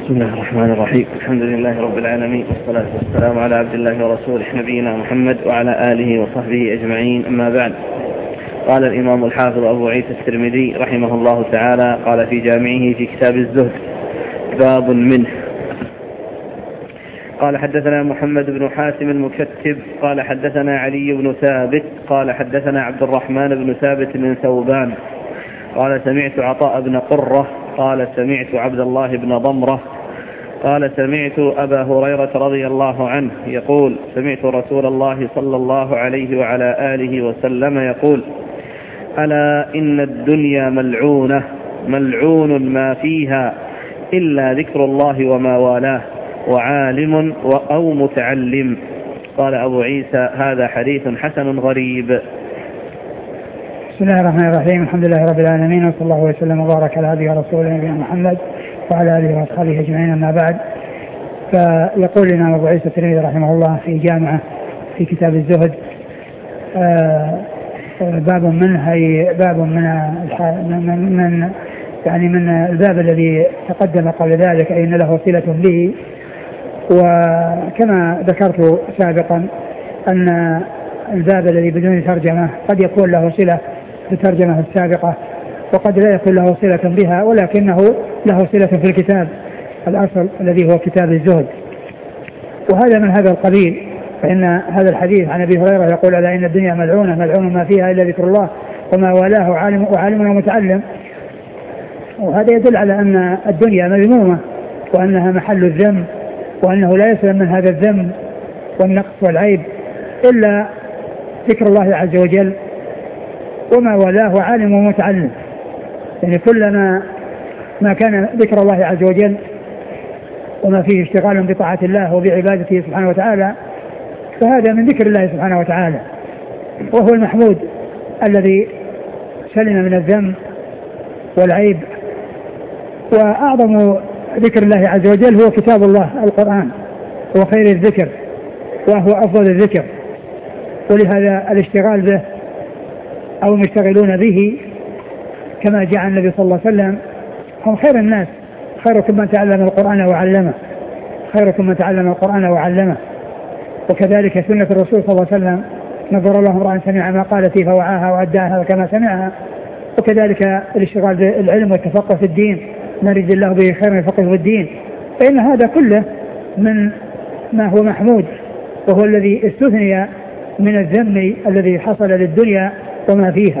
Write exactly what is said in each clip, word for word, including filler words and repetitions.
بسم الله الرحمن الرحيم. الحمد لله رب العالمين، والصلاة والسلام على عبد الله ورسوله نبينا محمد وعلى آله وصحبه أجمعين، أما بعد. قال الإمام الحافظ أبو عيسى الترمذي رحمه الله تعالى قال في جامعه في كتاب الزهد: باب منه. قال حدثنا محمد بن حاتم المكتب قال حدثنا علي بن ثابت قال حدثنا عبد الرحمن بن ثابت بن ثوبان قال سمعت عطاء بن قرة قال سمعت عبد الله بن ضمرة قال سمعت أبا هريرة رضي الله عنه يقول: سمعت رسول الله صلى الله عليه وعلى آله وسلم يقول: ألا إن الدنيا ملعونة ملعون ما فيها إلا ذكر الله وما والاه وعالم أو متعلم. قال أبو عيسى: هذا حديث حسن غريب. بسم الله الرحمن الرحيم. الحمد لله رب العالمين، وصلى الله وسلم وبارك على هدي ورسوله نبينا محمد وعلى آله وأصحابه أجمعين، أما بعد. فيقول لنا أبو عيسى الترمذي رحمه الله في جامعه في كتاب الزهد: باب من هي باب من من, من يعني من الباب الذي تقدم قبل ذلك، أي أن له صلة به. وكما ذكرت سابقا أن الباب الذي بدون ترجمة قد يكون له صلة بالترجمة السابقة، وقد لا يكون له صلة بها، ولكنه له صلة في الكتاب الأصل الذي هو كتاب الزهد. وهذا من هذا القبيل، فإن هذا الحديث عن أبي هريرة يقول: ألا إن الدنيا ملعونة ملعون ما فيها إلا ذكر الله وما والاه وعالم وعالم ومتعلم. وهذا يدل على أن الدنيا مذمومة وأنها محل الذم، وأنه لا يسلم من هذا الذم والنقص والعيب إلا ذكر الله عز وجل وما والاه وعالم ومتعلم. يعني كلما ما كان ذكر الله عز وجل وما فيه اشتغال بطاعة الله وبعبادته سبحانه وتعالى فهذا من ذكر الله سبحانه وتعالى، وهو المحمود الذي سلم من الذم والعيب. وأعظم ذكر الله عز وجل هو كتاب الله القرآن، هو خير الذكر وهو أفضل الذكر، ولهذا الاشتغال به أو المشتغلون به كما جاء النبي صلى الله عليه وسلم هم خير الناس: خيركم من تعلم القرآن وعلمه خيركم من تعلم القرآن وعلمه. وكذلك سنة الرسول صلى الله عليه وسلم: نظر الله امرأ سمع ما قالت فوعاها وأداها كما سمعها. وكذلك الاشتغال بالعلم والتفقه في الدين: ما يريد الله به خيرا يفقهه في الدين. فإن هذا كله من ما هو محمود، وهو الذي استثني من الذم الذي حصل للدنيا وما فيها.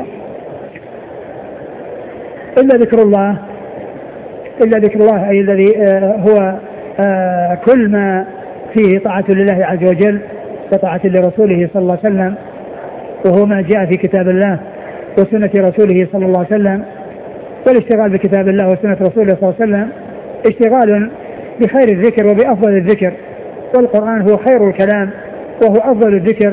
إلا ذكر الله إلا ذكر الله أي الذي هو كل ما فيه طاعة لله عز وجل وطاعة لرسوله صلى الله عليه وسلم، وهو ما جاء في كتاب الله وسنة رسوله صلى الله عليه وسلم. والاشتغال بكتاب الله وسنة رسوله صلى الله عليه وسلم اشتغال بخير الذكر وبأفضل الذكر، والقرآن هو خير الكلام وهو أفضل الذكر.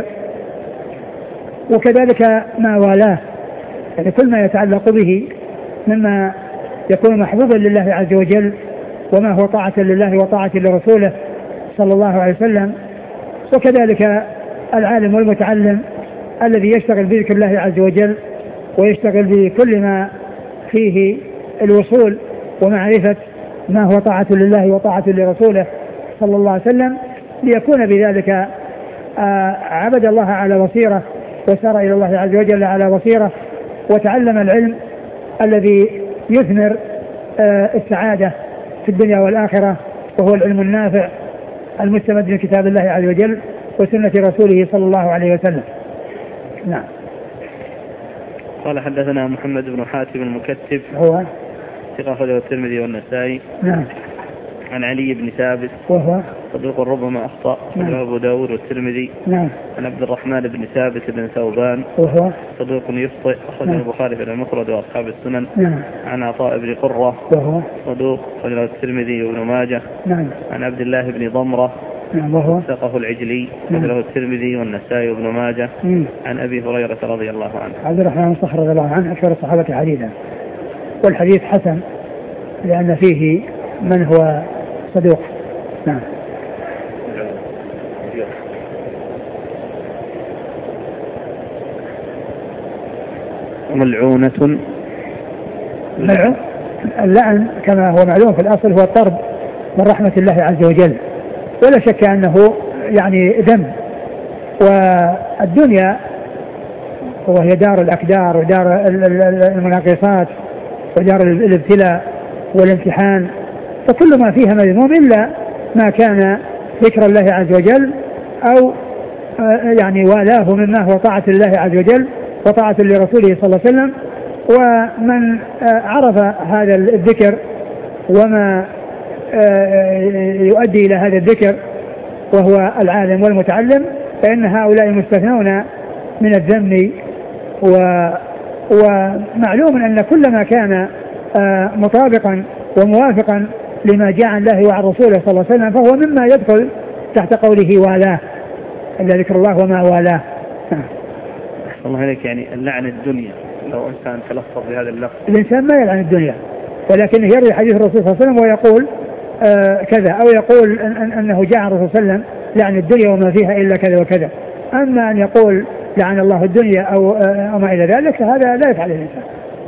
وكذلك ما والاه، يعني كل ما يتعلق به مما يكون محبوبا لله عز وجل وما هو طاعة لله وطاعة لرسوله صلى الله عليه وسلم. وكذلك العالم والمتعلم الذي يشتغل بذكر الله عز وجل ويشتغل بكل ما فيه الوصول ومعرفة ما هو طاعة لله وطاعة لرسوله صلى الله عليه وسلم، ليكون بذلك عبد الله على بصيرة وسار إلى الله عز وجل على بصيرة، وتعلم العلم الذي يثمر السعادة في الدنيا والآخرة، وهو العلم النافع المستمد من كتاب الله عز وجل وسنة رسوله صلى الله عليه وسلم. نعم. قال حدثنا محمد بن حاتم المكتب هو ثقة أخرجه الترمذي والنسائي. نعم. عن علي بن ثابت وهو صدوق ربما أخطأ أخرجه أبو داود والترمذي. نعم. عن عبد الرحمن بن ثابت بن ثوبان وهو صدوق يخطئ أخرجه البخاري في المفرد وأصحاب السنن. نعم. عن عطاء بن قرة وهو صدوق أخرجه الترمذي وابن ماجه. نعم. عن عبد الله بن ضمرة نعم. وهو ثقه العجلي أخرجه الترمذي والنسائي وابن ماجه. مم. عن أبي هريرة رضي الله عنه. عبد الرحمن بن صخر رضي الله عنه أكثر الصحابة حديثا، والحديث حسن لأن فيه من هو صدوق. نعم. ملعونة اللعن كما هو معلوم في الأصل هو الطرد من رحمة الله عز وجل، ولا شك أنه يعني ذنب. والدنيا وهي دار الأكدار ودار المناقصات ودار الابتلاء والامتحان، فكل ما فيها مذموم إلا ما كان ذكر الله عز وجل أو يعني والاه مما هو طاعة الله عز وجل وطاعة لرسوله صلى الله عليه وسلم. ومن عرف هذا الذكر وما يؤدي إلى هذا الذكر وهو العالم والمتعلم فإن هؤلاء مستثنون من الذم. ومعلوم أن كل ما كان مطابقا وموافقا لما جاء عن الله وعن رسوله صلى الله عليه وسلم فهو مما يدخل تحت قوله والاه، إلا ذكر الله وما والاه. الله عليك، يعني اللعن الدنيا لو إنسان تلفظ بهذا اللفظ، الإنسان ما يلعن الدنيا ولكنه يروي حديث الرسول صلى الله عليه وسلم ويقول آه كذا، أو يقول أن أنه جاء عن الرسول صلى الله عليه وسلم لعن الدنيا وما فيها إلا كذا وكذا. أما أن يقول لعن الله الدنيا أو آه ما إلى ذلك هذا لا يفعل الإنسان.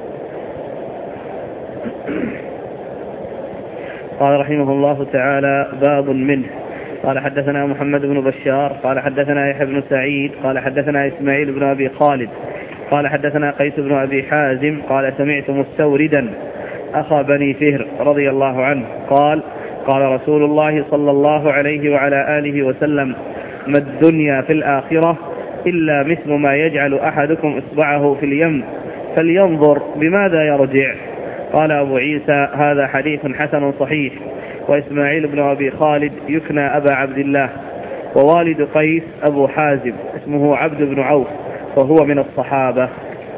قال رحمه الله تعالى: باب منه. قال حدثنا محمد بن بشار قال حدثنا يحيى بن سعيد قال حدثنا إسماعيل بن أبي خالد قال حدثنا قيس بن أبي حازم قال سمعت مستوردا أخا بني فهر رضي الله عنه قال: قال رسول الله صلى الله عليه وعلى آله وسلم: ما الدنيا في الآخرة إلا مثل ما يجعل أحدكم إصبعه في اليم فلينظر بماذا يرجع. قال أبو عيسى: هذا حديث حسن صحيح. وإسماعيل بن أبي خالد يكنى أبا عبد الله، ووالد قيس أبو حازم اسمه عبد بن عوف وهو من الصحابة.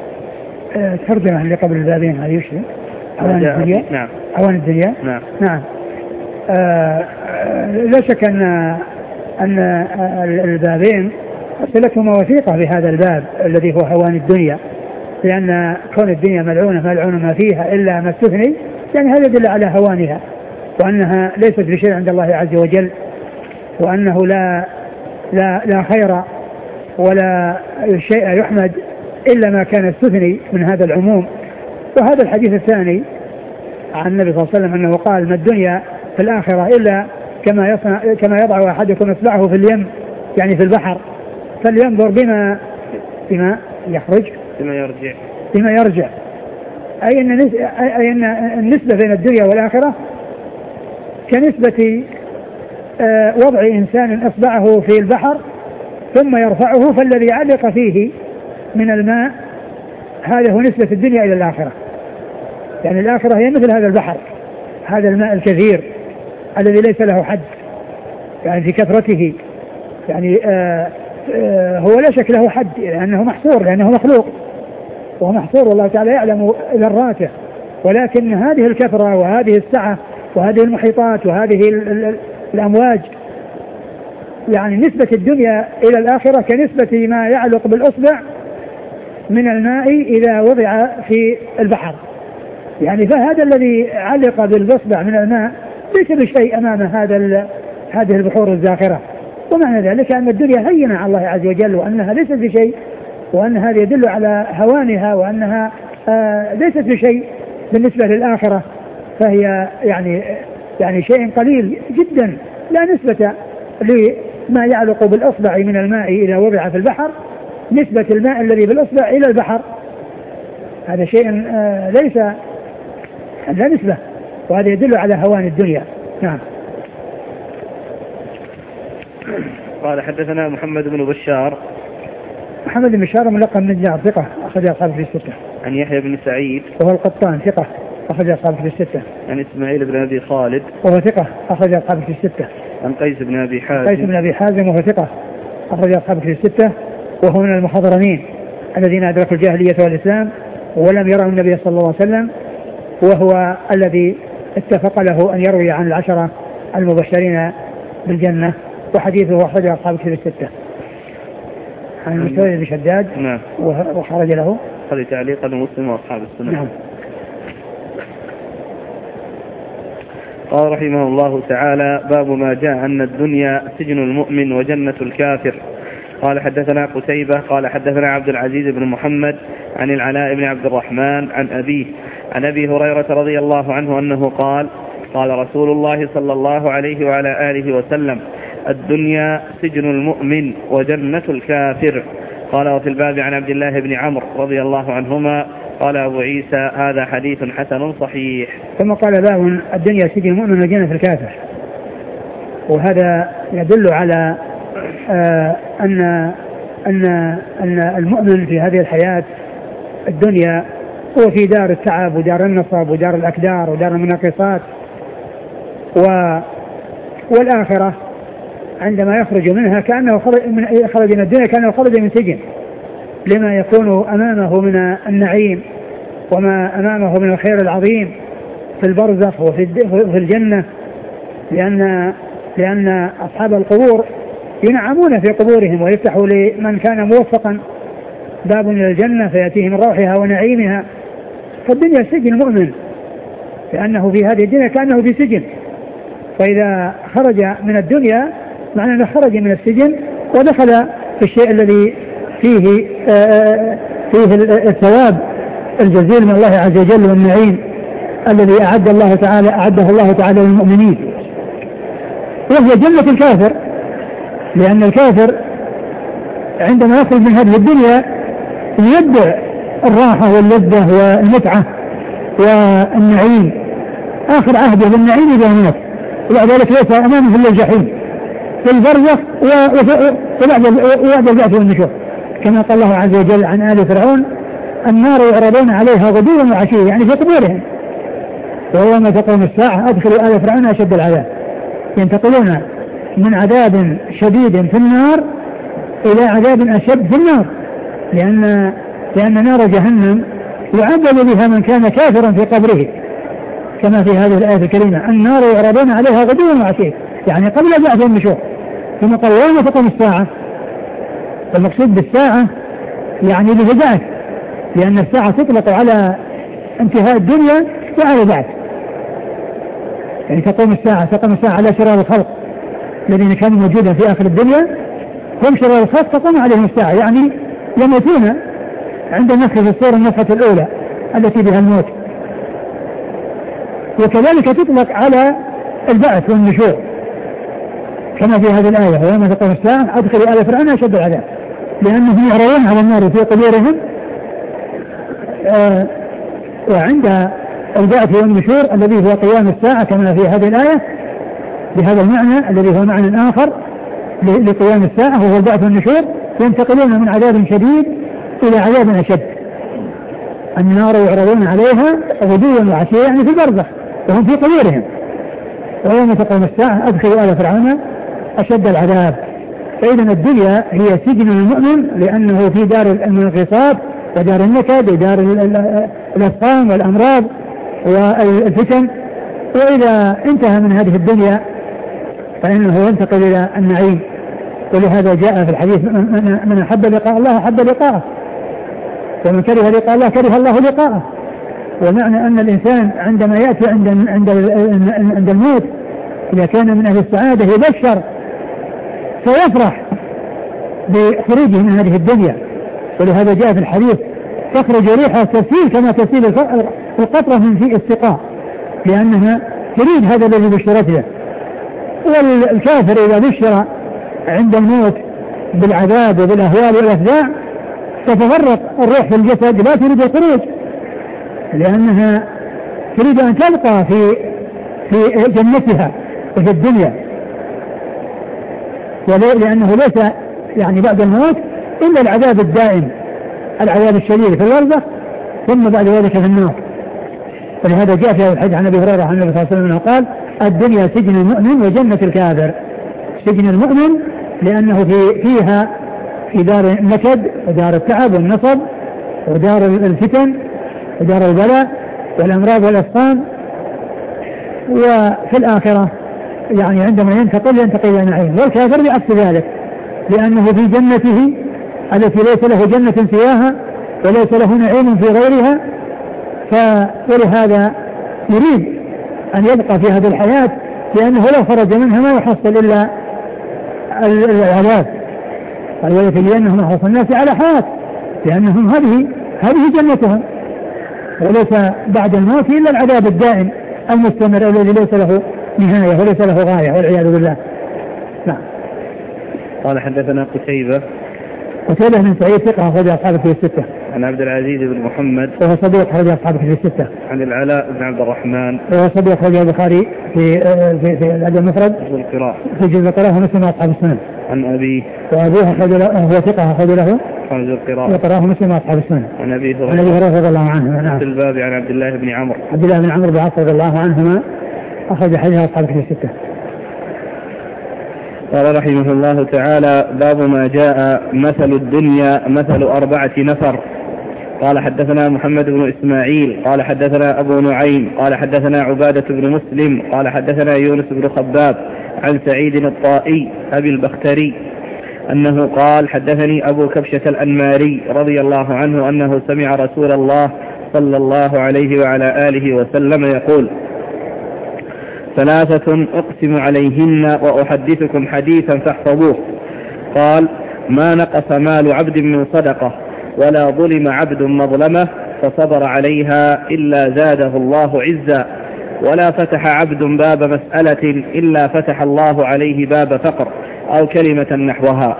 ترجمة اللي قبل البابين هذه يشري أوان الدنيا. نعم. أوان الدنيا. نعم. نعم. آه لا شك أن أن البابين صلتهما وثيقة بهذا الباب الذي هو أوان الدنيا، لأن كون الدنيا ملعونة ملعون ما فيها إلا ما استثني، يعني هذا يدل على هوانها وأنها ليست بشيء عند الله عز وجل، وأنه لا لا لا خير ولا شيء يحمد إلا ما كان استثني من هذا العموم. وهذا الحديث الثاني عن النبي صلى الله عليه وسلم أنه قال: ما الدنيا في الآخرة إلا كما يصنع كما يضع أحدكم إصبعه في اليم، يعني في البحر، فلينظر بما بما يخرج بما يرجع بما يرجع أي أن أي أن النسبة بين الدنيا والآخرة كنسبة وضع إنسان إصبعه في البحر ثم يرفعه، فالذي علق فيه من الماء هذا هو نسبة الدنيا إلى الآخرة. يعني الآخرة هي مثل هذا البحر، هذا الماء الكثير الذي ليس له حد يعني في كثرته، يعني آآ آآ هو لا شك له حد لأنه محصور، لأنه مخلوق وهو محصور والله تعالى يعلم ذراته، ولكن هذه الكثرة وهذه السعة وهذه المحيطات وهذه الأمواج، يعني نسبة الدنيا إلى الآخرة كنسبة ما يعلق بالأصبع من الماء إذا وضع في البحر. يعني فهذا الذي علق بالأصبع من الماء ليس بشيء أمام هذا هذه البحور الزاخرة. ومعنى ذلك أن الدنيا هينة على الله عز وجل، وأنها ليست بشيء، وأن هذا يدل على هوانها، وأنها آه ليست بشيء بالنسبة للآخرة، فهي يعني يعني شيء قليل جدا لا نسبة لما يعلق بالأصبع من الماء إذا وضع في البحر، نسبة الماء الذي بالأصبع إلى البحر هذا شيء آه ليس لا نسبة، وهذا يدل على هوان الدنيا. نعم. قال حدثنا محمد بن بشار محمد بن بشار ملقب من جعفر ثقة أخرج أصحابه في الستة. عن يحيى بن سعيد وهو القطان ثقة أخرج أصحابه في الستة. عن إسماعيل بن أبي خالد وهو ثقة أخرج أصحابه في الستة. عن قيس بن أبي حازم قيس بن أبي حازم وهو ثقة أخرج أصحابه في الستة، وهو من المخضرمين الذين أدركوا الجاهلية والإسلام ولم يروا النبي صلى الله عليه وسلم، وهو الذي اتفق له أن يروي عن العشرة المبشرين بالجنة، وحديثه أخرج أصحابه في الستة. عن المستورد بن شداد. نعم. وخرج له هذه تعليقا مسلم وأصحاب السنة. نعم. قال رحمه الله تعالى: باب ما جاء أن الدنيا سجن المؤمن وجنة الكافر. قال حدثنا قتيبة قال حدثنا عبد العزيز بن محمد عن العلاء بن عبد الرحمن عن أبيه عن أبي هريرة رضي الله عنه أنه قال: قال رسول الله صلى الله عليه وعلى آله وسلم: الدنيا سجن المؤمن وجنة الكافر. قال: وفي الباب عن عبد الله بن عمرو رضي الله عنهما قال أبو عيسى: هذا حديث حسن صحيح. ثم قال: باب الدنيا سجن المؤمن وجنة الكافر. وهذا يدل على آه أن أن أن المؤمن في هذه الحياة الدنيا هو في دار التعب ودار النصب ودار الأكدار ودار المناقصات، و والآخرة عندما يخرج منها كأنه خرج من الدنيا كأنه خرج من سجن، لما يكون أمامه من النعيم وما أمامه من الخير العظيم في البرزخ وفي الجنة، لأن لأن أصحاب القبور ينعمون في قبورهم ويفتحوا لمن كان موفقا باب إلى الجنة فيأتيه من روحها ونعيمها. فالدنيا سجن المؤمن، لأنه في هذه الدنيا كأنه في سجن، فإذا خرج من الدنيا معنى أنه خرج من السجن ودخل في الشيء الذي فيه آه فيه الثواب الجزيل من الله عز وجل والنعيم الذي أعد الله تعالى أعده الله تعالى للمؤمنين، وهي جنة الكافر. لأن الكافر عندما يخرج من هذه الدنيا يبدع الراحة واللذة والمتعة والنعيم، آخر عهده بالنعيم إذا مات، وبعد ذلك ليس أمامه إلا الجحيم في البرزخ وبعد البعث والنشور، كما قال الله عز وجل عن آل فرعون: النار يعرضون عليها غدوا وعشيا، يعني في قبورهم. ويوم تقوم الساعة أدخلوا آل فرعون أشد العذاب، ينتقلون من عذاب شديد في النار إلى عذاب أشد في النار، لأن لأن نار جهنم يعذب بها من كان كافرا في قبره، كما في هذه الآية الكريمة: النار يعرضون عليها غدوا وعشيا، يعني قبل البعث والنشور. ثم قال: يوم تقوم الساعة، المقصود بالساعة يعني بالبعث، لأن الساعة تطلق على انتهاء الدنيا وعلى البعث. يعني تقوم الساعة تقوم الساعة على شرار الخلق الذين كانوا موجودا في آخر الدنيا، هم شرار الخلق تقوم عليهم الساعة، يعني يموتون عند النفخ في الصور النفخة الأولى التي بها الموت. وكذلك تطلق على البعث والنشور كما في هذه الآية: ويوم تقوم الساعة أدخلوا آل فرعون أشد العذاب، لأنهم يعرضون على النار في قبورهم. آه وعند البعث والنشور الذي هو قيام الساعة كما في هذه الآية بهذا المعنى الذي هو معنى آخر لقيام الساعة وهو البعث والنشور، ينتقلون من عذاب شديد إلى عذاب أشد. النار يعرضون عليها غدوا وعشيا، يعني في البرزخ وهم في قبورهم. ويوم تقوم الساعة أدخلوا آل فرعون أشد العذاب. فإذا الدنيا هي سجن المؤمن، لأنه في دار المنغصات ودار النكد ودار الأسقام والأمراض والفتن، وإذا انتهى من هذه الدنيا فإنه ينتقل إلى النعيم. ولهذا جاء في الحديث: من أحب لقاء الله أحب لقاءه، ومن كره لقاء الله كره الله لقاءه. ومعنى أن الإنسان عندما يأتي عند عند عند الموت إذا كان من أهل السعادة يبشر فيفرح بخروجه من هذه الدنيا. ولهذا جاء في الحديث: تخرج ريحها تسيل كما تسيل القطرة من في السقاء، لأنها تريد هذا الذي بشرت له. والكافر إذا بشر عند الموت بالعذاب وبالأهوال والأفزاع تتفرق الروح في الجسد، لا تريد الخروج، لأنها تريد أن تبقى في في جنتها وفي الدنيا، لأنه ليس يعني بعد الموت إلا العذاب الدائم، العذاب الشديد في البرزخ ثم بعد ذلك في النار. ولهذا جاء في الحديث عن أبي هريرة عن النبي صلى الله عليه وسلم قال: الدنيا سجن المؤمن وجنة الكافر. سجن المؤمن لأنه في فيها في دار النكد ودار التعب والنصب ودار الفتن ودار البلاء والأمراض والأسقام. وفي الآخرة يعني عندما ينتقل ينتقل إلى نعيم. والكافر بعكس ذلك، لأنه في جنته التي ليس له جنة سواها وليس له نعيم في غيرها، فلهذا يريد أن يبقى في هذه الحياة، لأنه لو خرج منها ما يحصل إلا العذاب. قال: ولتجدنهم أحرص الناس على حياة، لأنهم هذه هذه جنتهم، وليس بعد الموت إلا العذاب الدائم المستمر الذي ليس له نهاية وليس له غاية والعياذ بالله. نعم. قال حدثنا قتيبة قتيبة بن سعيد ثقة أخرج أصحابه في الستة. عن عبد العزيز بن محمد وهو صديق أخرج أصحابه في الستة. عن العلاء بن عبد الرحمن وهو صديق أخرج البخاري في في في الأدب المفرد في القراءة في جزء القراءة ومسلم أصحاب السنن. عن أبيه وأبوه أخرج له هو ثقة أخرج له خرج القراءة وقرأه مسلم أصحاب السنن. عن أبي هريرة رضي الله عنه. في الباب عن عبد الله بن عمرو عبد الله بن عمرو بن العاص رضي الله عنهما أخرج حديث أصحابه في الستة. قال رحمه الله تعالى: باب ما جاء مثل الدنيا مثل أربعة نفر. قال حدثنا محمد بن إسماعيل قال حدثنا أبو نعيم قال حدثنا عبادة بن مسلم قال حدثنا يونس بن خباب عن سعيد الطائي أبي البختري أنه قال: حدثني أبو كبشة الأنماري رضي الله عنه أنه سمع رسول الله صلى الله عليه وعلى آله وسلم يقول: ثلاثة أقسم عليهن وأحدثكم حديثا فاحفظوه. قال: ما نقص مال عبد من صدقة ولا ظلم عبد مظلمة فصبر عليها إلا زاده الله عزا، ولا فتح عبد باب مسألة إلا فتح الله عليه باب فقر أو كلمة نحوها.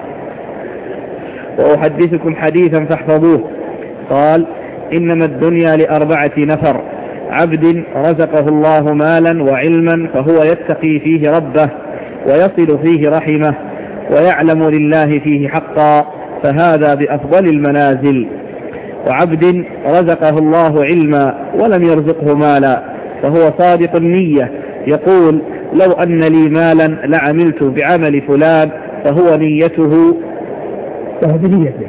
وأحدثكم حديثا فاحفظوه. قال: إنما الدنيا لأربعة نفر: عبد رزقه الله مالا وعلما فهو يتقي فيه ربه ويصل فيه رحمه ويعلم لله فيه حقا فهذا بأفضل المنازل. وعبد رزقه الله علما ولم يرزقه مالا فهو صادق النية يقول: لو أن لي مالا لعملت بعمل فلان فهو نيته فهو بنيته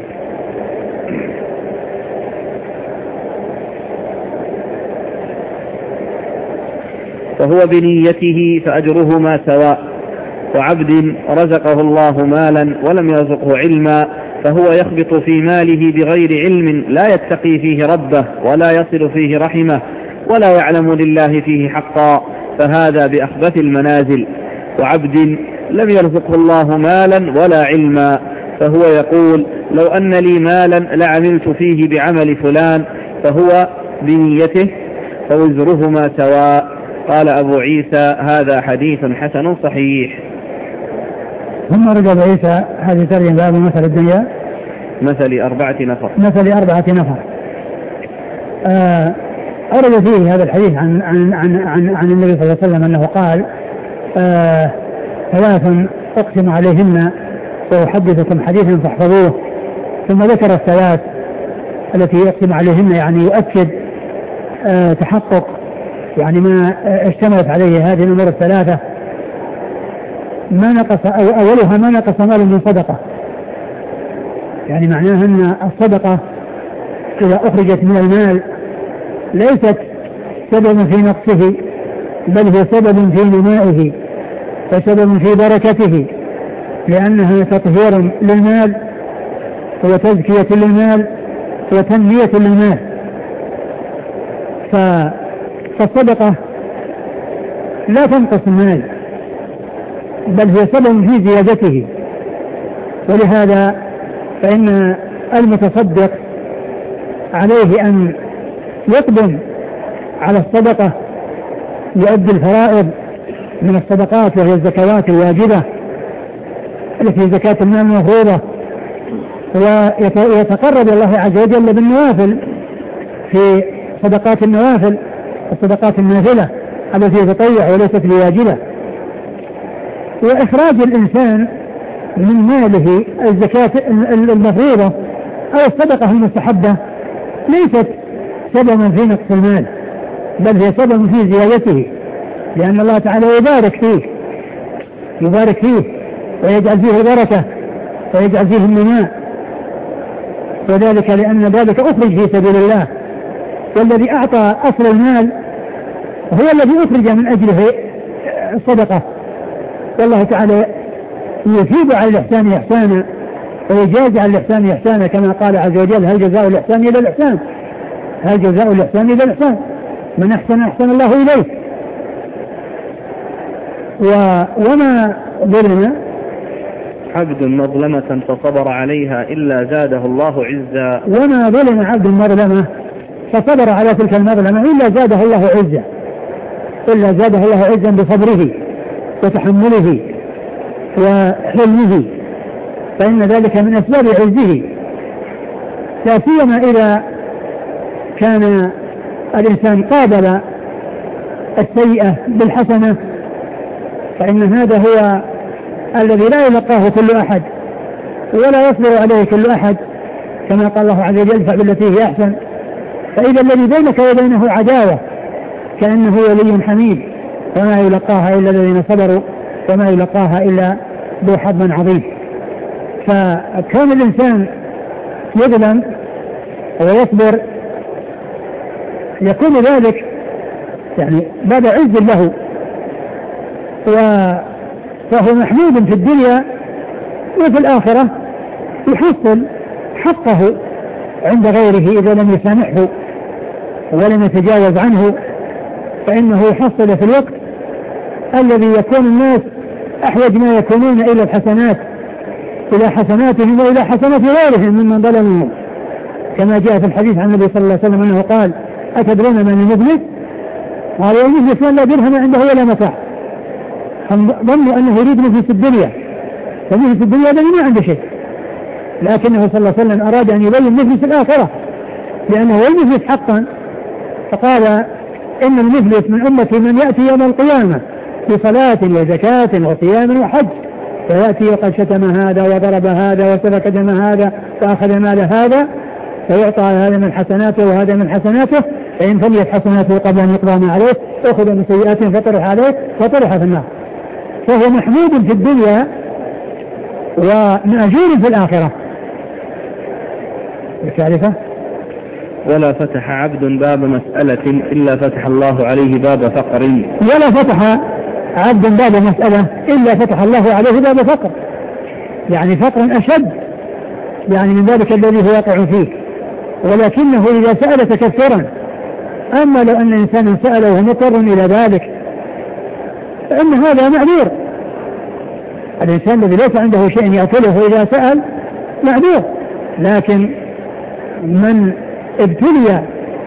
فهو بنيته فأجرهما سواء. وعبد رزقه الله مالا ولم يرزقه علما فهو يخبط في ماله بغير علم لا يتقي فيه ربه ولا يصل فيه رحمه ولا يعلم لله فيه حقا فهذا بأخبث المنازل. وعبد لم يرزقه الله مالا ولا علما فهو يقول: لو أن لي مالا لعملت فيه بعمل فلان فهو بنيته فوزرهما سواء. قال أبو عيسى: هذا حديث حسن صحيح. ثم رد أبو عيسى هذه ترجمة باب مثل الدنيا مثل أربعة نفر مثل أربعة نفر. آه أورد فيه هذا الحديث عن عن عن عن, عن النبي صلى الله عليه وسلم أنه قال: آه ثلاث أقسم عليهن وأحدثكم حديثا فاحفظوه. ثم ذكر الثلاث التي يقسم عليهن يعني يؤكد آه تحقق يعني ما اشتملت عليه هذه الأمور الثلاثة. ما نقص أو أولها ما نقص مال من صدقة، يعني معناها أن الصدقة إذا أخرجت من المال ليست سببا في نقصه بل هي سبب في نمائه وسبب في بركته، لأنها تطهير للمال وتزكية للمال وتنمية للمال. فالصدقة لا تنقص المال بل هي سبب في زيادته، ولهذا فإن المتصدق عليه أن يقدم على الصدقة يؤدي الفرائض من الصدقات وهي الزكوات الواجبة التي زكاة المال المفروضة، ويتقرب الله عز وجل بالنوافل في صدقات النوافل الصدقات النافلة التي تطيع وليست بواجبة. وإخراج الإنسان من ماله الزكاة المفروضة أو الصدقة المستحبة ليست سببا في نقص المال بل هي سبب في زيادته، لأن الله تعالى يبارك فيه يبارك فيه ويجعل فيه البركة ويجعل فيه النماء، وذلك لأن ذلك أخرج في سبيل الله، والذي أعطى أصل المال هو الذي أخرج من أجله الصدقة، والله تعالى يثيب على الإحسان إحسانا ويجاز على الإحسان إحسانا كما قال عز وجل: هل جزاء الإحسان إلا الإحسان هل جزاء الإحسان إلا الإحسان من أحسن أحسن الله إليه. و... وما ظلم عبد مظلمة فصبر عليها إلا زاده الله عزا وما ظلم عبد مظلمة فصبر على تلك المظلمة إلا زاده الله عزا. إلا زاده الله عزا بصبره وتحمله وحلمه، فإن ذلك من أسباب عزه، لا سيما إذا كان الإنسان قابل السيئة بالحسنة، فإن هذا هو الذي لا يلقاه كل أحد ولا يصبر عليه كل أحد، كما قال الله عز وجل: ادفع بالتي هي أحسن، فإذا الذي بينك وبينه عداوة كأنه ولي حميد، وما يلقاها إلا الذين صبروا وما يلقاها إلا ذو حظ عظيم. فكون الإنسان يظلم ويصبر يكون ذلك يعني باب عز له، فهو محمود في الدنيا وفي الآخرة، يحصل حقه عند غيره إذا لم يسامحه ولم يتجاوز عنه، فإنه يحصل في الوقت الذي يكون الناس أحوج ما يكونون إلى الحسنات، إلى حسناتهم وإلى حسنات غيرهم ممن ظلموا، كما جاء في الحديث عن النبي صلى الله عليه وسلم أنه قال: أتدرون من المفلس؟ قالوا: المفلس من لا درهم عنده ولا متاع. ظنوا أنه يريد مفلس الدنيا، فمفلس الدنيا الذي ما عنده شيء، لكنه صلى الله عليه وسلم أراد أن يبين مفلس الآخرة لأنه هو المفلس حقا، فقال: إن المفلس من أمتي من يأتي يوم القيامة بصلاة وزكاة وصيام وحج، فيأتي وقد شتم هذا وضرب هذا وسفك دم هذا وأخذ مال هذا، فيعطى هذا من حسناته وهذا من حسناته، فإن فليت حسناته قبل أن يقضى ما عليه أخذ من سيئاته فطرح عليه فطرح في النار. فهو محمود في الدنيا ومأجور في الآخرة. الثالثة: ولا فتح عبد باب مسألة إلا فتح الله عليه باب فقر. ولا فتح عبد باب مسألة إلا فتح الله عليه باب فقر، يعني فقر أشد يعني من ذلك الذي هو يقع فيه، ولكنه إذا سأل تكثرا. أما لو أن إنسانا سأل وهو مضطر إلى ذلك فإن هذا معذور. الإنسان الذي ليس عنده شيء يأكله إذا سأل معذور، لكن من ابتلي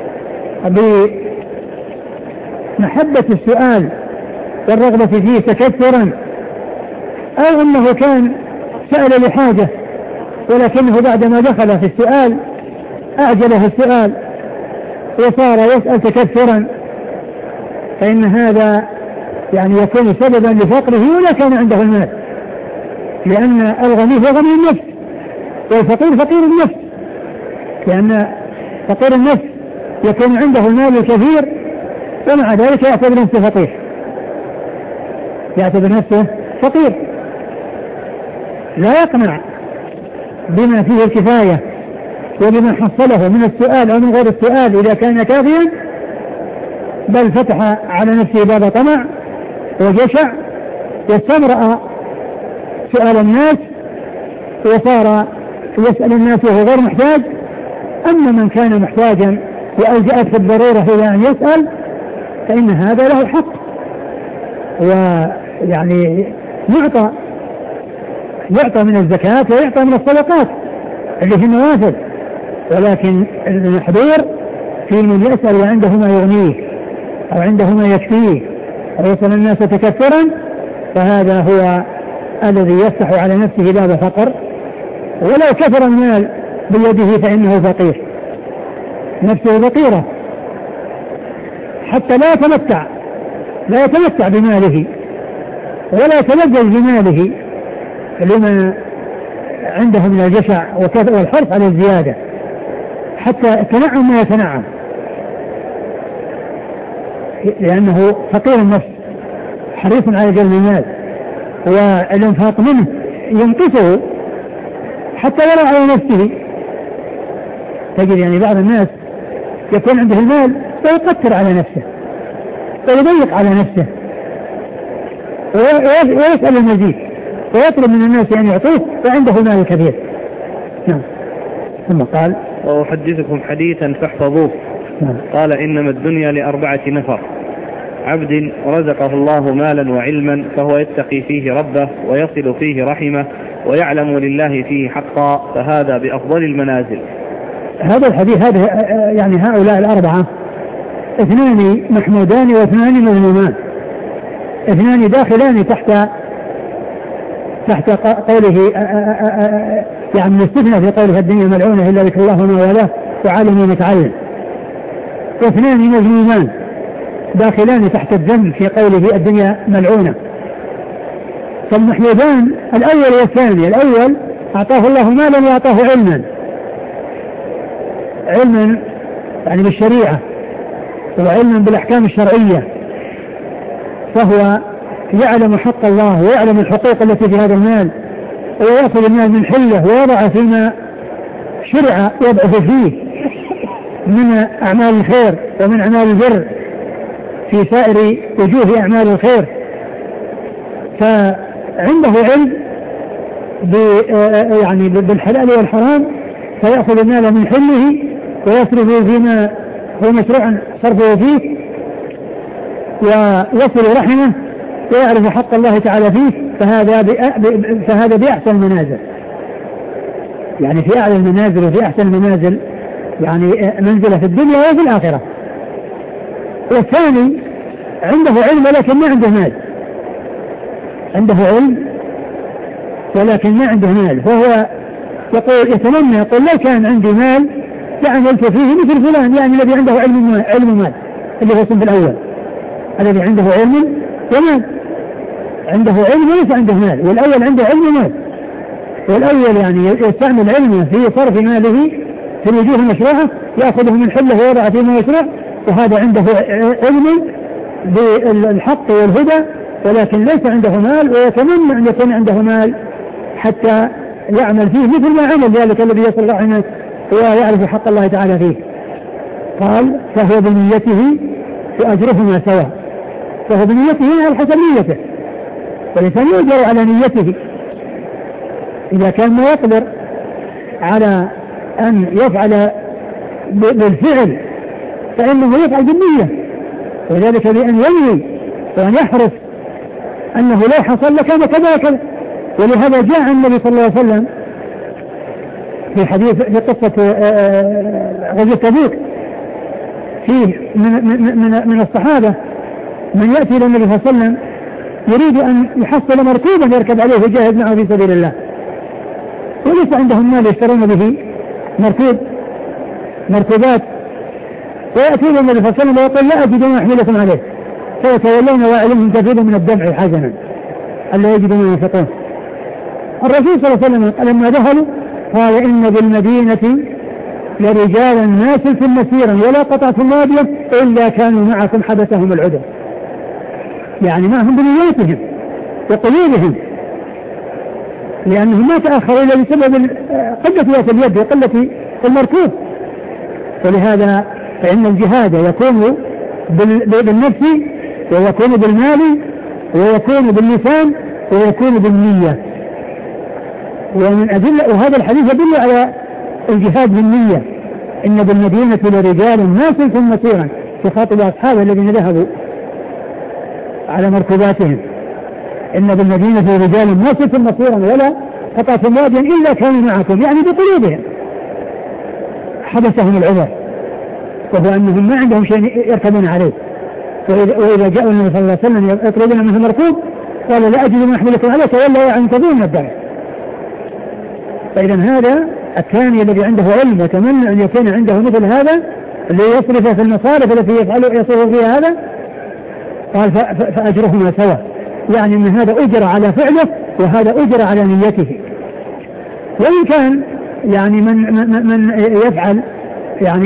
بمحبة السؤال والرغبة فيه تكثرا، أو أنه كان سأل لحاجة ولكنه بعدما دخل في السؤال أعجله السؤال وصار يسأل تكثرا، فإن هذا يعني يكون سببا لفقره ولا كان عنده المال، لأن الغني هو غني النفس والفقير فقير النفس، لأن فقير النفس يكون عنده المال الكثير ومع ذلك يعتبر نفسه فقير، يعتبر نفسه فقير، لا يقنع بما فيه الكفاية وبما حصله من السؤال أو من غير السؤال إذا كان كافيا، بل فتح على نفسه باب طمع وجشع واستمرأ سؤال الناس وصار يسأل الناس وهو غير محتاج. أما من كان محتاجا وألجأته الضرورة إلى أن يسأل فإن هذا له حق، ويعني يعطى يعطى من الزكاة ويعطى من الصدقات اللي في النوافل، ولكن المحذور في من يسأل وعنده ما يغنيه أو عنده ما يكفيه أو يسأل الناس تكثرا، فهذا هو الذي يفتح على نفسه باب فقر، ولو كثر المال بيده فإنه فقير، نفسه فقيرة حتى لا يتمتع لا يتمتع بماله ولا يتلذذ بماله لما عنده من الجشع والحرص على الزيادة حتى التنعم ما يتنعم، لأنه فقير النفس حريص على جلب المال، والانفاق منه ينقصه حتى ولو على نفسه. تجد يعني بعض الناس يكون عنده المال ويقتر على نفسه ويضيق على نفسه ويسأل المزيد ويطلب من الناس أن يعطوه وعنده مال كبير. نعم. ثم قال: وأحدثكم حديثا فاحفظوه. نعم. قال: إنما الدنيا لأربعة نفر: عبد رزقه الله مالا وعلما فهو يتقي فيه ربه ويصل فيه رحمه ويعلم لله فيه حقا، فهذا بأفضل المنازل. هذا الحديث هذا يعني هؤلاء الأربعة اثنان محمودان واثنان مذمومان، اثنان داخلان تحت تحت قوله يعني استثنى في قوله الدنيا ملعونة إلا ذكر الله وما والاه وعالم متعلم، واثنان مذمومان داخلان تحت الذم في قوله الدنيا ملعونة. فالمحمودان الأول والثاني، الأول أعطاه الله مالا وأعطاه علما، علما يعني بالشريعة وعلما بالأحكام الشرعية، فهو يعلم حق الله ويعلم الحقوق التي في هذا المال ويأخذ المال من حله ويضع فيما شرع يبعث فيه من أعمال الخير ومن أعمال البر في سائر وجوه أعمال الخير. فعنده علم يعني بالحلال والحرام، فيأخذ المال من حله ويصرفه فيما هو مشروع صرفه فيه، ويصل رحمه ويعرف حق الله تعالى فيه، فهذا فهذا بأحسن المنازل، يعني في أعلى المنازل وفي أحسن المنازل، يعني منزلة في الدنيا وفي الآخرة. والثاني عنده علم ولكن ما عنده مال، عنده علم ولكن ما عنده مال، فهو يقول يتمنى يقول لو كان عندي مال لعملت فيه مثل فلان، يعني الذي عنده علم علم مال اللي هو الصنف الأول، الذي عنده علم ومال، عنده علم وليس عنده مال، والأول عنده علم ومال. والأول يعني يستعمل علمه في صرف ماله في الوجوه المشروعة، يأخذه من حله ويضع فيما يشرع، وهذا عنده علم بالحق والهدى ولكن ليس عنده مال، ويتمنى أن يكون عنده مال حتى يعمل فيه مثل ما عمل ذلك الذي يصل رحمه ويعرف حق الله تعالى فيه. قال فهو بنيته وأجرهما سواء، فهو بنيته على حسب نيته، والإنسان يؤجر على نيته. إذا كان ما يقدر على أن يفعل بالفعل فإنه يفعل بالنية، وذلك بأن ينوي وأن يحرص أنه لو حصل لكان كذا وكذا. ولهذا جاء النبي صلى الله عليه وسلم في حديث في قصة غزوة تبوك فيه من, من, من الصحابة من يأتي إلى النبي صلى الله عليه وسلم يريد أن يحصل مركوبا يركب عليه ويجاهد معه في سبيل الله، وليس عندهم مال يشترون به مركوب مركوبات، ويأتي إلى النبي صلى الله عليه وسلم ويقول لا أجد ما أحملكم عليه، فيتولون وأعلمهم كثير من الدمع حزنا ألا يجدوا ما ينفقون. الرسول صلى الله عليه وسلم لما ذهلوا قال إن بالمدينة لرجالا ما سلكوا مسيرا ولا قطعتم واديا إلا كانوا معكم حبسهم العذر، يعني معهم بنياتهم وقلوبهم، لأنهم ما تأخروا إلا بسبب قلة ذات اليد وقلة المركوب. ولهذا فإن الجهاد يكون بالنفس ويكون بالمال ويكون باللسان ويكون بالنية. ومن أدلة وهذا الحديث يدل على الجهاد بالنية. إن بالمدينة لرجال ما سلكوا مسيرا، يخاطب أصحاب الذين ذهبوا على مركباتهم، إن بالمدينة لرجال ما سلكوا مسيرا ولا قطعتم واديا إلا كانوا معكم، يعني بقلوبهم حبسهم العذر، وهو أنهم ما عندهم شيء يركبون عليه. وإذا جاءوا النبي صلى الله عليه وسلم يطلبون منه مركوب قال لا أجد ما أحملكم عليه ولا يعنتظون من الدم. فإذا هذا الثاني الذي عنده علم وتمنى أن يكون عنده مثل هذا اللي يصرف في المصارف التي يفعل يصرف فيها هذا، قال فأجرهما سواء، يعني أن هذا أجر على فعله وهذا أجر على نيته. وإن كان يعني من, من, من يفعل يعني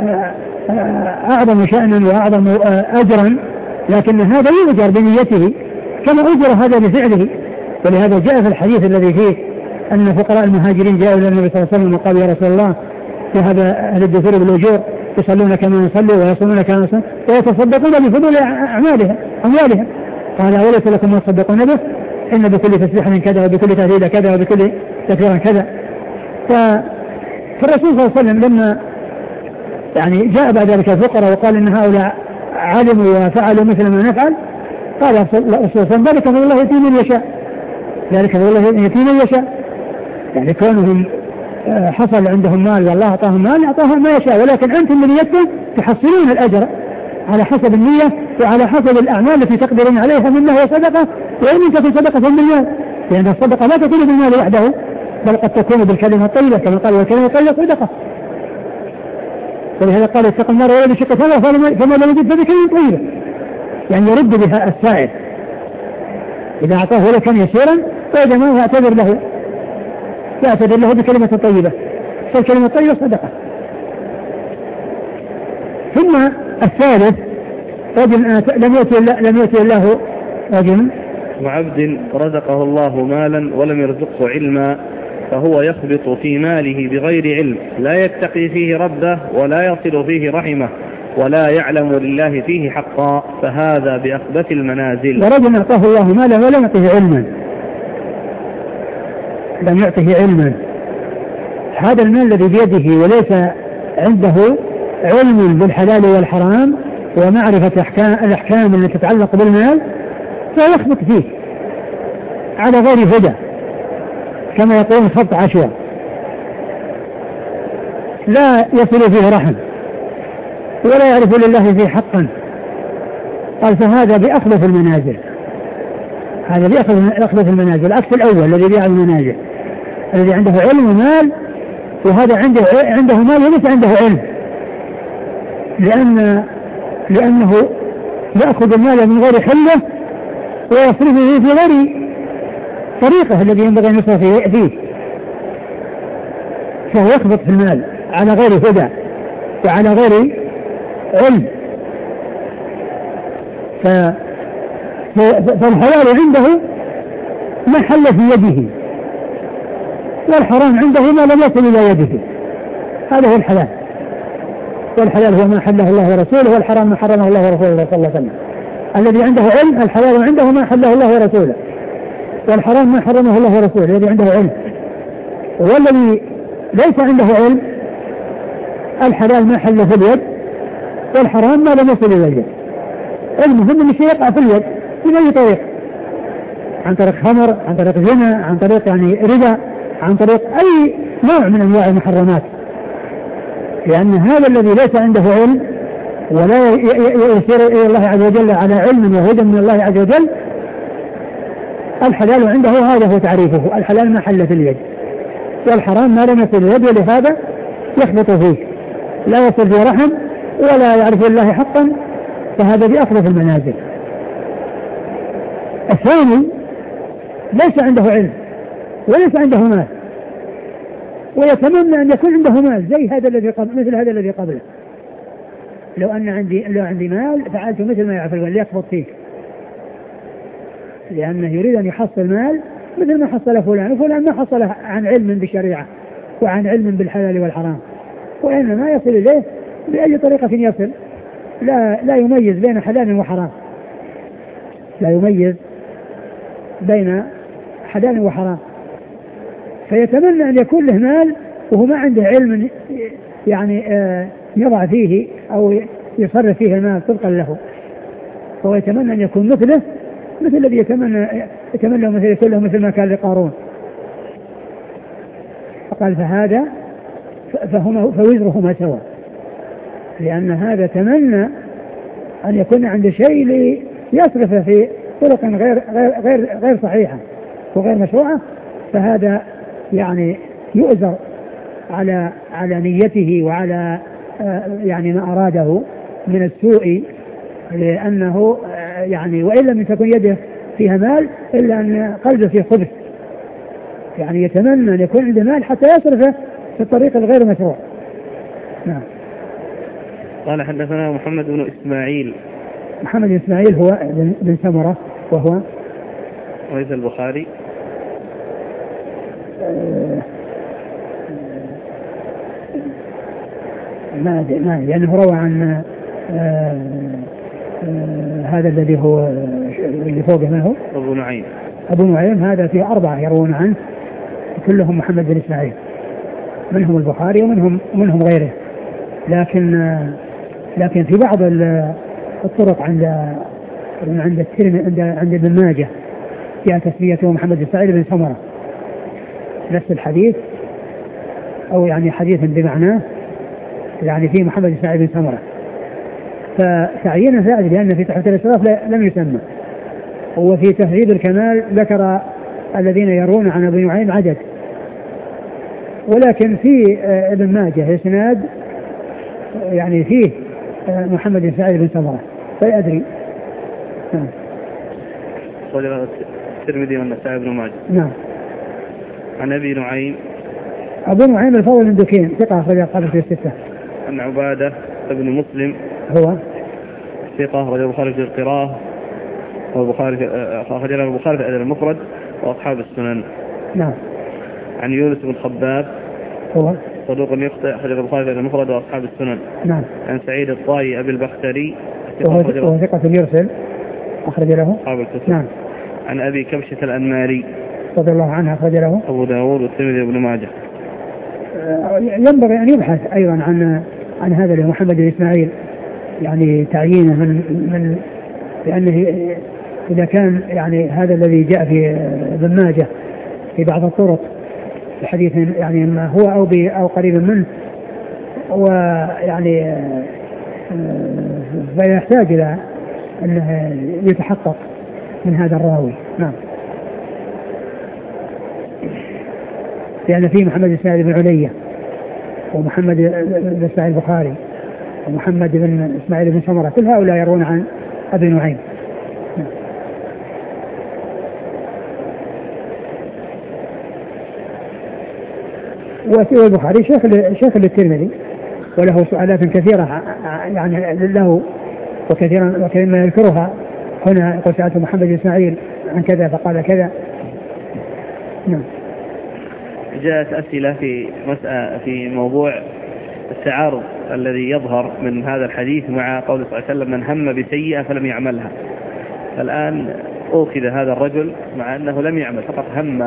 أعظم شأنا وأعظم أجرا، لكن هذا يؤجر بنيته كما أجر هذا بفعله. ولهذا جاء في الحديث الذي فيه أن فقراء المهاجرين جاءوا إلى النبي صلى الله عليه وسلم وقالوا يا رسول الله وهذا أهل الدثور بالأجور يصلون كما نصلي ويصومون كما نصوم ويتصدقون بفضول أعمالهم أموالهم، قال أوليس لكم ما تصدقون به إن بكل تسبيح كذا وبكل تهليل كذا وبكل تكبير كذا. فالرسول صلى الله عليه وسلم لما يعني جاء بعد ذلك الفقراء وقال إن هؤلاء علموا وفعلوا مثل ما نفعل، قال الرسول صلى الله عليه وسلم ذلك فضل الله يأتي من يشاء، ذلك فضل الله يأتي من يشاء، يعني كونهم حصل عندهم مال والله أعطاهم مال أعطاهم ما يشاء، ولكن أنتم من يده تحصلون الأجر على حسب النية وعلى حسب الأعمال التي تقدرون عليها منه صدقة، وإن لم تكن صدقة بالمال، لأن الصدقة لا تكون بالمال وحده بل قد تكون بالكلمة الطيبة كما قال والكلمة الطيبة صدقة. ولهذا قال اتق النار ولا بشق تمرة فما لم يجد فبكلمة طيبة، يعني يرد بها السائل إذا أعطاه ولو كان يسيرا فإذا ما يعتذر له يعتذر له بكلمة طيبة، فالكلمة الطيبة صدقة. ثم الثالث رجل لم يؤتي لم يؤتي الله رجل وعبد رزقه الله مالا ولم يرزقه علما فهو يخبط في ماله بغير علم لا يتقي فيه ربه ولا يصل فيه رحمه ولا يعلم لله فيه حقا فهذا بأخبث المنازل. ورجل أعطاه الله مالا ولم يعطه علما لم يعطه علما هذا المال الذي بيده وليس عنده علم بالحلال والحرام ومعرفة أحكام الأحكام التي تتعلق بالمال فيخبط فيه على غير هدى كما يقولون خبط عشوة لا يصل فيه رحم ولا يعرف لله فيه حقا. قال فهذا بأخبث المنازل، هذا بأخبث المنازل عكس الأول الذي بيع المنازل الذي عنده علم ومال، وهذا عنده عنده مال وليس عنده علم، لأن لأنه يأخذ المال من غير حله ويصرفه في غير طريقه الذي ينبغي أن يصرف فيه، فهو يخبط في المال على غير هدى وعلى غير علم. فالحلال عنده ما حل في يده والحرام عنده ما لم يصل إلى يده، هذا هو الحلال. والحلال هو ما حله الله ورسوله والحرام ما حرمه الله ورسوله صلى الله عليه وسلم. الذي عنده علم الحلال عنده ما حله الله ورسوله والحرام ما حرمه الله ورسوله الذي عنده علم. والذي ليس عنده علم الحلال ما حله في اليد والحرام ما لم يصل إلى اليد. المهم أن الشيء يقع في اليد بأي طريق، عن طريق خمر، عن طريق زنا، عن طريق يعني ربا، عن طريق أي نوع من أنواع المحرمات، لأن هذا الذي ليس عنده علم ولا يسير إلى الله عز وجل على علم وهدى من الله عز وجل الحلال عنده هذا هو تعريفه، الحلال ما حل في اليد والحرام ما لم يصل اليد ولهذا يخبط فيه لا يصل فيه رحم ولا يعرف الله حقا، فهذا بأخبث المنازل. الثاني ليس عنده علم وليس عنده مال ويتمنى أن يكون عنده مال زي هذا الذي قبل مثل هذا الذي قبله، لو أن عندي لو عندي مال فعلت مثل ما يفعل ليخبط فيه، لأنه يريد أن يحصل مال مثل ما حصل فلان، وفلان ما حصل عن علم بالشريعة وعن علم بالحلال والحرام، وإنما يصل إليه بأي طريقة يصل، لا لا يميز بين حلال وحرام، لا يميز بين حلال وحرام، فيتمنى أن يكون له مال وهو ما عنده علم يعني يضع فيه أو يصرف فيه المال طبقا له، فهو يتمنى أن يكون مثله مثل الذي يتمنى يتمنى مثل يكون له مثل ما كان لقارون. فقال فهذا فهما فوزرهما سوا، لأن هذا تمنى أن يكون عنده شيء ليصرفه في طرق غير غير غير غير صحيحة وغير مشروعة، فهذا يعني يؤذر على على نيته وعلى يعني ما أراده من السوء، لأنه يعني وإن لم تكن يده فيها مال إلا أن قلبه فيه خبث، يعني يتمنى أن يكون عنده مال حتى يصرفه في الطريق الغير مشروع. نعم. قال حدثنا محمد بن إسماعيل. محمد بن إسماعيل هو بن سمرة وهو رئيس البخاري. ما ما لأنه روى عن آه آه هذا الذي هو اللي فوقه ما هو أبو نعيم. أبو نعيم هذا فيه أربعة يروون عنه كلهم محمد بن إسماعيل، منهم البخاري ومنهم منهم غيره، لكن آه لكن في بعض الطرق عند عند الترمذي عند عند ابن ماجه جاء تسميته محمد بن سعيد بن سمرة نفس الحديث، أو يعني حديث بمعناه، يعني فيه محمد بن سعيد بن سمرة، فتعيينه لا أدري لأن في تحفة الأشراف لم يسمى. وفي تهذيب الكمال ذكر الذين يرون عن أبي نعيم عدد، ولكن في ابن ماجه إسناد يعني فيه محمد بن سعيد بن سمرة فلا أدري. نعم. الترمذي والنسائي بن ماجه. نعم. عن أبي نعيم. أبو نعيم الفضل بن دكين ثقة أخرج أصحابه في الستة. عن عبادة بن مسلم هو ثقة أخرج البخاري في القراءة والبخاري أخرج له البخاري في الأدب المفرد وأصحاب السنن. نعم. عن يونس بن خباب هو صدوق يخطئ أخرج البخاري في الأدب المفرد وأصحاب السنن. نعم. عن سعيد الطائي أبي البختري وهو ثقة يرسل أخرج له أصحاب الكتب. نعم. عن أبي كبشة الأنماري رضي الله عنه أخرج له أبو داود والترمذي وابن ماجه. ينبغي أن يبحث أيضا عن عن هذا اللي محمد بن إسماعيل يعني تعيينه من من لأنه إذا كان يعني هذا الذي جاء في ابن ماجه في بعض الطرق الحديث يعني ما هو أو أو قريب منه ويعني فيحتاج إلى أنه يتحقق من هذا الراوي. نعم. لأن فيه محمد بن إسماعيل بن علية ومحمد بن إسماعيل البخاري ومحمد بن إسماعيل بن سمرة كل هؤلاء يروون عن أبي نعيم. وفي البخاري شيخ شيخ للترمذي وله سؤالات كثيرة يعني له وكثيرا وكثيرا ما يذكرها هنا. يقول سألت محمد بن إسماعيل عن كذا فقال كذا. نعم. جاءت أسئلة في مسألة في موضوع التعارض الذي يظهر من هذا الحديث مع قول صلى الله عليه وسلم من هم بسيئة فلم يعملها. الآن أوكد هذا الرجل مع أنه لم يعمل فقط هم.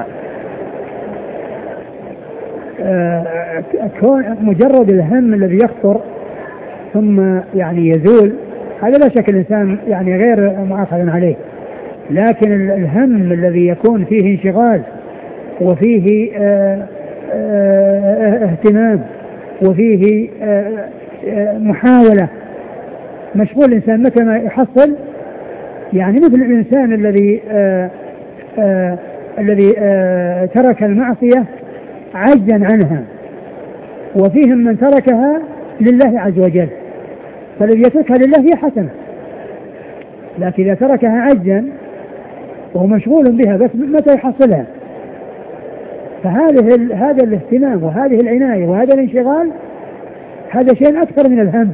آه كون مجرد الهم الذي يخطر ثم يعني يزول هذا لا شك الإنسان يعني غير مؤاخذ عليه، لكن الهم الذي يكون فيه انشغال وفيه آه آه اهتمام وفيه آه آه محاولة مشغول الإنسان متى ما يحصل يعني مثل الإنسان الذي آه آه الذي آه ترك المعصية عجزا عنها، وفيهم من تركها لله عز وجل، فالذي يتركها لله هي حسنة، لكن إذا تركها عجزا وهو مشغول بها بس متى يحصلها، فهذه هذا الاهتمام وهذه العناية وهذا الانشغال هذا شيء أكثر من الهم،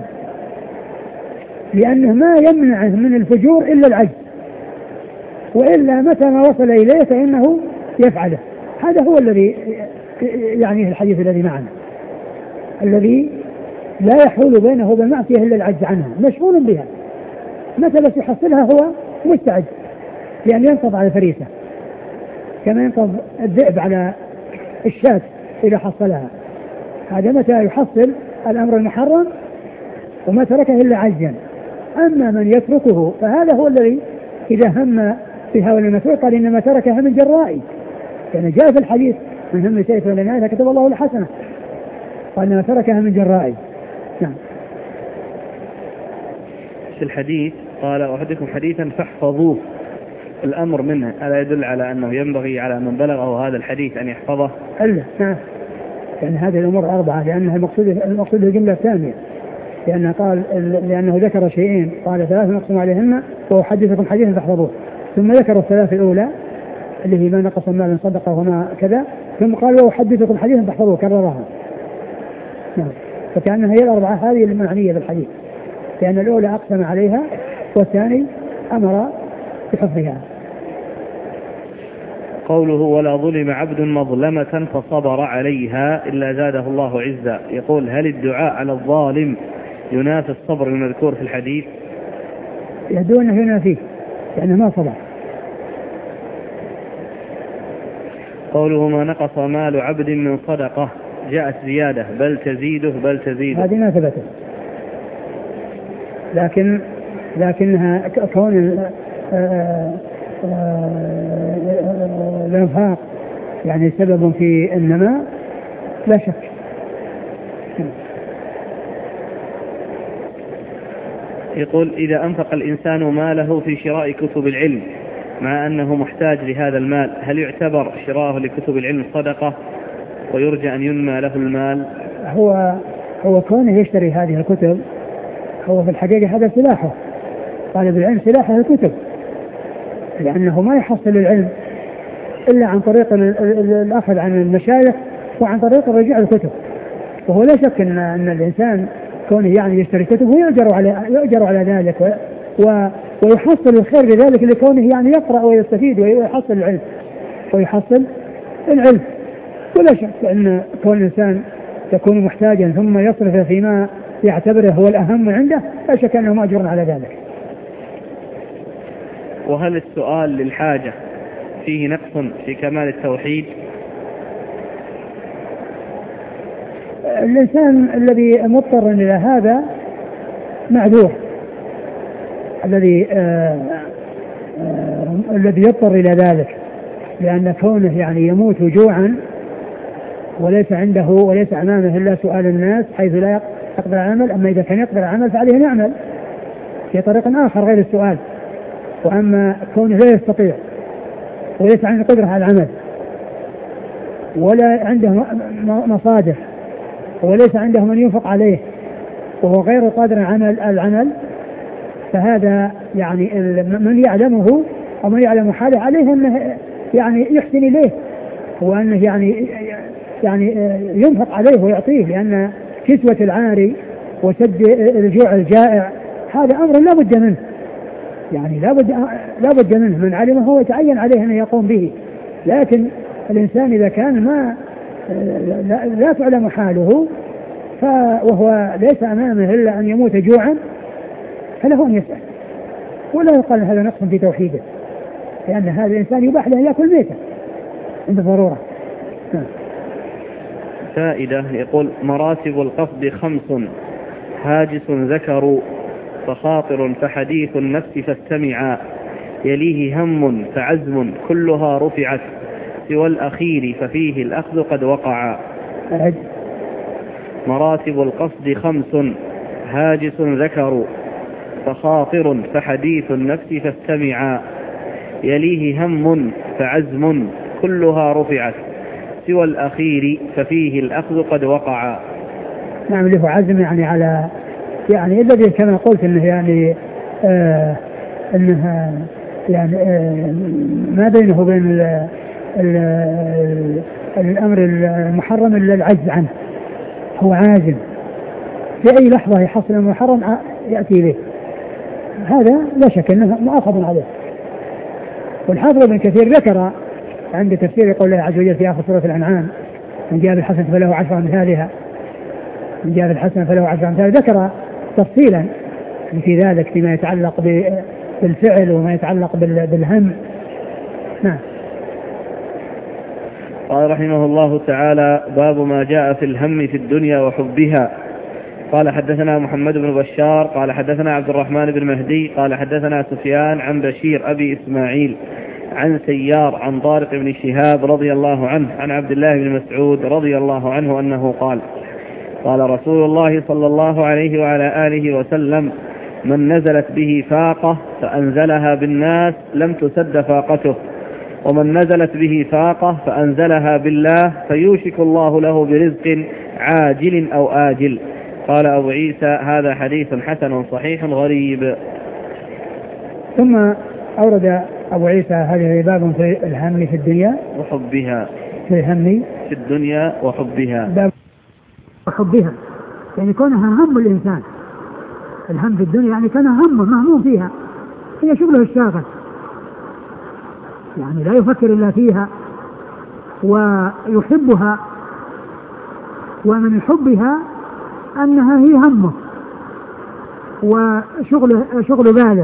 لأنه ما يمنعه من الفجور إلا العجز، وإلا متى ما وصل إليه فإنه يفعله. هذا هو الذي يعني الحديث الذي معنا الذي لا يحول بينه وبين المعصية إلا العجز عنها، مشغول بها متى بس يحصلها هو مستعد لأن ينقض على فريسة كما ينقض الذئب على الشاة إذا حصلها. هذا متى يحصل الأمر المحرم وما تركه إلا عجزا. أما من يتركه فهذا هو الذي إذا هم بها ولم يترك قال إنما تركها من جرائي، يعني جاء في الحديث من هم شيء فلن يعمل كتب الله الحسنة، قال إنما تركها من جرائي. نعم. في الحديث قال أحدكم حديثا فاحفظوه، الأمر منه ألا يدل على أنه ينبغي على من بلغه هذا الحديث أن يحفظه؟ ألا نعم، يعني هذه الأمور أربعة لأنها المقصود المقصود الجملة الثانية، لأنه قال لأنه ذكر شيئين قال ثلاث نقسم عليهن وأحدثكم حديثا فاحفظوه، ثم ذكر الثلاث الأولى اللي هي ما نقص المال من صدقة وما كذا، ثم قال وأحدثكم حديثا فاحفظوه كررها. نعم. فكأنها هي الأربعة هذه المعنية بالحديث، لأن الأولى أقسم عليها والثاني أمر بحفظها. قوله ولا ظلم عبد مظلمة فصبر عليها إلا زاده الله عزا، يقول هل الدعاء على الظالم ينافي الصبر المذكور في الحديث؟ يدعو أنه ينافيه لأنه ما صبر. قوله ما نقص مال عبد من صدقة جاءت زيادة بل تزيده بل تزيده، هذه ما ثبتت، لكن لكنها كون الانفاق يعني سبب في النماء لا شك. يقول إذا أنفق الإنسان ماله في شراء كتب العلم مع أنه محتاج لهذا المال، هل يعتبر شراءه لكتب العلم صدقة ويرجى أن ينمى له المال؟ هو هو كونه يشتري هذه الكتب هو في الحقيقة هذا سلاحه، طالب العلم سلاحه الكتب، لأنه ما يحصل العلم إلا عن طريق الأخذ عن المشايخ وعن طريق الرجوع الكتب. وهو لا شك أن, أن الإنسان كونه يعني يشتري كتب ويؤجر على يؤجر على ذلك و ويحصل الخير بذلك لكونه يعني يقرأ ويستفيد ويحصل العلم ويحصل العلم. ولا شك أن كون الإنسان يكون محتاجا ثم يصرف فيما يعتبره هو الأهم عنده لا شك أنه مأجور على ذلك. وهل السؤال للحاجة فيه نقص في كمال التوحيد؟ الإنسان الذي مضطر إلى هذا معذور، الذي آه آه الذي يضطر إلى ذلك، لأن كونه يعني يموت جوعا وليس عنده وليس أمامه إلا سؤال الناس حيث لا يقدر العمل. أما إذا كان يقدر العمل فعليه أن يعمل في طريق آخر غير السؤال. وأما كونه لا يستطيع وليس عنده قدرة على العمل ولا عنده مصادر وليس عنده من ينفق عليه وهو غير قادر على العمل، فهذا يعني من يعلمه أو من يعلم حاله عليه أنه يعني يحسن إليه وأنه يعني يعني ينفق عليه ويعطيه، لأن كسوة العاري وسد الجوع الجائع هذا أمر لا بد منه، يعني لا بد لا بد منه، من علمه هو يتعين عليه أن يقوم به. لكن الإنسان إذا كان ما لا, لا تعلم حاله وهو ليس أمامه إلا أن يموت جوعا فله أن يسأل، ولا يقال هذا نقص في توحيده، لأن هذا الإنسان يباح له يأكل ميتا عند ضرورة. فائدة. يقول مراتب القصد خمس: هاجس ذكر فخاطر فحديث النفس فاستمعا، يليه هم فعزم كلها رفعت، سوى الأخير ففيه الأخذ قد وقع. مراتب القصد خمس: هاجس ذكر فخاطر فحديث النفس فاستمعا، يليه هم فعزم كلها رفعت، سوى الأخير ففيه الأخذ قد وقع. نعم، له عزم يعني على يعني الذي كما قلت انه يعني آه انها يعني آه ما بينه وبين ال ال الامر المحرم الا العجز عنه، هو عازم في اي لحظه يحصل المحرم ياتي به، هذا لا شك انه مؤاخذ عليه. والحافظ ابن كثير ذكر عند تفسير قول الله عز وجل في آخر سورة الأنعام: من جاء بالحسنة فله عشر أمثالها، من جاء بالحسنة فله عشر أمثالها، ذكر تفصيلا في ذلك فيما يتعلق بالفعل وما يتعلق بالهم. نعم. قال رحمه الله تعالى: باب ما جاء في الهم في الدنيا وحبها. قال حدثنا محمد بن بشار قال حدثنا عبد الرحمن بن مهدي قال حدثنا سفيان عن بشير أبي إسماعيل عن سيار عن طارق بن شهاب رضي الله عنه عن عبد الله بن مسعود رضي الله عنه أنه قال: قال رسول الله صلى الله عليه وعلى آله وسلم: من نزلت به فاقة فأنزلها بالناس لم تسد فاقته، ومن نزلت به فاقة فأنزلها بالله فيوشك الله له برزق عاجل أو آجل. قال أبو عيسى: هذا حديث حسن صحيح غريب. ثم أورد أبو عيسى هذه باب في الهم في الدنيا وحبها، في الهم في الدنيا وحبها، باب وحبها يعني كونها هم الإنسان، الهم في الدنيا يعني كان هم مهموم فيها، هي شغله الشاغل، يعني لا يفكر إلا فيها ويحبها، ومن حبها أنها هي همه وشغل شغل باله.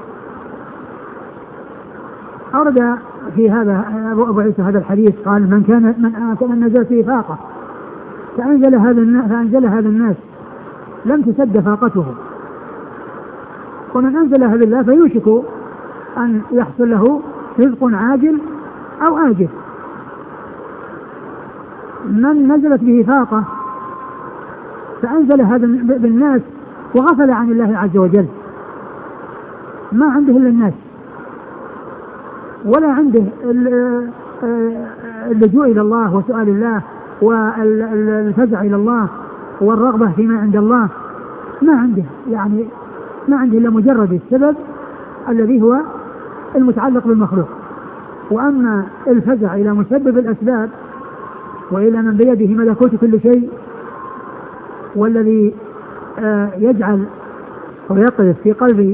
أرد في هذا أبو عيسى هذا الحديث قال: من كان من كان نزل فيه فاقة فأنزل هذا فأنزل هذا الناس لم تسد فاقته، ومن أنزلها بالله فيوشك أن يحصل له رزق عاجل أو آجل. من نزلت به فاقة فأنزل هذا بالناس وغفل عن الله عز وجل، ما عنده إلا الناس، ولا عنده اللجوء إلى الله وسؤال الله والفزع إلى الله والرغبة فيما عند الله، ما عنده يعني ما عنده إلا مجرد السبب الذي هو المتعلق بالمخلوق. وأما الفزع إلى مسبب الأسباب وإلى من بيده ملكوت كل شيء، والذي يجعل ويقذف في قلب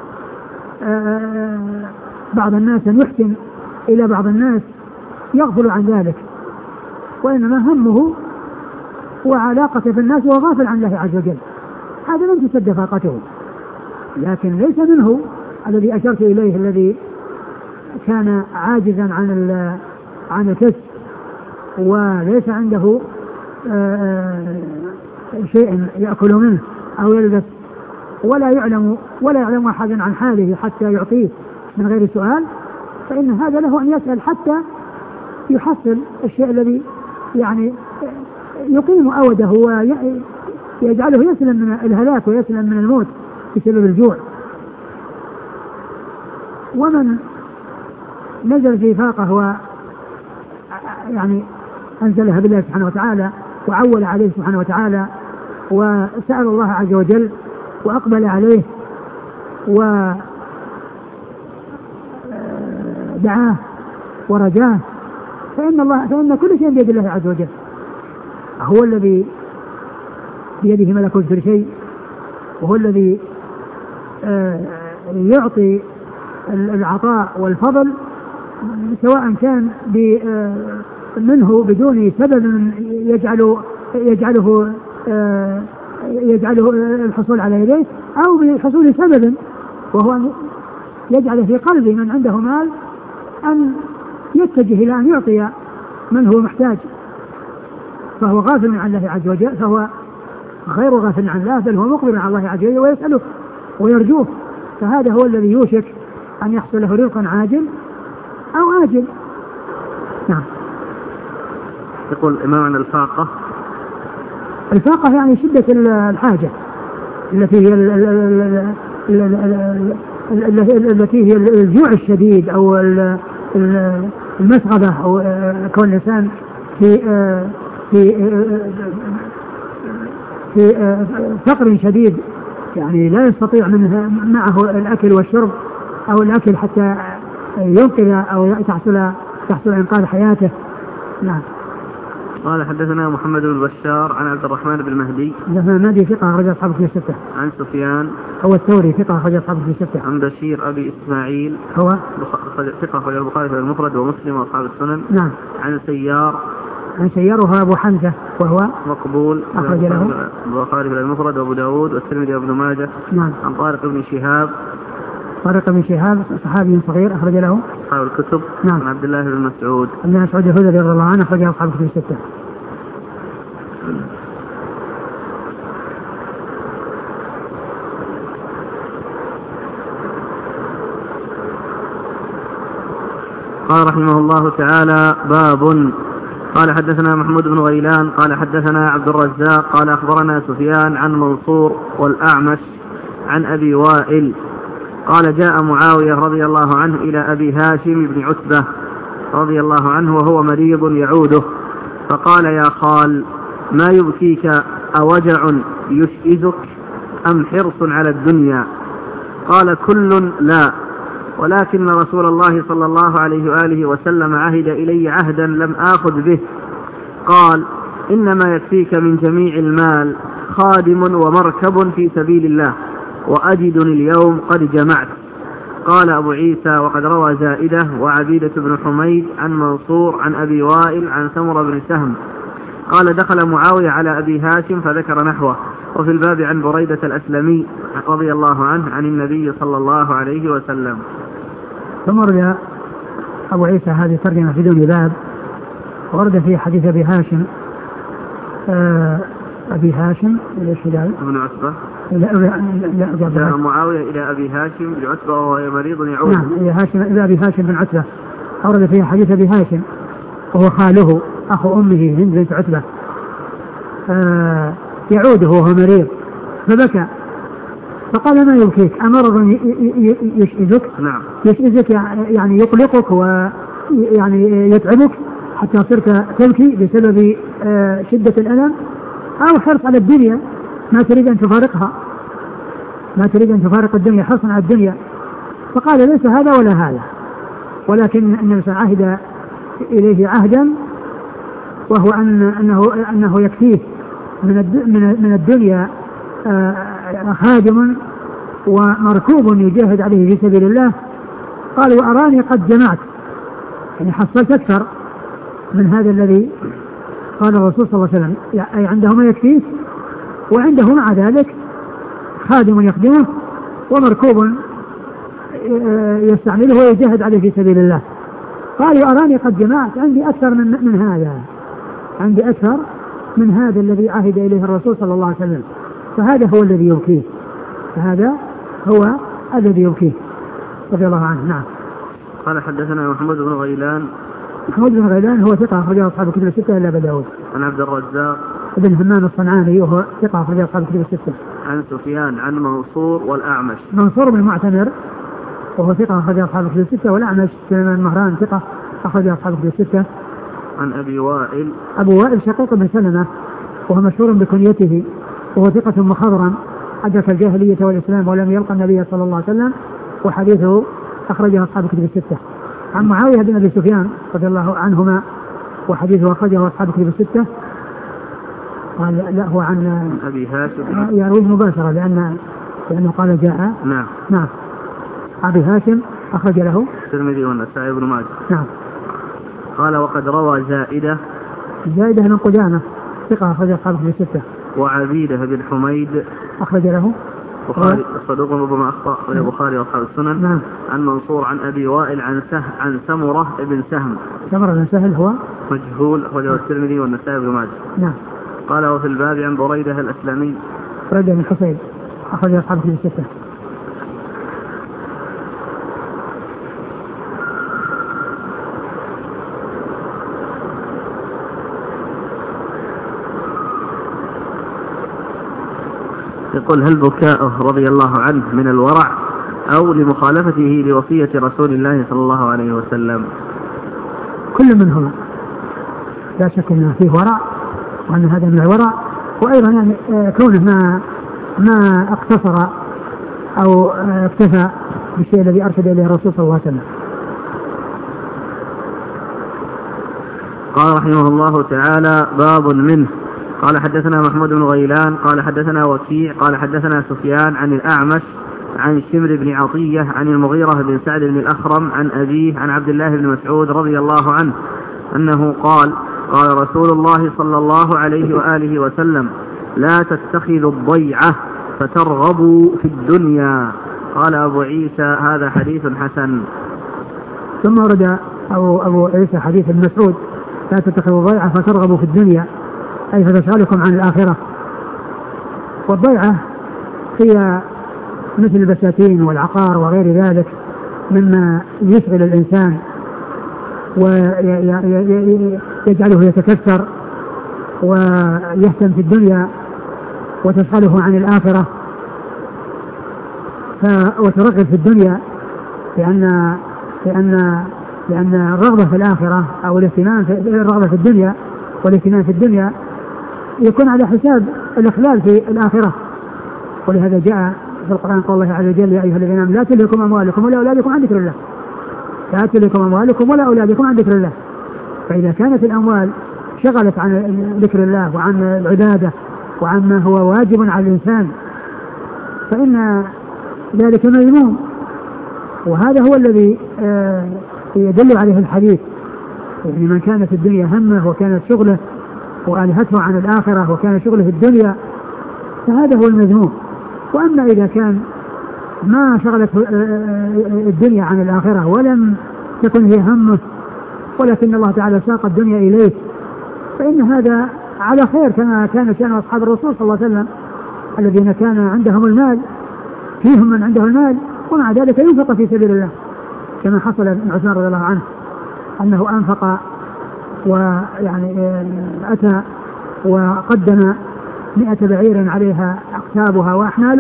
بعض الناس أن يحسن إلى بعض الناس، يغفل عن ذلك، وإنما همه وعلاقته بالناس وغافل عن الله عز وجل، هذا لم تسد فاقته. لكن ليس منه الذي أشرت إليه الذي كان عاجزا عن عن الكسب وليس عنده شيء يأكل منه أو يلبس، ولا يعلم ولا يعلم أحد عن حاله حتى يعطيه من غير سؤال، فإن هذا له أن يسأل حتى يحصل الشيء الذي يعني يقيم أوده ويجعله يسلم من الهلاك ويسلم من الموت بسبب الجوع. ومن نزل في فاقه و يعني أنزلها بالله سبحانه وتعالى وعول عليه سبحانه وتعالى وسأل الله عز وجل وأقبل عليه ودعاه ورجاه، فإن الله فإن كل شيء بيد الله عز وجل، هو الذي بيده ملكوت كل شيء، وهو الذي يعطي العطاء والفضل سواء كان منه بدون سبب يجعله يجعله يجعله الحصول على يديه، أو بحصول سبب وهو أن يجعل في قلب من عنده مال أن يتجه إلى أن يعطي من هو محتاج، فهو غافل عن الله عز وجل، فهو غير غافل عن الله، بل هو مقبل على الله عز وجل ويسأله ويرجوه، فهذا هو الذي يوشك أن يحصل له رزق عاجل أو آجل. نعم. يقول الإمام عن الفاقة. الفاقة يعني شدة الحاجة التي هي التي هي الجوع الشديد أو المسغبة أو كون الإنسان في في في فقر شديد، يعني لا يستطيع منه معه الأكل والشرب أو الأكل حتى ينقذ أو تحصل تحصل إنقاذ حياته. نعم. قال حدثنا محمد بن بشار عن عبد الرحمن بن المهدي. المهدي ثقة أخرج أصحابه في الستة. عن سفيان هو الثوري ثقة أخرج أصحابه في الستة. عن بشير أبي إسماعيل هو ثقة أخرج البخاري في المفرد ومسلم وأصحاب السنن. نعم. عن سيار عن سياره أبو حمزة وهو مقبول أخرج له البخاري في المفرد وأبو داود والترمذي وابن ماجه. نعم. عن طارق بن شهاب طارق بن شهاب صحابي صغير أخرج له أصحاب الكتب. نعم. عن عبد الله بن مسعود عبد الله بن مسعود رضي الله عنه أخرج أصحابه في الستة. قال رحمه الله تعالى: باب. قال حدثنا محمود بن غيلان قال حدثنا عبد الرزاق قال أخبرنا سفيان عن منصور والأعمش عن أبي وائل قال: جاء معاوية رضي الله عنه إلى أبي هاشم بن عتبة رضي الله عنه وهو مريض يعوده، فقال: يا خال، ما يبكيك؟ أوجع يشئزك أم حرص على الدنيا؟ قال: كل لا، ولكن رسول الله صلى الله عليه وآله وسلم عهد إلي عهدا لم آخذ به. قال: إنما يكفيك من جميع المال خادم ومركب في سبيل الله، وأجدني اليوم قد جمعت. قال أبو عيسى: وقد روى زائدة وعبيدة بن حميد عن منصور عن أبي وائل عن سمرة بن سهم قال: دخل معاوية على أبي هاشم فذكر نحوه. وفي الباب عن بريدة الأسلمي رضي الله عنه عن النبي صلى الله عليه وسلم. ثم ورد أبو عيسى هذه ترجمة في دون باب، ورد في حديث أبي هاشم آه أبي هاشم ابن عتبة لا لا جاء معاوية إلى أبي هاشم بن عتبة وهو مريض يعود. نعم، إلى هاشم إلى أبي هاشم بن عتبة، ورد في حديث أبي هاشم وهو خاله أخو أمه هند بنت عتبة آه يعوده وهو مريض، فبكى فقال ما يبكيك أمرض يشئزك نعم يشئزك يعني يقلقك ويعني يتعبك حتى صرت تبكي بسبب شدة الألم أو حرص على الدنيا ما تريد أن تفارقها ما تريد أن تفارق الدنيا حرصا على الدنيا. فقال ليس هذا ولا هذا ولكن النبي صلى الله عليه وسلم عهد إليه عهدا وهو أن أنه أنه يكفيه من من الدنيا خادم ومركوب يجاهد عليه في سبيل الله. قال وأراني قد جمعت يعني حصلت أكثر من هذا الذي قال الرسول صلى الله عليه وسلم أي عنده ما يكفيه وعنده مع ذلك خادم يخدمه ومركوب يستعمله ويجاهد عليه في سبيل الله. قال وأراني قد جمعت عندي أكثر من, من هذا عندي أكثر من هذا الذي عهد إليه الرسول صلى الله عليه وسلم فهذا هو الذي يبكيه فهذا هو الذي يبكيه رضي الله عنه. نعم. قال حدثنا محمد بن غيلان. محمد بن غيلان هو ثقة أخرجه أصحاب الكتب الستة إلا أبا داود. عن عبد الرزاق ابن همام الصنعاني وهو ثقة أخرجه أصحاب الكتب الستة. عن سفيان عن منصور والأعمش. منصور بن معتمر وهو ثقة أخرجه أصحاب الكتب الستة والأعمش سليمان المهران ثقة أخرجه أصحاب الكتب الستة. عن أبي وائل. أبو وائل شقيق بن سلمة وهو مشهور بكنيته وهو ثقة مخضرم أدرك الجاهلية والإسلام ولم يلقى النبي صلى الله عليه وسلم وحديثه أخرجه أصحاب الكتب الستة. عن معاوية بن أبي سفيان رضي الله عنهما وحديثه أخرجه أصحاب الكتب الستة. قال لا هو عن أبي هاشم يرويه مباشرة لأن لأنه قال جاء. نعم. نعم. أبي هاشم أخرج له الترمذي والنسائي بن ماجه. نعم. قال وقد روى زائدة. زائدة من قدامة ثقة أخرج أصحاب الكتب الستة. وعبيدة بن حميد أخرج له بخاري صدوق ربما أخطأ والبخاري وأصحاب السنن. نعم. عن منصور عن أبي وائل عن سه عن سمرة بن سهم. سمرة بن سهل هو مجهول أخرجه الترمذي والنسائي بن ماجه. نعم. قال وفي الباب عن بريدة الأسلمي. بريدة بن حصين أخرج أصحاب الكتب الستة. يقول هل بكاؤه رضي الله عنه من الورع أو لمخالفته لوصية رسول الله صلى الله عليه وسلم؟ كل منهما لا شك أنه فيه ورع وأن هذا من الورع وأيضا يعني كونه ما ما اقتصر أو اكتفى بالشيء الذي أرشد إليه الرسول صلى الله عليه وسلم. قال رحمه الله تعالى باب منه. قال حدثنا محمود بن غيلان قال حدثنا وكيع قال حدثنا سفيان عن الأعمش عن شمر بن عطية عن المغيرة بن سعد بن الأخرم عن أبيه عن عبد الله بن مسعود رضي الله عنه أنه قال قال رسول الله صلى الله عليه وآله وسلم لا تتخذوا الضيعة فترغبوا في الدنيا. قال أبو عيسى هذا حديث حسن. ثم ورد أبو, أبو عيسى حديث ابن مسعود لا تتخذوا الضيعة فترغبوا في الدنيا أي فتشغلكم عن الآخرة. والضيعة هي مثل البساتين والعقار وغير ذلك مما يشغل الإنسان ويجعله يتكثر ويهتم في الدنيا وتشغله عن الآخرة وترغب في الدنيا لأن لأن لأن الرغبة في الآخرة أو الاهتمام في الرغبة في الدنيا والاهتمام في الدنيا يكون على حساب الإخلال في الآخرة. ولهذا جاء في القرآن قال الله عز وجل يا أيها الذين آمنوا لا تلهكم أموالكم ولا أولادكم عن ذكر الله لا تلهكم أموالكم ولا أولادكم عن ذكر الله. فإذا كانت الأموال شغلت عن ذكر الله وعن العبادة وعن ما هو واجب على الإنسان فإن ذلك مذموم. وهذا هو الذي يدل عليه الحديث يعني من كانت الدنيا همه وكانت شغله وألهته عن الآخرة وكان شغله في الدنيا فهذا هو المذموم. وأما إذا كان ما شغلت الدنيا عن الآخرة ولم تكن هي همه ولكن الله تعالى ساق الدنيا إليه فإن هذا على خير كما كان شأن أصحاب الرسول صلى الله عليه وسلم الذين كان عندهم المال فيهم من عنده المال ومع ذلك ينفق في سبيل الله كما حصل ابن عثمان رضي الله عنه أنه أنفق ويعني أتى وقدم مئة بعير عليها أقتابها وأحمالها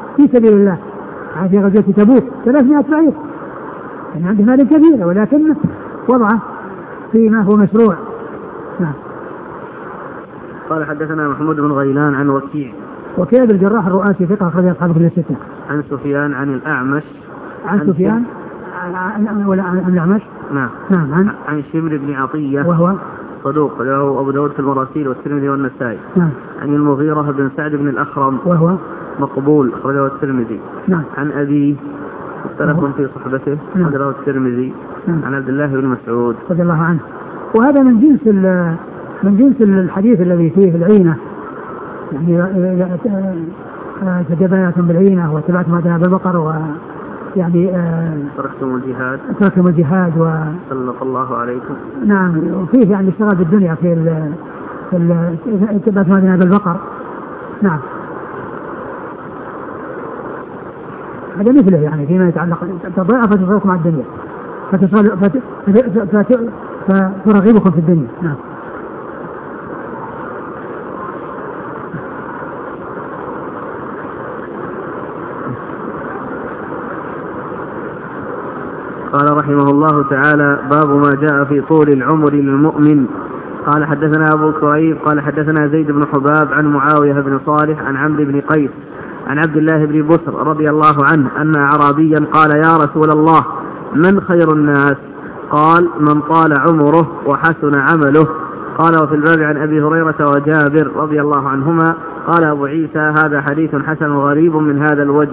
في سبيل الله في غزوة تبوك ثلاثمائة بعير، يعني عنده مال كبير ولكن وضعه فيما هو مشروع. نعم. قال حدثنا محمود بن غيلان عن وكيع وكيع بن الجراح الرؤاسي ثقة أخرج أصحاب الكتب الستة. عن سفيان عن الأعمش عن سفيان ولا عن الأعمش نعم نعم عن عن شمر بن عطية وهو صدوق له أبو داود في المراسيل والترمذي والنسائي. نعم. عن المغيرة بن سعد بن الأخرم وهو مقبول أخرجه الترمذي. نعم. عن أبي اختلف في صحبته أخرجه الترمذي. نعم. عن عبد الله بن مسعود رضي الله عنه. وهذا من جنس من جنس الحديث الذي فيه العينة، يعني تجبايات بالعينة واتبعتم ما ذهب البقر ويعني تركتم الجهاد تركتم الجهاد وسلط الله عليكم. نعم. وفيه يعني اشتغال بالدنيا في ال في اتباعتم ما ذهب البقر. نعم. هذا مثله يعني فيما يتعلق تضيع فتشغلكم على الدنيا فترغبكم في الدنيا. نعم. قال رحمه الله تعالى باب ما جاء في طول العمر للمؤمن. قال حدثنا أبو كريب قال حدثنا زيد بن حباب عن معاوية بن صالح عن عمرو بن قيس عن عبد الله بن بسر رضي الله عنه أن أعرابيا قال يا رسول الله من خير الناس؟ قال من طال عمره وحسن عمله. قال وفي الباب عن أبي هريرة وجابر رضي الله عنهما. قال أبو عيسى هذا حديث حسن غريب من هذا الوجه.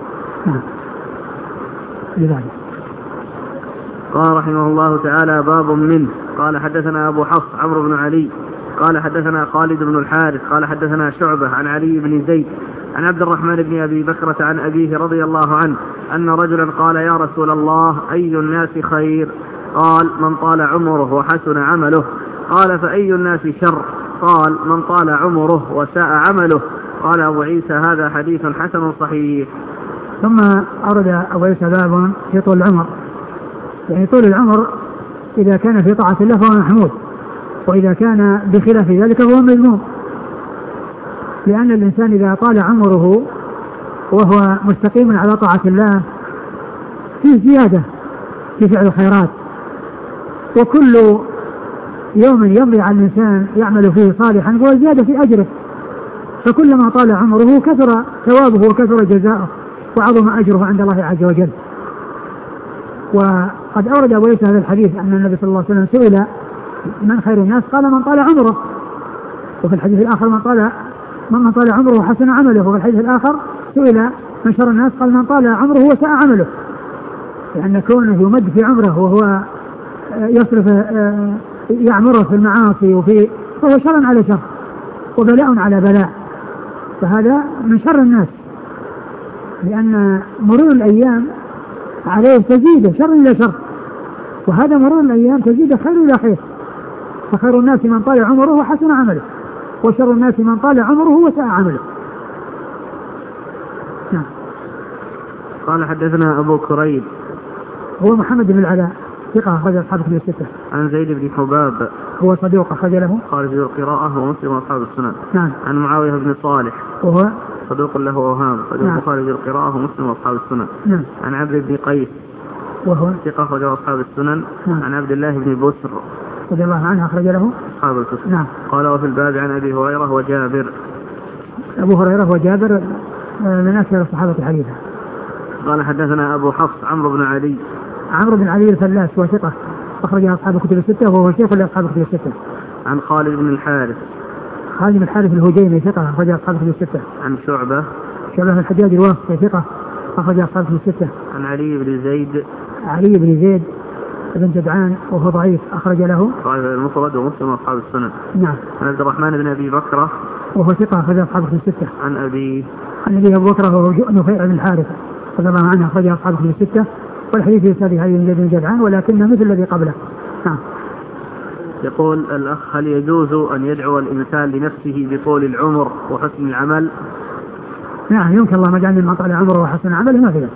قال رحمه الله تعالى باب منه. قال حدثنا أبو حفص عمرو بن علي قال حدثنا خالد بن الحارث قال حدثنا شعبة عن علي بن زيد عن عبد الرحمن بن أبي بكرة عن أبيه رضي الله عنه أن رجلا قال يا رسول الله أي الناس خير؟ قال من طال عمره وحسن عمله. قال فأي الناس شر؟ قال من طال عمره وساء عمله. قال أبو عيسى هذا حديث حسن صحيح. ثم أورد أبو عيسى باب في طول العمر، يعني طول العمر إذا كان في طاعة الله فهو محمود، وإذا كان بخلاف ذلك فهو مذموم، لأن الإنسان إذا طال عمره وهو مستقيم على طاعة الله فيه زيادة في فعل الخيرات، وكل يوم يمضي على الإنسان يعمل فيه صالحا هو زيادة في أجره، فكلما طال عمره كثر ثوابه وكثر جزاؤه وعظم أجره عند الله عز وجل. وقد أورد أبو عيسى هذا الحديث أن النبي صلى الله عليه وسلم سئل من خير الناس؟ قال من طال عمره. وفي الحديث الآخر من طال من طال عمره وحسن عمله. وفي الحديث الآخر سئل من شر الناس؟ قال من طال عمره وساء عمله، لأن كونه يمد في عمره وهو يصرف يعمره في المعاصي وفي فهو شر على شر وبلاء على بلاء، فهذا من شر الناس، لأن مرور الأيام عليه تزيد شر إلى شر، وهذا مرور الأيام تزيد خير إلى خير. فخير الناس من طال عمره وحسن عمله، وشر الناس من طال عمره وساء عمله. نعم. قال حدثنا أبو كريب هو محمد بن العلاء ثقة أخرج أصحاب الكتب الستة. عن زيد بن حباب هو صدوق أخرج له خارج القراءة ومسلم وأصحاب السنن. نعم. عن معاوية بن صالح وهو صدوق له أوهام صدوق نعم. خارج القراءة ومسلم وأصحاب السنن. نعم. عن عبد بن قيس وهو ثقة أخرج أصحاب السنن. نعم. عن عبد الله بن بسر رضي الله عنه أخرج له أصحاب الكتب. نعم. قال وفي الباب عن أبي هريرة وجابر. أبو هريرة وجابر من أكثر الصحابة حديثا. قال حدثنا أبو حفص عمرو بن علي عمرو بن علي الفلاس وثقة أخرج أصحاب الكتب الستة وهو شيخ لأصحاب الكتب الستة. عن خالد بن الحارث خالد بن الحارث الهجيمي ثقة أخرج أصحاب الكتب الستة. عن شعبة شعبة الحجاج الواسطي ثقة أخرج أصحاب الكتب الستة. عن علي بن زيد علي بن زيد بن جدعان وهو ضعيف أخرج له صاحب المفرد ومسلم وأصحاب السنن. نعم. عن عبد الرحمن بن أبي بكرة وهو ثقة أخرج أصحاب الكتب الستة. عن أبي عن أبي أبو بكر وهو نفيع بن الحارث رضي الله عنه أخرج أصحاب الكتب الستة. والحديث يسأل علي بن زيد بن جدعان ولكنه مثل الذي قبله. نعم. يقول الأخ هل يجوز أن يدعو الإنسان لنفسه بطول العمر وحسن العمل؟ نعم يمكن، الله مجعلني من طال عمره وحسن عمله ما فيه.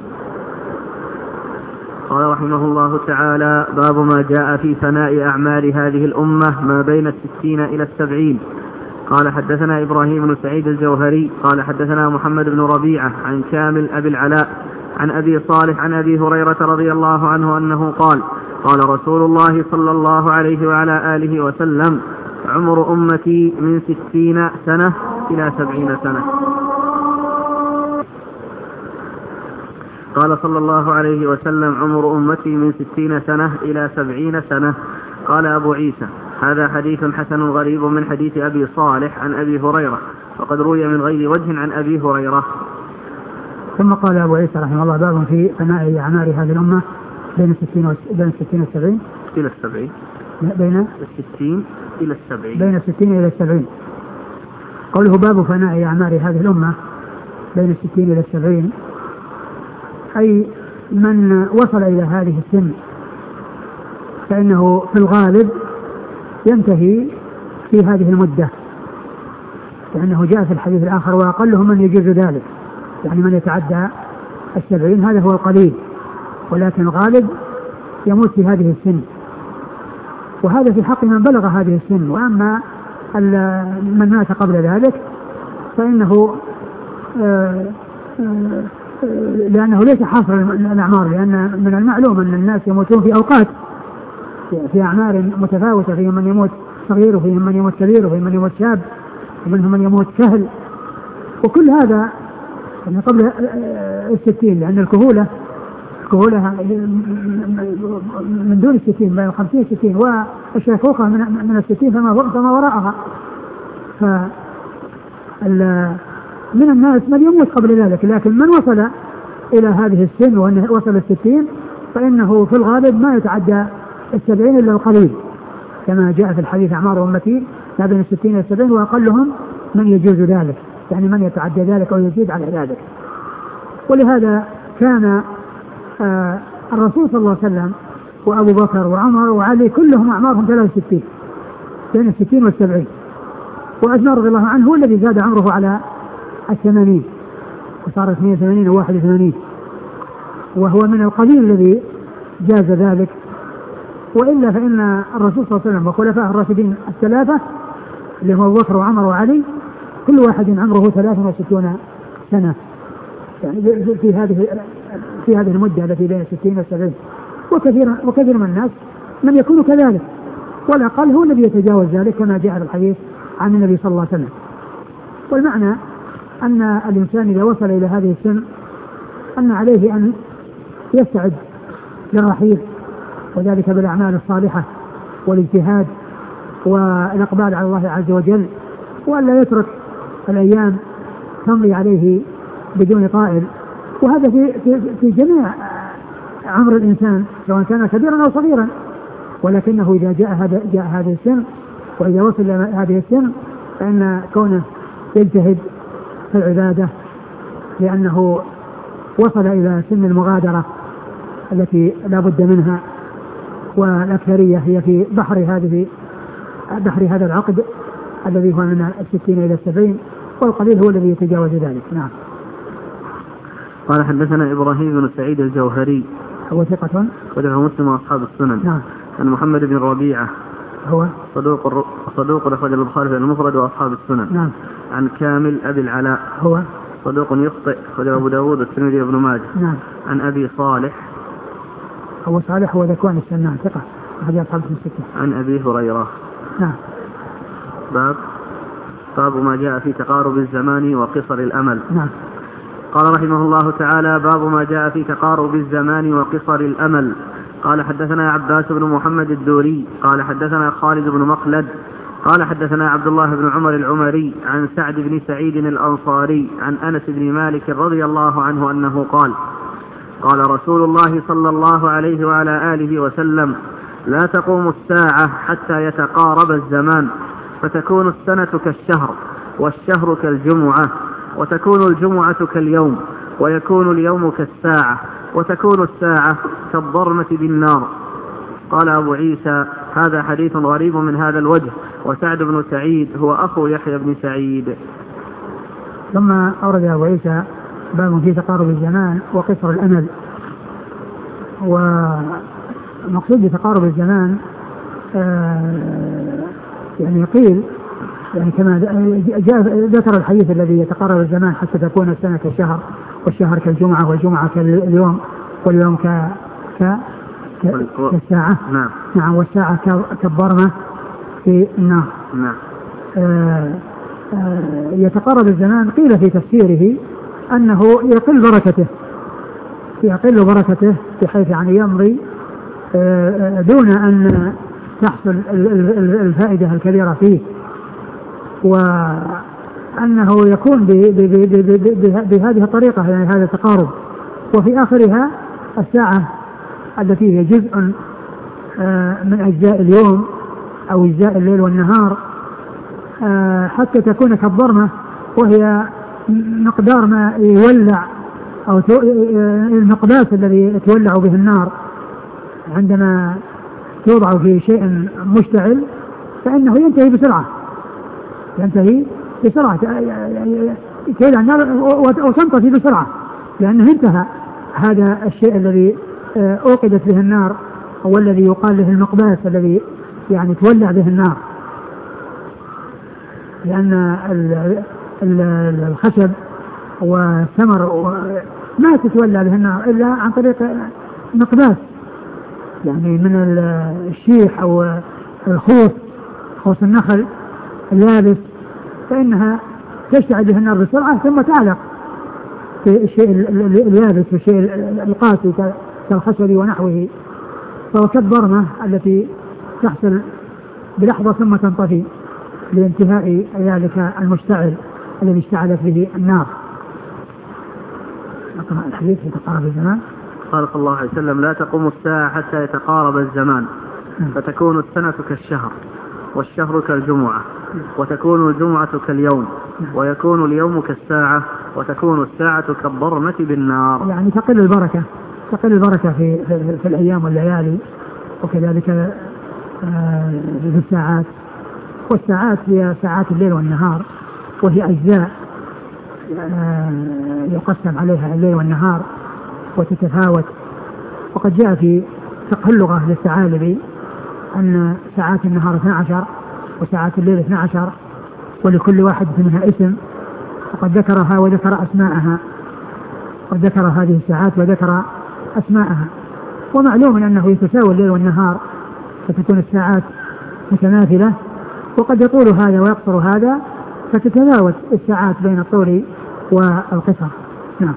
قال رحمه الله تعالى باب ما جاء في ثناء أعمال هذه الأمة ما بين الستين إلى السبعين. قال حدثنا إبراهيم بن سعيد الجوهري قال حدثنا محمد بن ربيعة عن كامل أبي العلاء عن أبي صالح عن أبي هريرة رضي الله عنه أنه قال قال رسول الله صلى الله عليه وعلى آله وسلم عمر أمتي من ستين سنة إلى سبعين سنة. قال صلى الله عليه وسلم عمر أمتي من ستين سنة إلى سبعين سنة. قال أبو عيسى هذا حديث حسن غريب من حديث أبي صالح عن أبي هريرة وقد روي من غير وجه عن أبي هريرة. ثم قال أبو عيسى رحمه الله باب في فناء أعمار هذه الأمة بين الستين بين الستين والسبعين إلى السبعين بين الستين إلى السبعين بين الستين إلى السبعين. قوله باب فناء أعمار هذه الأمة بين الستين إلى السبعين أي من وصل إلى هذه السن فإنه في الغالب ينتهي في هذه المدة، لأنه جاء في الحديث الآخر وأقلهم من يجوز ذلك، يعني من يتعدى السبعين هذا هو القليل، ولكن الغالب يموت في هذه السن، وهذا في حق من بلغ هذه السن. وأما من مات قبل ذلك فإنه آآ آآ لأنه ليس حاصر الأعمار، لأن من المعلوم أن الناس يموتون في أوقات في أعمار متفاوتة، فيهم من يموت صغير وفيهم من يموت كبير وفيهم من يموت شاب ومنهم من يموت كهل، وكل هذا يعني قبل الستين، لأن الكهولة الكهولة من دون الستين بين الخمسين والستين، والشيخوخة من الستين فما وراءها. من الناس من يموت قبل ذلك، لكن من وصل إلى هذه السن وأنه وصل الستين فإنه في الغالب ما يتعدى السبعين إلا القليل، كما جاء في الحديث أعمار أمتي ما بين الستين والسبعين وأقلهم من يجوز ذلك، يعني من يتعدى ذلك أو يزيد على ذلك. ولهذا كان آه الرسول صلى الله عليه وسلم وأبو بكر وعمر وعلي كلهم أعمارهم ثلاثة وستين بين الستين والسبعين، وعثمان رضي الله عنه هو الذي زاد عمره على الثمانين وصار اثنين وثمانين وواحد وثمانين، وهو من القليل الذي جاز ذلك. وإلا فإن الرسول صلى الله عليه وسلم وخلفاء الراشدين الثلاثة اللي هو أبو بكر وعمر وعلي كل واحد عمره ثلاث وستون سنة، يعني في هذه في هذه المدة التي بين الستين والسبعين. وكثير وكثير من الناس من يكون كذلك، والأقل هو الذي يتجاوز ذلك كما جاء في الحديث عن النبي صلى الله عليه وسلم. والمعنى أن الإنسان إذا وصل إلى هذه السن أن عليه أن يستعد للرحيل، وذلك بالأعمال الصالحة والاجتهاد والإقبال على الله عز وجل، وأن لا يترك الأيام تمضي عليه بدون قائل. وهذا في, في, في جميع عمر الإنسان سواء كان كبيرا أو صغيرا، ولكنه إذا جاء هذا جاء هذه السن وإذا وصل إلى هذه السن فإن كونه يجتهد في العبادة، لأنه وصل إلى سن المغادرة التي لا بد منها، والأكثرية هي في بحر هذه بحر هذا العقد الذي هو من الستين إلى السبعين، والقليل هو الذي يتجاوز ذلك. نعم. قال حدثنا إبراهيم بن سعيد الجوهري هو ثقة وله مسلم وأصحاب السنن. نعم. عن محمد بن ربيعة هو صدوق صدوق أخرج البخاري في المفرد وأصحاب السنن. نعم. عن كامل أبي العلاء هو صدوق يخطئ أخرج أبو داود والترمذي وابن ماجه. نعم. عن أبي صالح هو صالح هو ذكوان السنان ثقة أخرج أصحاب الستة. عن أبي هريرة. نعم. باب باب ما جاء في تقارب الزمان وقصر الأمل. نعم. قال رحمه الله تعالى باب ما جاء في تقارب الزمان وقصر الأمل. قال حدثنا عباس بن محمد الدوري قال حدثنا خالد بن مخلد قال حدثنا عبد الله بن عمر العمري عن سعد بن سعيد الأنصاري عن أنس بن مالك رضي الله عنه أنه قال قال رسول الله صلى الله عليه وعلى آله وسلم لا تقوم الساعة حتى يتقارب الزمان، فتكون السنة كالشهر والشهر كالجمعة وتكون الجمعة كاليوم ويكون اليوم كالساعة وتكون الساعة كالضرمة بالنار. قال أبو عيسى هذا حديث غريب من هذا الوجه، وسعد بن سعيد هو أخو يحيى بن سعيد. ثم أورد أبو عيسى باب في تقارب الزمان وقصر الأمل. ومقصود بتقارب الزمان آه يعني قيل يعني كما جاء ذكر الحديث الذي يتقارب الزمان حتى تكون السنة كالشهر والشهر كالجمعة والجمعة كاليوم واليوم ك ك كالساعة. نعم. نعم والساعة كالضرمة في النار. نعم. آه آه يتقارب الزمان قيل في تفسيره أنه يقل بركته يقل بركته بحيث يعني يمضي آه دون أن تحصل الفائدة الكبيرة فيه، وأنه يكون بهذه الطريقة يعني هذا التقارب. وفي آخرها الساعة التي هي جزء من أجزاء اليوم أو أجزاء الليل والنهار حتى تكون كالضرمة، وهي مقدار ما يولع أو المقداس الذي يتولع به النار عندما توضع في شيء مشتعل فإنه ينتهي بسرعة ينتهي بسرعة تولع النار وتنطفي بسرعة، لأنه انتهى هذا الشيء الذي أوقدت به النار والذي يقال له المقباس الذي يعني تولع به النار، لأن الخشب والثمر ما تتولع به النار إلا عن طريق مقباس يعني من الشيح أو الخوص خوص النخل اليابس، فإنها تشتعل به النار بسرعة ثم تعلق في الشيء اليابس والشيء القاسي كالخشب ونحوه، فهو كالضرمة التي تحصل بلحظة ثم تنطفي لانتهاء ذلك المشتعل الذي اشتعلت به النار. أقرأ الحديث يتقارب الزمان. قال صلى الله عليه وسلم: لا تقوم الساعة حتى يتقارب الزمان فتكون السنة كالشهر والشهر كالجمعة وتكون الجمعة كاليوم ويكون اليوم كالساعة وتكون الساعة كالضرمة بالنار. يعني تقل البركة تقل البركة في, في, في الأيام والليالي، وكذلك في الساعات، والساعات هي ساعات الليل والنهار وهي أجزاء يقسم عليها الليل والنهار وتتفاوت. وقد جاء في فقه اللغة للثعالبي أن ساعات النهار اثنا عشر وساعات الليل اثنا عشر ولكل واحد منها اسم، وقد ذكرها وذكر أسماءها قد ذكر هذه الساعات وذكر أسماءها. ومعلوم أنه يتساوى الليل والنهار فتكون الساعات متماثلة، وقد يطول هذا ويقصر هذا فتتفاوت الساعات بين الطول والقصر. نعم.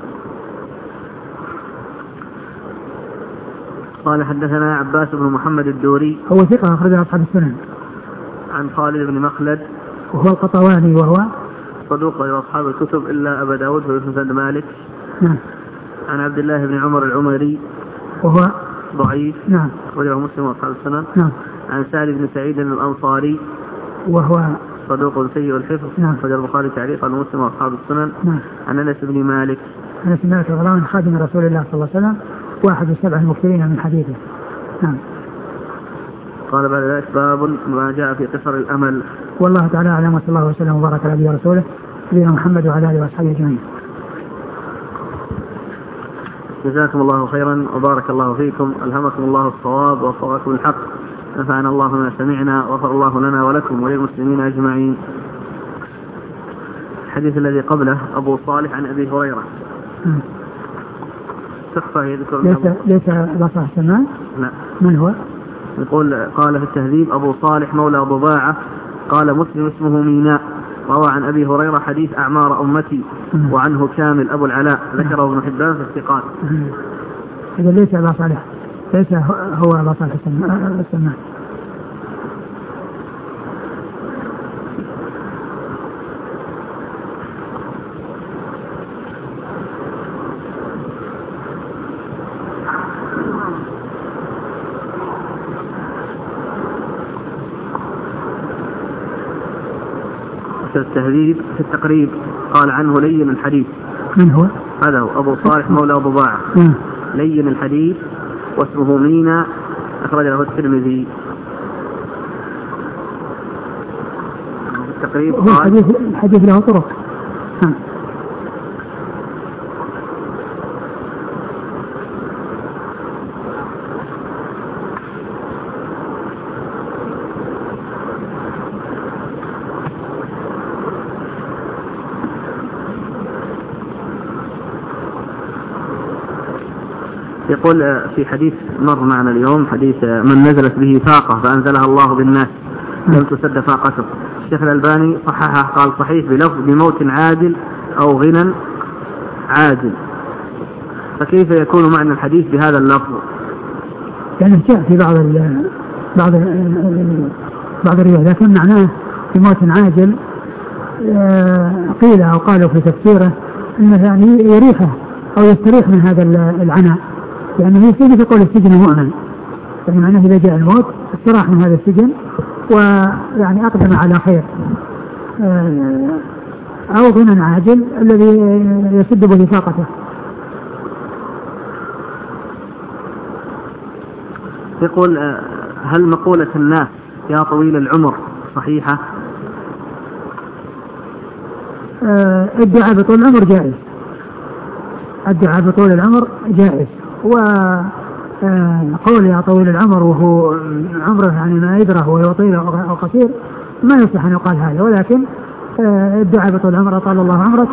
قال: حدثنا عباس بن محمد الدوري هو ثقة أخرج أصحاب السنن. عن خالد بن مخلد وهو القطواني وهو صدوق لأصحاب الكتب إلا أبا داود في مسند مالك. نعم. عن عبد الله بن عمر العمري وهو ضعيف. نعم. أخرجه مسلم وأصحاب السنن. نعم. عن سالم بن سعيد الأنصاري وهو صدوق سيء الحفظ. نعم. أخرج البخاري تعليقا ومسلم وأصحاب السنن. نعم. عن أنس بن مالك أنس بن مالك رضي الله عنه خادم رسول الله صلى الله عليه وسلم واحد السبع المكثرين من حديثه. نعم. قال بعد ذلك: باب ما جاء في قصر الأمل. والله تعالى أعلم، وصلى الله وسلم وبارك على نبينا ورسوله نبينا محمد وعلى آله وأصحابه أجمعين. جزاكم الله خيرا وبارك الله فيكم، ألهمكم الله الصواب ووفقكم الحق، نفعنا الله ما سمعنا وغفر الله لنا ولكم وللمسلمين أجمعين. الحديث الذي قبله أبو صالح عن أبي هريرة. تحفة يذكر ليس ليس أبو صالح السمان. لا. من هو؟ يقول قال في التهذيب: أبو صالح مولى ضباعة. قال مسلم: اسمه ميناء. روى عن أبي هريرة حديث أعمار أمتي. وعنه كامل أبو العلاء، ذكره ابن حبان في الثقات. إذا ليس أبو صالح، ليس هو أبو صالح السمان. في التهذيب في التقريب قال عنه لين الحديث. من هو؟ هذا هو أبو صالح مولى ضباعة. لين الحديث واسمه مينا، أخرج له الترمذي. في التقريب قال الحديث له طرق. يقول في حديث مر معنا اليوم حديث من نزلت به فاقة فأنزلها الله بالناس لم تسد فاقته، الشيخ الألباني صححه قال صحيح بلفظ بموت عاجل أو غنى عاجل، فكيف يكون معنى الحديث بهذا اللفظ؟ يعني جاء في بعض ال بعض ال بعض الروايات لكن معناه بموت عاجل قيل أو قالوا في تفسيره أنه يعني يريحه أو يستريح من هذا العناء، يعني يصير في قول السجن مؤمن، يعني معناه إذا جاء الموت استراح من هذا السجن ويعني أقدم على خير، أو غنى عاجل الذي يسد به فاقته. يقول هل مقولة الناس يا طويل العمر صحيحة؟ الدعاء بطول العمر جائز، الدعاء بطول العمر جائز، وقول يا طويل العمر وهو عمره يعني ما يدرى هو يطيل أو قصير ما يصح أن يقال هذا، ولكن الدعاء بطول العمر أطال الله عمرك.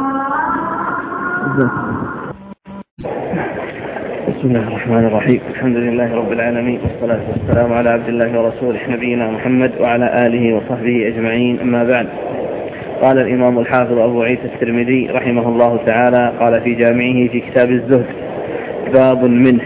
بسم الله الرحمن الرحيم، الحمد لله رب العالمين، والصلاة والسلام على عبد الله ورسوله نبينا محمد وعلى آله وصحبه أجمعين، أما بعد. قال الإمام الحافظ أبو عيسى الترمذي رحمه الله تعالى قال في جامعه في كتاب الزهد باب منه.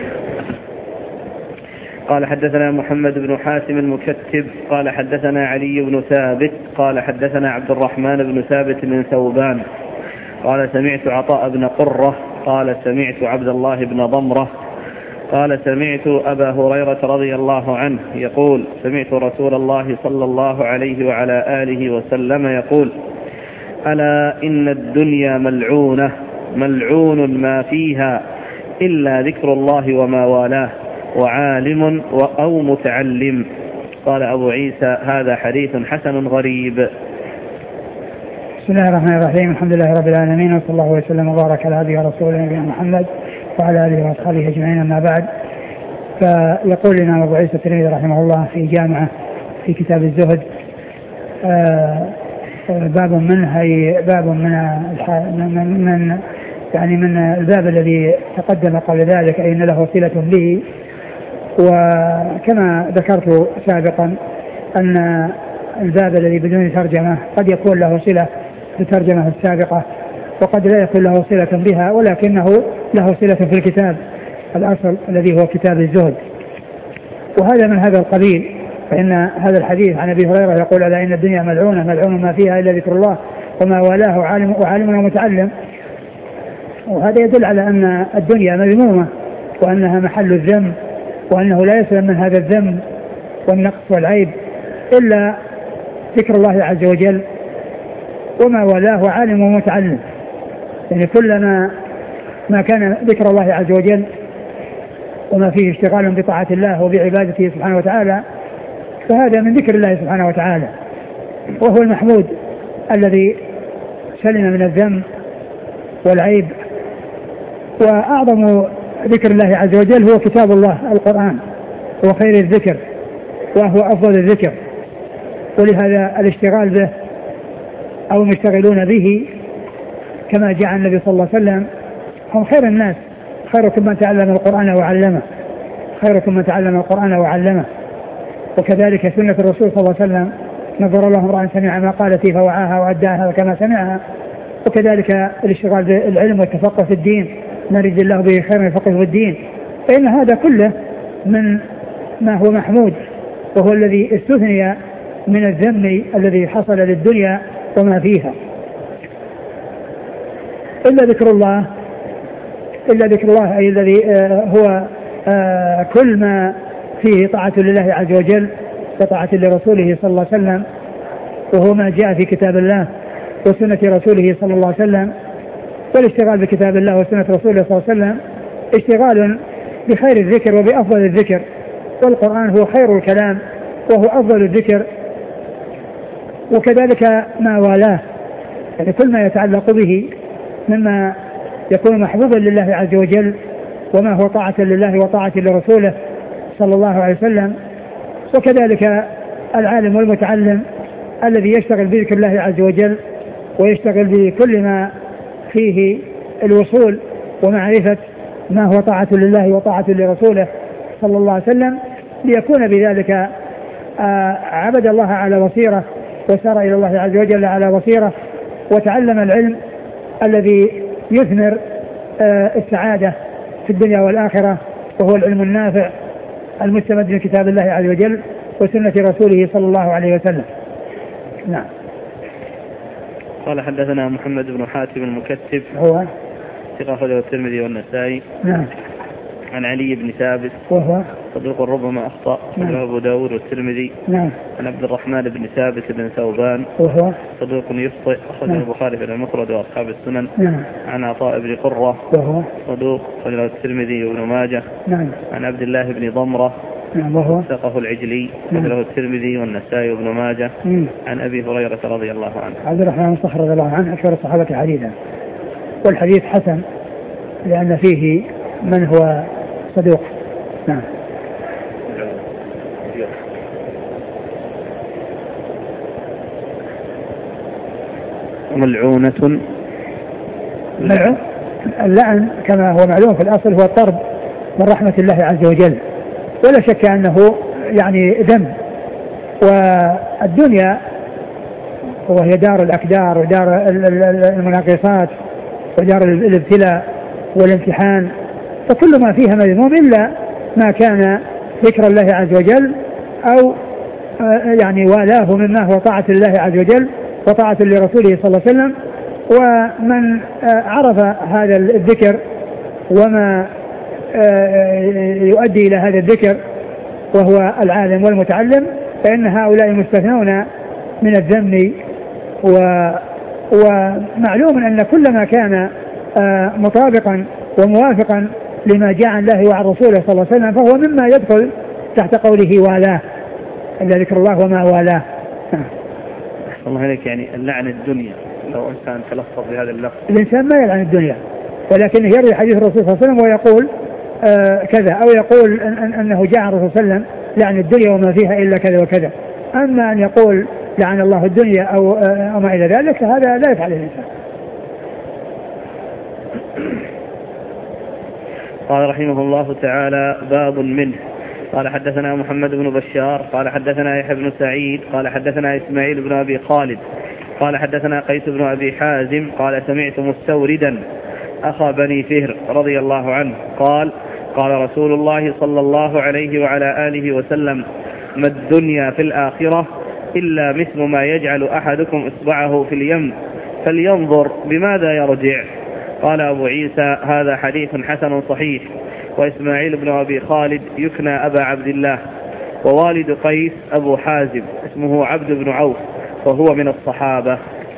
قال حدثنا محمد بن حاتم المكتب قال حدثنا علي بن ثابت قال حدثنا عبد الرحمن بن ثابت بن ثوبان قال سمعت عطاء بن قرة قال سمعت عبد الله بن ضمرة قال سمعت أبا هريرة رضي الله عنه يقول سمعت رسول الله صلى الله عليه وعلى آله وسلم يقول ألا إن الدنيا ملعونة ملعون ما فيها إلا ذكر الله وما والاه وعالم أو متعلم. قال أبو عيسى هذا حديث حسن غريب. بسم الله الرحمن الرحيم، الحمد لله رب العالمين، وصلى الله وسلم وبارك على عبده ورسوله نبينا محمد وعلى آله وأصحابه أجمعين، أما بعد. فيقول لنا أبو عيسى الترمذي رحمه الله في جامعة في كتاب الزهد باب من هي باب من من, من يعني من الباب الذي تقدم قبل ذلك أي أن له صلة به، وكما ذكرت سابقا أن الباب الذي بدون ترجمة قد يكون له صلة بالترجمة السابقة وقد لا يكون له صلة بها، ولكنه له صلة في الكتاب الأصل الذي هو كتاب الزهد، وهذا من هذا القبيل. فإن هذا الحديث عن أبي هريرة يقول ألا إن الدنيا ملعونة ملعون ما فيها إلا ذكر الله وما والاه وعالم وعالم ومتعلم، وهذا يدل على أن الدنيا مذمومة وأنها محل الذم، وأنه لا يسلم من هذا الذم والنقص والعيب إلا ذكر الله عز وجل وما والاه وعالم ومتعلم. يعني كلما ما كان ذكر الله عز وجل وما فيه اشتغال بطاعة الله وبعبادته سبحانه وتعالى فهذا من ذكر الله سبحانه وتعالى، وهو المحمود الذي سلم من الذم والعيب. وأعظم ذكر الله عز وجل هو كتاب الله القرآن، هو خير الذكر وهو أفضل الذكر، ولهذا الاشتغال به أو المشتغلون به كما جاء عن النبي صلى الله عليه وسلم هم خير الناس، خيركم من تعلم القرآن وعلمه، خيركم من تعلم القرآن وعلمه. وكذلك سنة الرسول صلى الله عليه وسلم نظر الله امرأ سمع ما قالت فوعاها وأداها كما سمعها. وكذلك الاشتغال بالعلم والتفقه في الدين، نريد الله به خير يفقه في الدين، فإن هذا كله من ما هو محمود، وهو الذي استثني من الذم الذي حصل للدنيا وما فيها. إلا ذكر الله إلا ذكر الله أي الذي هو كل ما فيه طاعة لله عز وجل وطاعة لرسوله صلى الله عليه وسلم، وهو ما جاء في كتاب الله وسنة رسوله صلى الله عليه وسلم. والاشتغال بكتاب الله وسنة رسوله صلى الله عليه وسلم اشتغال بخير الذكر وبأفضل الذكر، والقرآن هو خير الكلام وهو أفضل الذكر، وكذلك ما والاه، يعني كل ما يتعلق به مما يكون محبوبا لله عز وجل وما هو طاعة لله وطاعة لرسوله صلى الله عليه وسلم. وكذلك العالم والمتعلم الذي يشتغل بذكر الله عز وجل ويشتغل بكل ما فيه الوصول ومعرفة ما هو طاعة لله وطاعة لرسوله صلى الله عليه وسلم، ليكون بذلك عبد الله على بصيرة وسار إلى الله عز وجل على بصيرة، وتعلم العلم الذي يثمر السعادة في الدنيا والآخرة، وهو العلم النافع المستمد من كتاب الله عز وجل وسنة رسوله صلى الله عليه وسلم. نعم. قال حدثنا محمد بن حاتم المكتب هو ثقة أخرجه الترمذي والنسائي. نعم. عن علي بن ثابت وهو صدوق ربما أخطأ أخرجه أبو داود والترمذي. نعم. عن عبد الرحمن بن ثابت بن ثوبان وهو صدوق يخطئ أخرجه نعم. البخاري في المفرد وأصحاب السنن. نعم. عن عطاء بن قرة وهو صدوق أخرجه الترمذي وابن ماجه. نعم. عن عبد الله بن ضمرة نعم. وهو ثقه العجلي أخرجه الترمذي والنسائي وابن ماجه. مم. عن أبي هريرة رضي الله عنه. عبد الرحمن بن صخر رضي الله عنه أكثر الصحابة حديثا، والحديث حسن لأن فيه من هو صدوق. نعم. ملعونة. ملعون اللعن كما هو معلوم في الأصل هو الطرد من رحمة الله عز وجل، ولا شك أنه يعني ذنب. والدنيا وهي دار الأكدار ودار المناقصات ودار الابتلاء والامتحان، فكل ما فيها مذموم إلا ما كان ذكر الله عز وجل أو يعني والاه مما هو طاعة الله عز وجل وطاعة لرسوله صلى الله عليه وسلم. ومن عرف هذا الذكر وما يؤدي إلى هذا الذكر وهو العالم والمتعلم فإن هؤلاء مستثنون من الذم. ومعلوم أن كل ما كان مطابقا وموافقا لما جاء عن الله وعن رسوله صلى الله عليه وسلم فهو مما يدخل تحت قوله والاه، إلا ذكر الله وما والاه. الله عليك، يعني اللعن الدنيا لو إنسان تلفظ بهذا اللفظ، الإنسان ما يلعن الدنيا ولكنه يروي حديث الرسول صلى الله عليه وسلم ويقول آه كذا، أو يقول أن أن أنه جاء عن الرسول صلى الله عليه وسلم لعن الدنيا وما فيها إلا كذا وكذا. أما أن يقول لعن الله الدنيا أو آه ما إلى ذلك هذا لا يفعل الإنسان. قال رحمه الله تعالى: باب منه. قال حدثنا محمد بن بشار قال حدثنا يحيى بن سعيد قال حدثنا إسماعيل بن أبي خالد قال حدثنا قيس بن أبي حازم قال سمعت مستوردا أخا بني فهر رضي الله عنه قال: قال رسول الله صلى الله عليه وعلى آله وسلم: ما الدنيا في الآخرة إلا مثل ما يجعل أحدكم إصبعه في اليم فلينظر بماذا يرجع. قال أبو عيسى: هذا حديث حسن صحيح. وإسماعيل بن أبي خالد يكنى أبا عبد الله، ووالد قيس أبو حازم اسمه عبد بن عوف وهو من الصحابة.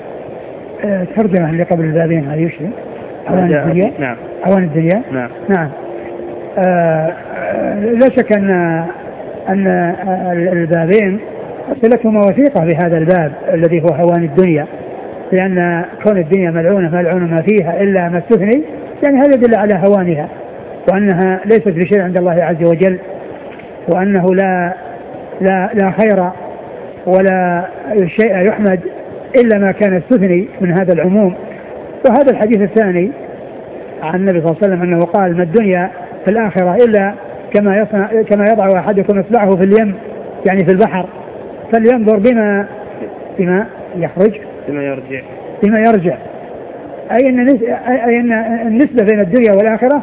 ترجمة اللي قبل البابين هذه وش عوان الدنيا؟ نعم. عوان الدنيا. نعم. نعم. آه لا شك أن أن البابين صلتهما وثيقة بهذا الباب الذي هو هوان الدنيا، لأن كون الدنيا ملعونة ملعون ما فيها إلا ما استثني، يعني هذا يدل على هوانها وأنها ليست بشيء عند الله عز وجل، وأنه لا لا لا خير ولا شيء يحمد إلا ما كان استثني من هذا العموم. وهذا الحديث الثاني عن النبي صلى الله عليه وسلم أنه قال: ما الدنيا في الآخرة إلا كما يصنع كما يضع أحدكم إصبعه في اليم، يعني في البحر، فلينظر بما بما يخرج بما يرجع بما يرجع أي أن أي أن النسبة بين الدنيا والآخرة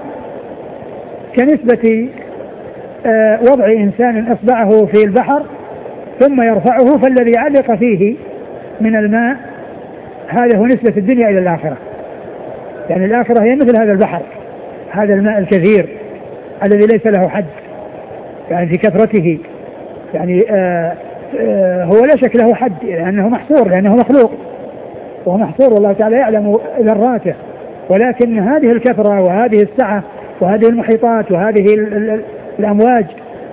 كنسبة وضع إنسان إصبعه في البحر ثم يرفعه، فالذي علق فيه من الماء هذا هو نسبة الدنيا إلى الآخرة. يعني الآخرة هي مثل هذا البحر، هذا الماء الكثير الذي ليس له حد يعني في كثرته، يعني آآ آآ هو لا شك له حد لأنه محصور، لأنه مخلوق وهو محصور والله تعالى يعلم ذراته، ولكن هذه الكثرة وهذه السعة وهذه المحيطات وهذه الأمواج،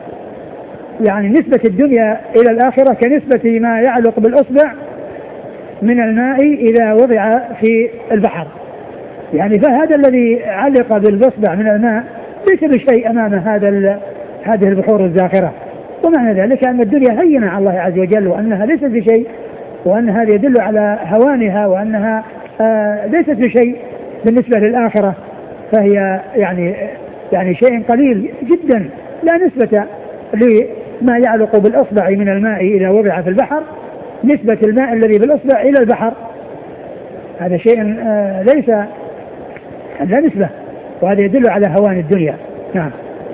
يعني نسبة الدنيا إلى الآخرة كنسبة ما يعلق بالأصبع من الماء إذا وضع في البحر. يعني فهذا الذي علق بالأصبع من الماء ليس بشيء أمام هذا هذه البحور الزاخرة. ومعنى ذلك أن الدنيا هينة على الله عز وجل، وأنها ليست بشيء، وأن هذا يدل على هوانها، وأنها آه ليست بشيء بالنسبة للآخرة فهي يعني يعني شيء قليل جدا لا نسبة لما يعلق بالأصبع من الماء إذا وضع في البحر نسبة الماء الذي بالأصبع إلى البحر. هذا شيء ليس لا نسبة، وهذا يدل على هوان الدنيا. نعم.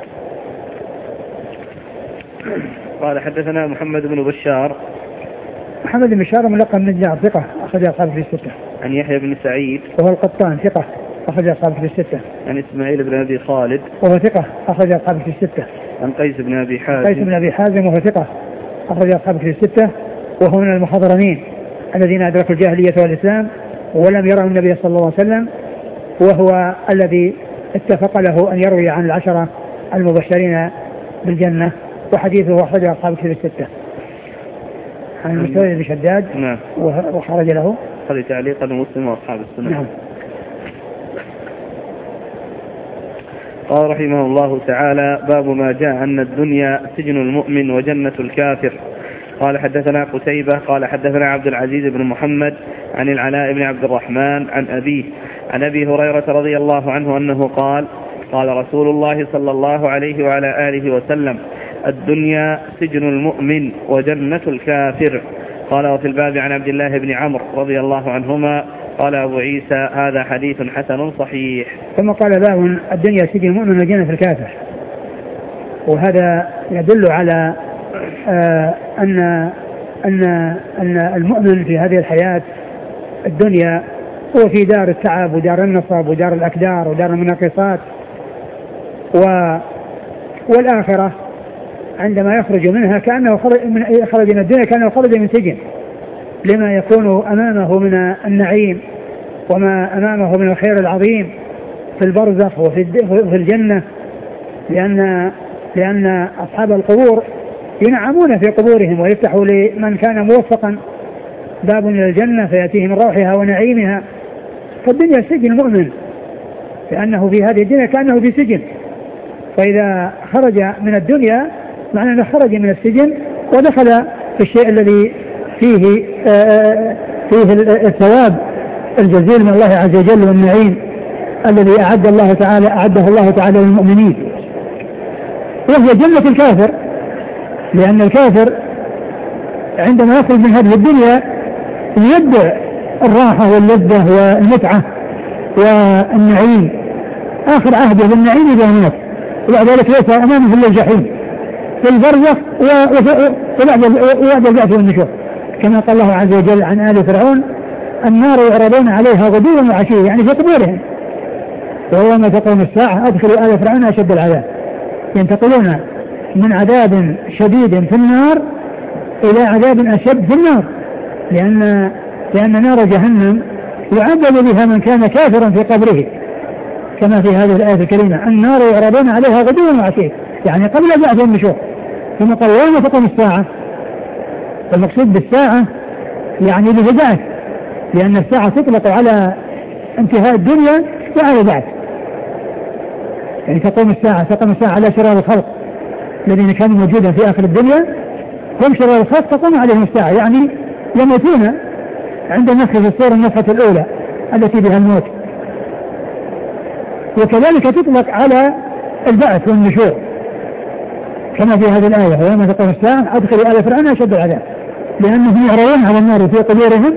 قال حدثنا محمد بن بشار. محمد بن بشار ملقب من النجار ثقة أخرج أصحابه في الستة. عن يحيى بن سعيد وهو القطان ثقة أخرج أصحابه في الستة. عن إسماعيل بن أبي خالد وهو ثقة أخرج أصحابه في الستة. عن قيس بن أبي حازم. قيس بن أبي حازم وهو ثقة أخرج أصحابه في الستة، وهو من المخضرمين الذين أدركوا الجاهلية والإسلام ولم يروا النبي صلى الله عليه وسلم، وهو الذي اتفق له أن يروي عن العشرة المبشرين بالجنة، وحديثه أخرج أصحابه في الستة. عن المستوى بن شداد. نعم. وخرج له هذه تعليقا مسلم وأصحاب السنة. نعم. قال رحمه الله تعالى: باب ما جاء أن الدنيا سجن المؤمن وجنة الكافر. قال حدثنا قتيبة قال حدثنا عبد العزيز بن محمد عن العلاء بن عبد الرحمن عن أبيه عن أبي هريرة رضي الله عنه أنه قال: قال رسول الله صلى الله عليه وعلى آله وسلم: الدنيا سجن المؤمن وجنة الكافر. قال: وفي الباب عن عبد الله بن عمرو رضي الله عنهما. قال أبو عيسى: هذا حديث حسن صحيح. ثم قال: باب الدنيا سجن المؤمن وجنة الكافر. وهذا يدل على آه أن أن أن المؤمن في هذه الحياة الدنيا هو في دار التعب ودار النصب ودار الأكدار ودار المناقصات، و والآخرة عندما يخرج منها كأنه خرج من, خرج من الدنيا كأنه خرج من سجن، لما يكون أمامه من النعيم وما أمامه من الخير العظيم في البرزخ وفي الجنة، لأن لأن أصحاب القبور ينعمون في قبورهم ويفتحوا لمن كان موفقا باب إلى الجنة فيأتيه من روحها ونعيمها. فالدنيا سجن المؤمن، لأنه في هذه الدنيا كأنه في سجن، فإذا خرج من الدنيا معنى أنه خرج من السجن ودخل في الشيء الذي فيه آه فيه الثواب الجزيل من الله عز وجل والنعيم الذي أعد الله تعالى أعده الله تعالى للمؤمنين، وهي جنة الكافر. لأن الكافر عندما يخرج من هذه الدنيا يبدع الراحة واللذة والمتعة والنعيم، آخر عهده بالنعيم بالناس، وبعد ذلك ليس أمامه إلا الجحيم في البرزخ وبعد البعث والنشور، كما قال الله عز وجل عن آل فرعون: النار يعرضون عليها غدوا وعشيا، يعني في قبورهم. ويوم تقوم الساعة أدخلوا آل فرعون أشد العذاب، ينتقلون من عذاب شديد في النار إلى عذاب أشد في النار، لأن لأن نار جهنم يعذب بها من كان كافرا في قبره، كما في هذه الآية الكريمة: النار يعرضون عليها غدوا وعشيا، يعني قبل البعث والنشور. ثم قال: يوم تقوم الساعة. المقصود بالساعة يعني بالبعث، لأن الساعة تطلق على انتهاء الدنيا وعلى البعث. يعني تقوم الساعة تقوم الساعة على شرار الخلق الذين كانوا موجودا في آخر الدنيا، هم شرار الخلق تقوم عليهم الساعة، يعني يموتون عند النفخ في الصور النفخة الأولى التي بها الموت. وكذلك تطلق على البعث والنشور كما في هذه الآية: ويوم تقوم الساعة أدخلوا آل فرعون أشد العذاب، لأنهم يعرضون على النار في قبورهم.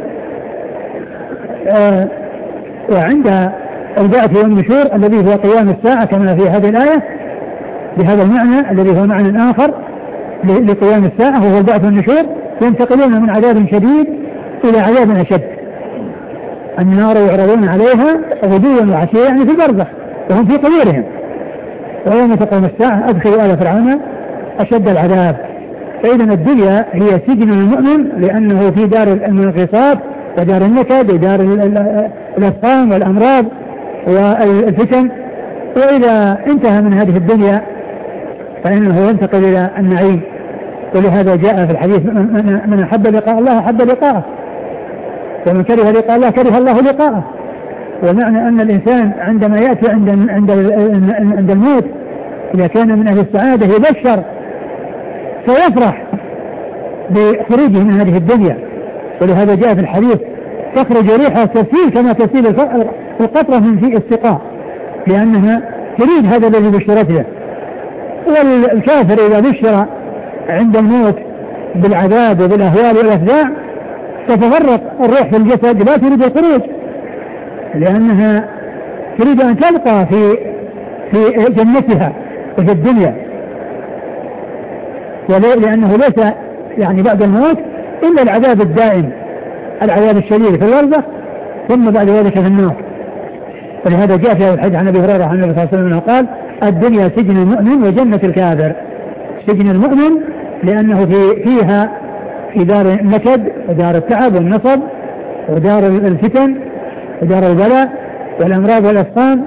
آه وعند البعث والنشور الذي هو قيام الساعة كما في هذه الآية بهذا المعنى الذي هو معنى آخر لقيام الساعة وهو البعث والنشور، ينتقلون من عذاب شديد إلى عذاب أشد. النار يعرضون عليها غدوا وعشيا، يعني في البرزخ وهم في قبورهم. ويوم تقوم الساعة أدخلوا آل فرعون أشد العذاب. فإذا الدنيا هي سجن المؤمن، لأنه في دار المنغصات ودار النكد ودار الأسقام والأمراض والفتن، وإذا انتهى من هذه الدنيا فإنه ينتقل إلى النعيم. ولهذا جاء في الحديث: من أحب لقاء الله أحب لقاءه، ومن كره لقاء الله كره الله لقاءه. ومعنى أن الإنسان عندما يأتي عند عند عند الموت إذا كان من أهل السعادة يبشر فيفرح بخروجه من هذه الدنيا. ولهذا جاء في الحديث: تخرج ريحها تسيل كما تسيل القطرة من في السقاء، لأنها تريد هذا الذي بشرت له. والكافر إذا بشر عند الموت بالعذاب وبالأهوال والأفزاع تتفرق الروح في الجسد لا تريد الخروج، لأنها تريد أن تبقى في في جنتها وفي الدنيا، لأنه ليس يعني بعد الموت إلا العذاب الدائم، العذاب الشديد في البرزخ ثم بعد ذلك في النار. ولهذا جاء في الحديث عن أبي هريرة عن النبي صلى الله عليه وسلم قال: الدنيا سجن المؤمن وجنة الكافر. سجن المؤمن لأنه في فيها في دار النكد ودار التعب والنصب ودار الفتن ودار البلاء والأمراض والأسقام،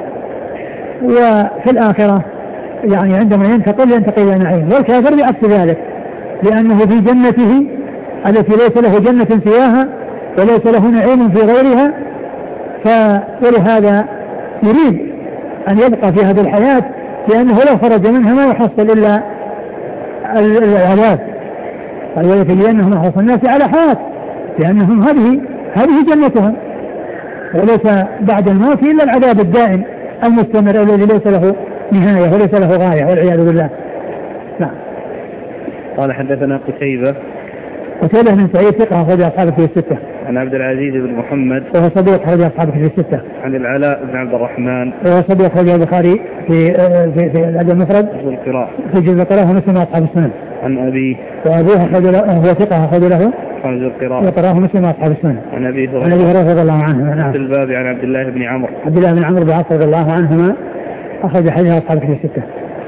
وفي الآخرة يعني عندما ينتقل ينتقل إلى نعيم. والكافر بعكس ذلك، لأنه في جنته التي ليس له جنة سواها وليس له نعيم في غيرها، فلهذا يريد أن يبقى في هذه الحياة، لأنه لو خرج منها ما يحصل إلا العذاب. قال: ولتجدنهم أحرص الناس على حياة، لأنهم هذه هذه جنتهم، وليس بعد الموت إلا العذاب الدائم المستمر الذي ليس له نهاية وليس له غاية والعياذ بالله. نعم. قال: حدثنا قتيبة قتيبة بن سعيد ثقة أخرج أصحابه في الستة. عن عبد العزيز بن محمد وهو صديق أخرج أصحابه في الستة. عن العلاء بن عبد الرحمن وهو صديق أخرج البخاري في في في الأدب المفرد في القراءة في جزء القراءة ومسلم أصحاب السنن. عن أبيه وأبوه أخرج له هو ثقة أخرج له في القراءة وقرأه مسلم أصحاب السنن. عن أبي عن أبي هريرة رضي الله عنه. نعم. في الباب عن عبد الله بن عمرو عبد الله بن عمرو بن العاص رضي الله عنهما أخرج حديث أصحابه في الستة.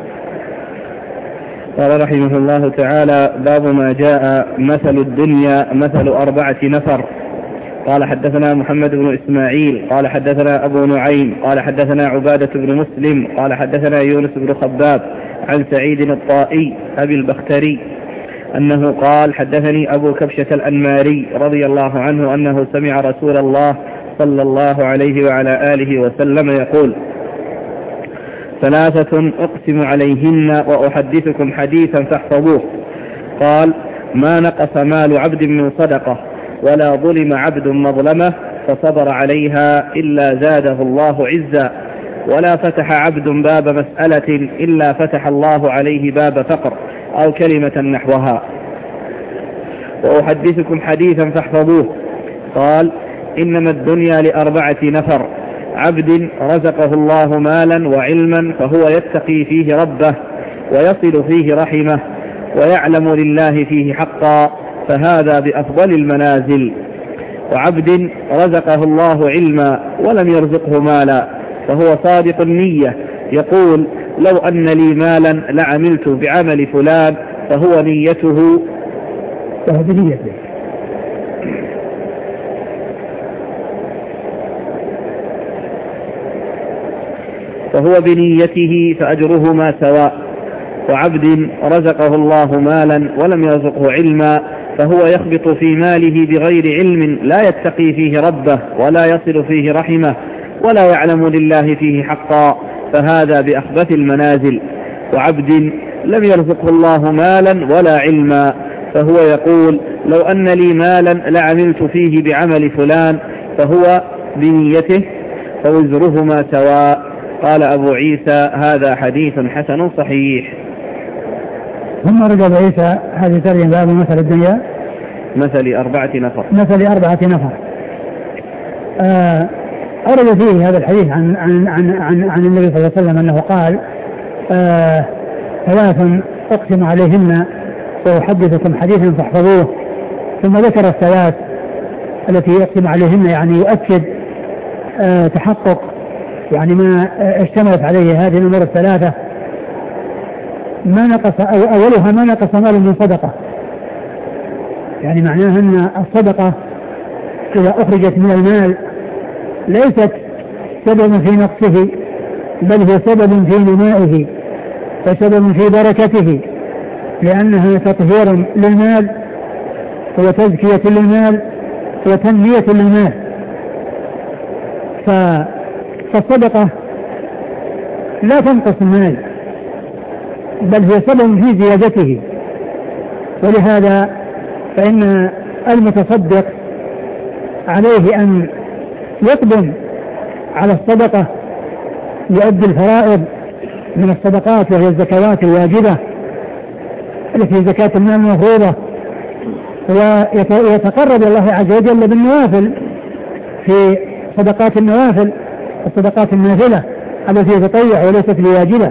قال رحمه الله تعالى: باب ما جاء مثل الدنيا مثل أربعة نفر. قال: حدثنا محمد بن إسماعيل قال حدثنا أبو نعيم قال حدثنا عبادة بن مسلم قال حدثنا يونس بن خباب عن سعيد الطائي أبي البختري أنه قال: حدثني أبو كبشة الأنماري رضي الله عنه أنه سمع رسول الله صلى الله عليه وعلى آله وسلم يقول: ثلاثة أقسم عليهن وأحدثكم حديثا فاحفظوه. قال: ما نقص مال عبد من صدقة ولا ظلم عبد مظلمة فصبر عليها إلا زاده الله عزا، ولا فتح عبد باب مسألة إلا فتح الله عليه باب فقر أو كلمة نحوها. وأحدثكم حديثا فاحفظوه. قال: إنما الدنيا لأربعة نفر: عبد رزقه الله مالا وعلما فهو يتقي فيه ربه ويصل فيه رحمه ويعلم لله فيه حقا فهذا بأفضل المنازل. وعبد رزقه الله علما ولم يرزقه مالا فهو صادق النية يقول: لو أن لي مالا لعملت بعمل فلان فهو نيته فهو بنيته فهو بنيته فأجرهما سواء. وعبد رزقه الله مالا ولم يرزقه علما فهو يخبط في ماله بغير علم لا يتقي فيه ربه ولا يصل فيه رحمه ولا يعلم لله فيه حقا فهذا بأخبث المنازل. وعبد لم يرزقه الله مالا ولا علما فهو يقول: لو أن لي مالا لعملت فيه بعمل فلان فهو بنيته فوزرهما سواء. قال أبو عيسى: هذا حديث حسن صحيح. ثم رد أبو عيسى هذه ترجمة باب مثل الدنيا مثل أربعة نفر مثل أربعة نفر. آه أورد فيه هذا الحديث عن عن عن عن, عن النبي صلى الله عليه وسلم أنه قال: آه ثلاث أقسم عليهن وأحدثكم حديثا فاحفظوه. ثم ذكر الثلاث التي يقسم عليهن، يعني يؤكد آه تحقق يعني ما اشتملت عليه هذه الأمور الثلاثة. ما نقص أو أولها ما نقص مال من صدقة، يعني معناها أن الصدقة إذا أخرجت من المال ليست سبب في نقصه بل هي سبب في نمائه وسبب في بركته، لأنها تطهير للمال وتزكية للمال وتنمية للمال. فالصدقة لا تنقص المال بل هي سبب في زيادته. ولهذا فإن المتصدق عليه أن يقدم على الصدقة يؤدي الفرائض من الصدقات وهي الزكوات الواجبة التي هي زكاة المال المفروضة، ويتقرب الله عز وجل بالنوافل في صدقات النوافل الصدقات النافلة التي تطيع وليست بواجبة.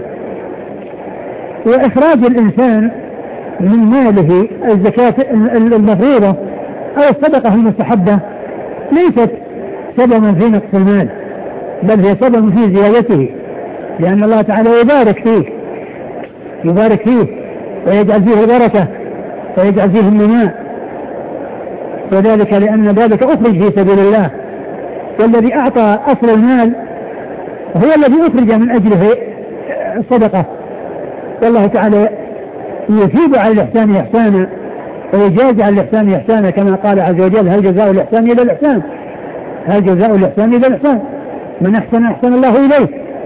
وإخراج الإنسان من ماله الزكاة المفروضة أو الصدقة المستحبة ليست سببا في نقص المال، بل هي سبب في زيادته، لأن الله تعالى يبارك فيه يبارك فيه ويجعل فيه البركة ويجعل فيه النماء، وذلك لأن ذلك أخرج في سبيل الله، والذي أعطى أصل المال هو الذي أخرج من أجله الصدقة، والله تعالى يثيب على الإحسان إحسانا ويجازي على الإحسان إحسانا، كما قال عز وجل: هل جزاء الإحسان إلا الإحسان هل جزاء الإحسان إلا الإحسان من أحسن أحسن الله إليه.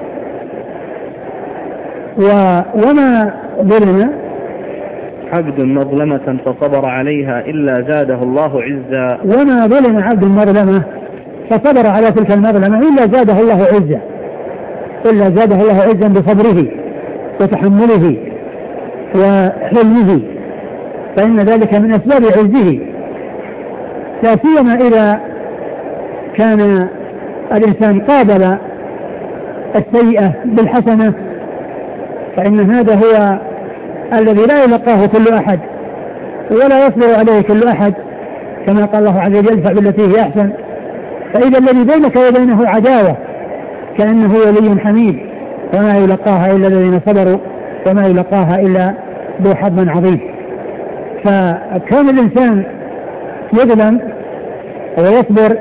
وما ظلم عبد مظلمة فصبر عليها إلا زاده الله عزا وما ظلم عبد مظلمة فصبر على تلك المظلمة إلا زاده الله عزا إلا زاده الله عزا بصبره وتحمله وحلمه، فإن ذلك من أسباب عزه، لا سيما إذا كان الإنسان قابل السيئة بالحسنة، فإن هذا هو الذي لا يلقاه كل أحد ولا يصبر عليه كل أحد، كما قال الله عز وجل: ادفع بالتي هي أحسن، فإذا الذي بينك وبينه عداوة كأنه ولي حميد، وما يلقاها إلا الذين صبروا وما يلقاها إلا ذو حظ عظيم. فكون الإنسان يظلم ويصبر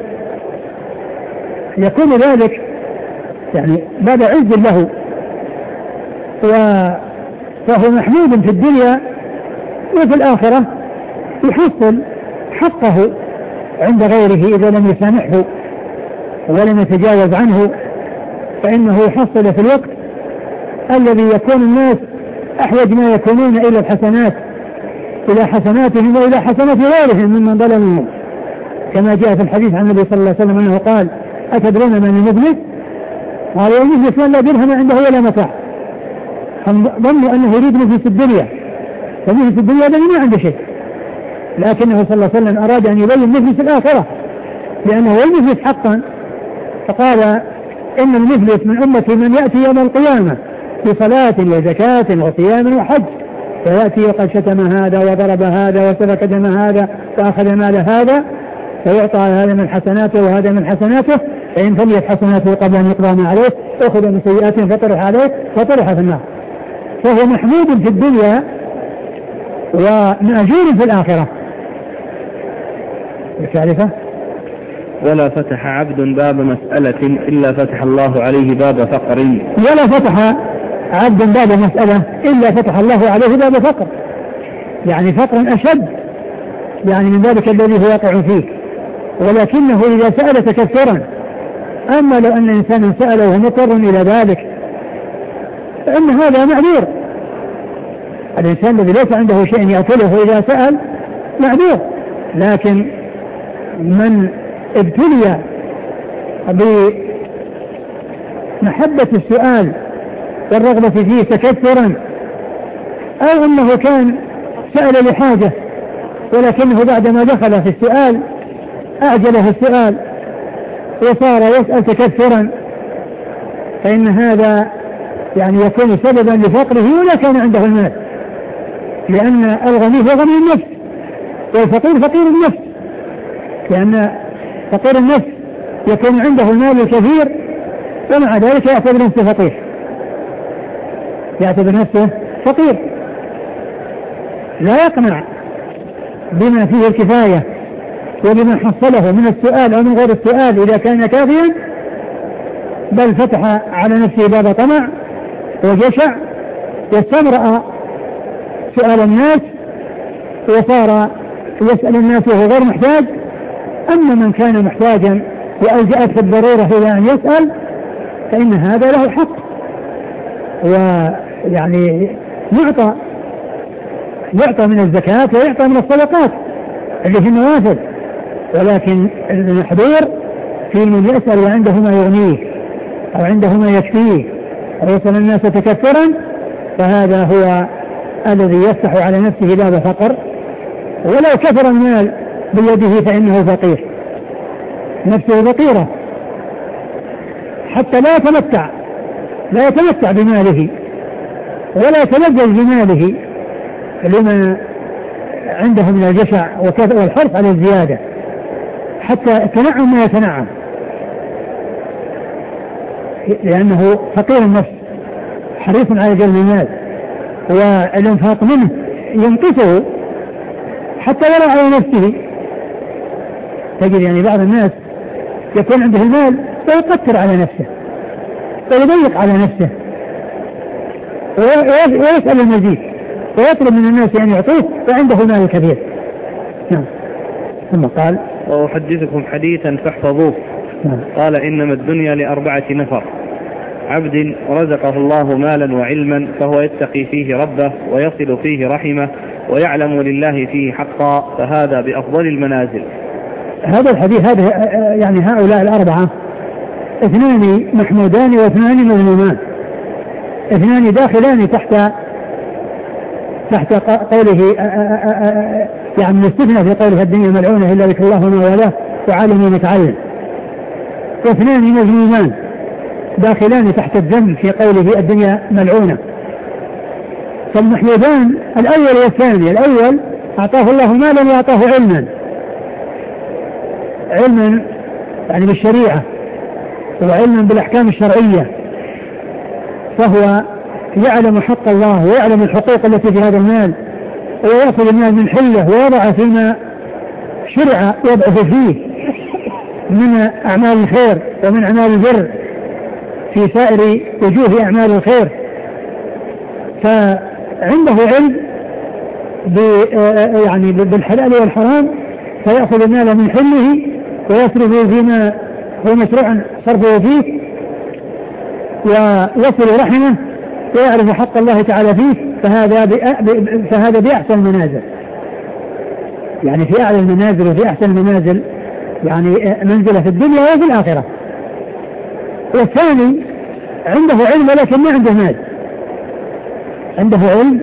يكون ذلك يعني بعد عز له، فهو محمود في الدنيا وفي الآخرة، يحصل حقه عند غيره إذا لم يسامحه ولم يتجاوز عنه، فإنه يحصل في الوقت الذي يكون الناس أحوج ما يكونون إلى الحسنات إلى حسناتهم وإلى حسنات غيرهم ممن ظلمهم، كما جاء في الحديث عن النبي صلى الله عليه وسلم أنه قال: أتدرون من المفلس؟ قالوا: المفلس من لا درهم عنده ولا متاع. ظنوا أنه يريد مفلس الدنيا، فمفلس الدنيا الذي ما عنده شيء، لكنه صلى الله عليه وسلم أراد أن يبين مفلس الآخرة لأنه هو المفلس حقا، فقال: إن المفلس من أمتي من يأتي يوم القيامة بصلاة وزكاة وصيام وحج، فيأتي وقد شتم هذا وضرب هذا وسفك دم هذا وأخذ مال هذا، فيعطى هذا من حسناته وهذا من حسناته، فإن فليت حسناته قبل أن يقضى ما عليه أخذ من سيئاته فطرح عليه فطرح في النار، فهو محمود في الدنيا ومأجور في الآخرة. الثالثة: ولا فتح عبد باب مسألة إلا فتح الله عليه باب فقر ولا فتح عبد باب مسألة إلا فتح الله عليه باب فقر، يعني فقر أشد يعني من ذلك الذي هو واقع فيه، ولكنه إذا سأل تكثرا. أما لو أن إنسانا سأل وهو مضطر إلى ذلك فإن هذا معذور، الإنسان الذي ليس عنده شيء يأكله إذا سأل معذور، لكن من ابتلي بمحبة السؤال والرغبة فيه تكثرا، أو أنه كان سأل لحاجة ولكنه بعدما دخل في السؤال أعجله السؤال وصار يسأل تكثرا، فإن هذا يعني يكون سببا لفقره ولا كان عنده المال، لأن الغني هو غني النفس والفقير فقير النفس، لأن فقير النفس يكون عنده المال الكثير ومع ذلك يعتبر نفسه فقير يعتبر نفسه فقير لا يقنع بما فيه الكفاية وبما حصله من السؤال أو من غير السؤال إذا كان كافيا، بل فتح على نفسه باب طمع وجشع واستمرأ سؤال الناس وصار يسأل الناس وهو غير محتاج. أما من كان محتاجا وألجأت في الضرورة إلى أن يسأل فإن هذا له حق، ويعني يعطى يعطى من الزكاة ويعطى من الصدقات اللي في النوافل، ولكن المحظور في من يسأل وعنده ما يغنيه أو عنده ما يكفيه ويسأل الناس تكثرا فهذا هو الذي يفتح على نفسه باب فقر، ولو كثر المال بيده فإنه فقير، نفسه فقيرة حتى لا يتمتع لا يتمتع بماله ولا يتلذذ بماله لما عنده من الجشع والحرص على الزيادة حتى يتنعم ما يتنعم، لأنه فقير النفس حريص على جلب المال، والانفاق منه ينقصه حتى يرى على نفسه. تجد يعني بعض الناس يكون عنده المال ويقتر على نفسه ويضيق على نفسه ويسأل المزيد ويطلب من الناس أن يعطوه وعنده مال كثير. نعم. ثم قال: وأحدثكم حديثا فاحفظوه. نعم. قال: إنما الدنيا لأربعة نفر: عبد رزقه الله مالا وعلما فهو يتقي فيه ربه ويصل فيه رحمه ويعلم لله فيه حقا فهذا بأفضل المنازل. هذا الحديث هذا يعني هؤلاء الأربعة اثنان محمودان واثنان مذمومان، اثنان داخلان تحت تحت قوله يعني الاستثناء في قوله الدنيا ملعونة إلا ذكر الله وما والاه وعالم ومتعلم، واثنان مذمومان داخلان تحت الذم في قوله الدنيا ملعونة. فالمحمودان الأول والثاني، الأول أعطاه الله مالا وأعطاه علما، علما يعني بالشريعة وعلما بالأحكام الشرعية، فهو يعلم حق الله ويعلم الحقوق التي في هذا المال ويأخذ المال من حله ويضع فيما شرع وضعه فيه من أعمال الخير ومن أعمال البر في سائر وجوه أعمال الخير. فعنده علم يعني بالحلال والحرام فيأخذ المال من حله ويصرفه فيما هو مشروع صرفه فيه ويصل رحمه ويعرف حق الله تعالى فيه، فهذا فهذا بأحسن المنازل، يعني في أعلى المنازل وفي أحسن المنازل، يعني منزلة في الدنيا وفي الآخرة. والثاني عنده علم ولكن ما عنده مال، عنده علم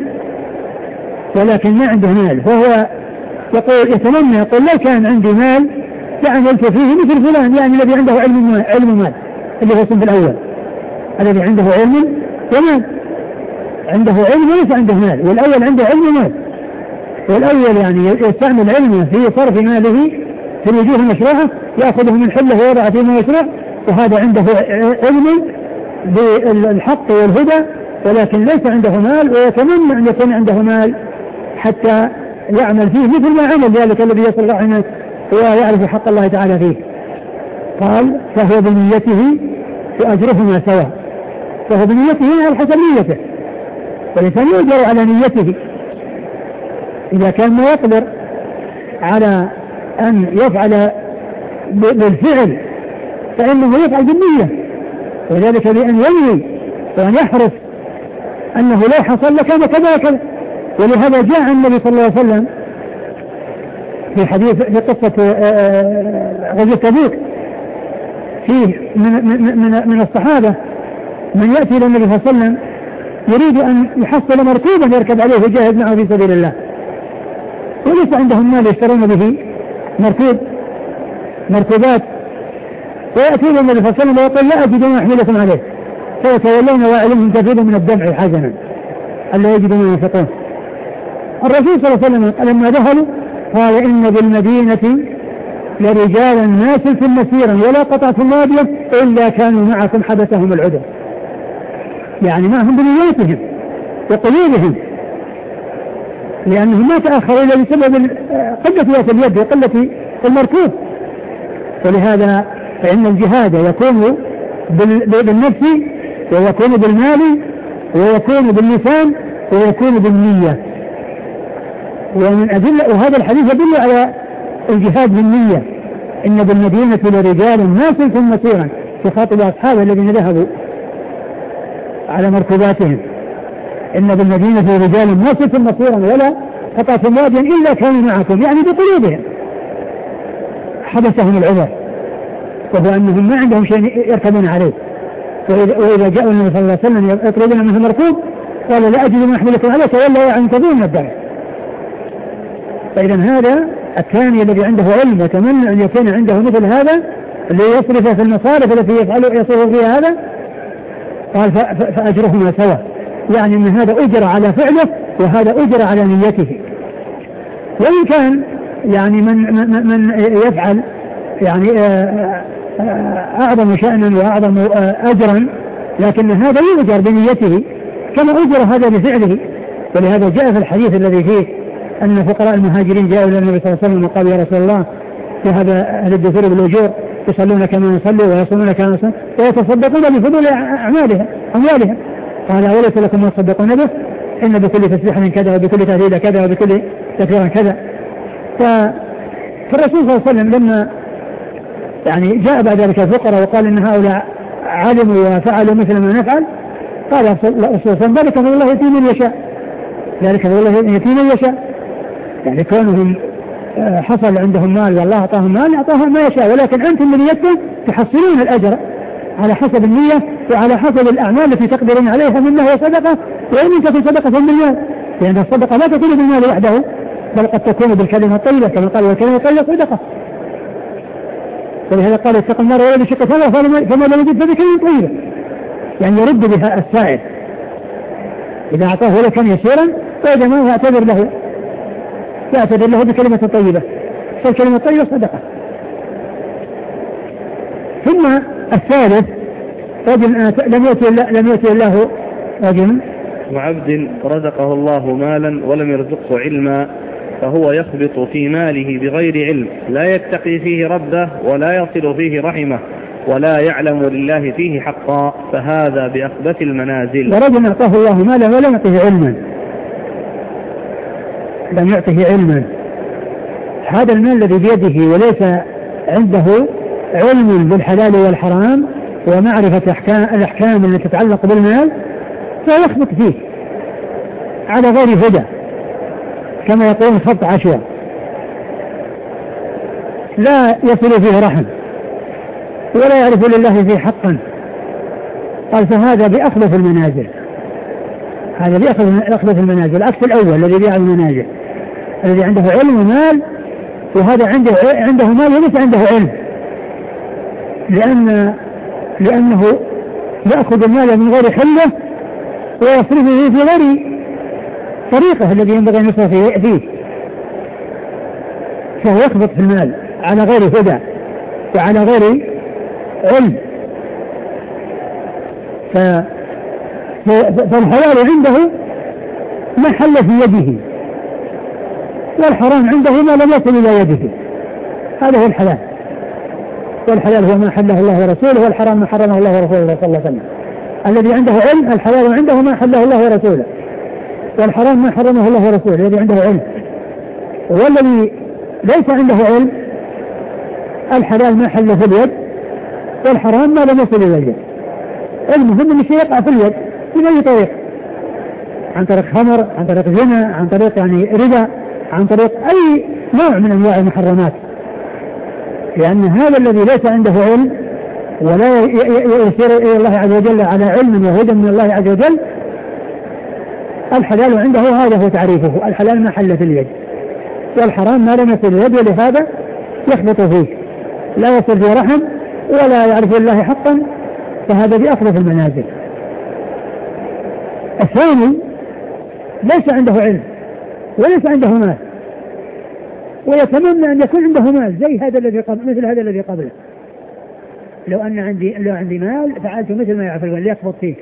ولكن ما عنده مال، فهو يقول يتمنى يقول لو كان عندي مال لعملت فيه مثل فلان، يعني الذي عنده علم علم مال اللي هو الصنف الأول، الذي عنده علم ومال، عنده علم وليس عنده مال، والأول عنده علم ومال، والأول يعني يستعمل علمه في صرف ماله في الوجوه المشروعة يأخذه من حله ويضع فيما يشرع، وهذا عنده علم بالحق والهدى ولكن ليس عنده مال، ويتمنى أن يكون عنده مال حتى يعمل فيه مثل ما عمل ذلك الذي يصل رحمه ويعرف حق الله تعالى فيه. قال: فهو بنيته وأجرهما سواء، فهو بنيته على حسب نيته، والإنسان يؤجر على نيته، إذا كان ما يقدر على أن يفعل بالفعل فإنه يفعل بالنية، وذلك بأن ينوي وأن يحرص أنه لو حصل لكان كذا وكذا. ولهذا جاء النبي صلى الله عليه وسلم في حديث في قصة غزوة تبوك فيه من, من, من الصحابة من يأتي إلى النبي صلى الله عليه وسلم يريد أن يحصل مركوبا يركب عليه ويجاهد معه في سبيل الله، وليس عندهم مال يشترون به مركوب مركوبات، ويأتي إلى النبي صلى الله عليه وسلم ويقول: لا أجد ما أحملكم عليه، فيتولون وأعلمهم تفيض من الدمع حزنا ألا يجدوا ما ينفقون. الرسول صلى الله عليه وسلم لما ذهلوا قال: إن بالمدينة لرجالا ما سلكم مسيرا ولا قطعتم واديا إلا كانوا معكم حبسهم العذر، يعني معهم بنياتهم وقلوبهم، لأنهم ما تأخروا إلا بسبب قلة ذات اليد وقلة المركوب. ولهذا فإن الجهاد يكون بالنفس ويكون بالمال ويكون باللسان ويكون بالنية، ومن أدلة وهذا الحديث يدل على الجهاد بالنية. إن بالمدينة لرجال ما سلكم مسيرا، يخاطب أصحاب الذين ذهبوا على مركباتهم: إن بالمدينة لرجال ما سلكم مسيرا ولا قطعتم واديا إلا كانوا معكم، يعني بقلوبهم حبسهم العذر، وهو أنهم ما عندهم شيء يركبون عليه، وإذا جاء النبي صلى الله عليه وسلم يطلبون منه مركوب قال لا أجد ما أحملكم عليه ولا ينتظرون من الدرع. فإذا هذا الثاني الذي عنده علم وتمنى أن يكون عنده مثل هذا اللي يصرف في المصارف التي يفعل يصرف فيها هذا قال فأجرهما سواء، يعني أن هذا أجر على فعله وهذا أجر على نيته. وإن كان يعني من, من, من يفعل يعني أعظم شأنا وأعظم أجرا لكن هذا يؤجر بنيته كما أجر هذا بفعله. ولهذا جاء في الحديث الذي فيه أن فقراء المهاجرين جاءوا إلى النبي صلى الله عليه وسلم وقالوا يا رسول الله هذا أهل الدثور بالأجور يصلون كما يصلوا ويصومون كما يصومون ويتصدقون بفضول أعمالهم أموالهم. قال وليس لكم ما تصدقون به إن بكل تسبيح كذا وبكل تهليل كذا وبكل تكبير كذا. فالرسول صلى الله عليه وسلم لما يعني جاء بعد ذلك الفقراء وقال إن هؤلاء علموا وفعلوا مثل ما نفعل قال الرسول صلى الله عليه وسلم ذلك فضل الله يأتي من يشاء، ذلك فضل الله يأتي من يشاء. يعني كونهم حصل عندهم مال والله أعطاهم مال أعطاهم ما يشاء، ولكن أنتم من يدكم تحصلون الأجر على حسب النية وعلى حسب الأعمال التي تقدرون عليها منه هو صدقة وإن تكون صدقة بالمال، لأن الصدقة لا تكون بالمال وحده بل قد تكون بالكلمة الطيبة كما قال والكلمة الطيبة صدقة. ولهذا قال اتقوا النار ولا بشق تمرة فما لم يجد فبكلمة طيبة، يعني يرد بها السائل إذا أعطاه ولو كان يسيرا فإذا ما يعتذر له يعتذر له بكلمة طيبة، فالكلمة الطيبة صدقة. ثم الثالث رجل لم يأتي لم يأتي الله رجل وعبد رزقه الله مالا ولم يرزقه علما فهو يخبط في ماله بغير علم لا يتقي فيه ربه ولا يصل فيه رحمه ولا يعلم لله فيه حقا فهذا بأخبث المنازل. ورجل أعطاه الله مالا ولم يعطه علما لم يعطه علما هذا المال الذي بيده وليس عنده علم بالحلال والحرام ومعرفة أحكام الأحكام التي تتعلق بالمال فيخبط فيه على غير هدى كما يقولون خبط عشوة لا يصل فيه رحم ولا يعرف لله فيه حقا. قال فهذا بأخبث المنازل، هذا بأخبث المنازل عكس الأول الذي بيع المنازل الذي عنده علم ومال، وهذا عنده عنده مال وليس عنده علم لأن لأنه يأخذ المال من غير حله ويصرفه في غير طريقه الذي ينبغي أن يصرف فيه، فهو يخبط في المال على غير هدى وعلى غير علم. فالحلال عنده ما حل في يده والحرام عنده ما لم يصل إلى يده، هذا هو الحلال. والحلال هو ما حله الله ورسوله والحرام ما حرمه الله ورسوله صلى الله عليه وسلم. الذي عنده علم الحلال عنده ما حله الله ورسوله والحرام ما حرمه الله ورسوله الذي عنده علم. والذي ليس عنده علم الحلال ما حله في اليد والحرام ما لم يصل إلى اليد. المهم أن الشيء يقع في اليد من أي طريق، عن طريق خمر عن طريق زنا عن طريق يعني ربا عن طريق أي نوع من أنواع المحرمات، لأن هذا الذي ليس عنده علم ولا يسير إلى الله عز وجل على علم وهدى من الله عز وجل الحلال عنده هذا هو تعريفه، الحلال ما حل في اليد والحرام ما لم يصل اليد ولهذا يخبط فيه لا يصل فيه رحم ولا يعرف الله حقا، فهذا بأخبث المنازل. الثاني ليس عنده علم وليس عنده مال ويتمنى أن يكون عنده مال زي هذا الذي قبل مثل هذا الذي قبله، لو أن عندي لو عندي مال فعلت مثل ما يعرف الولي يخبط فيه،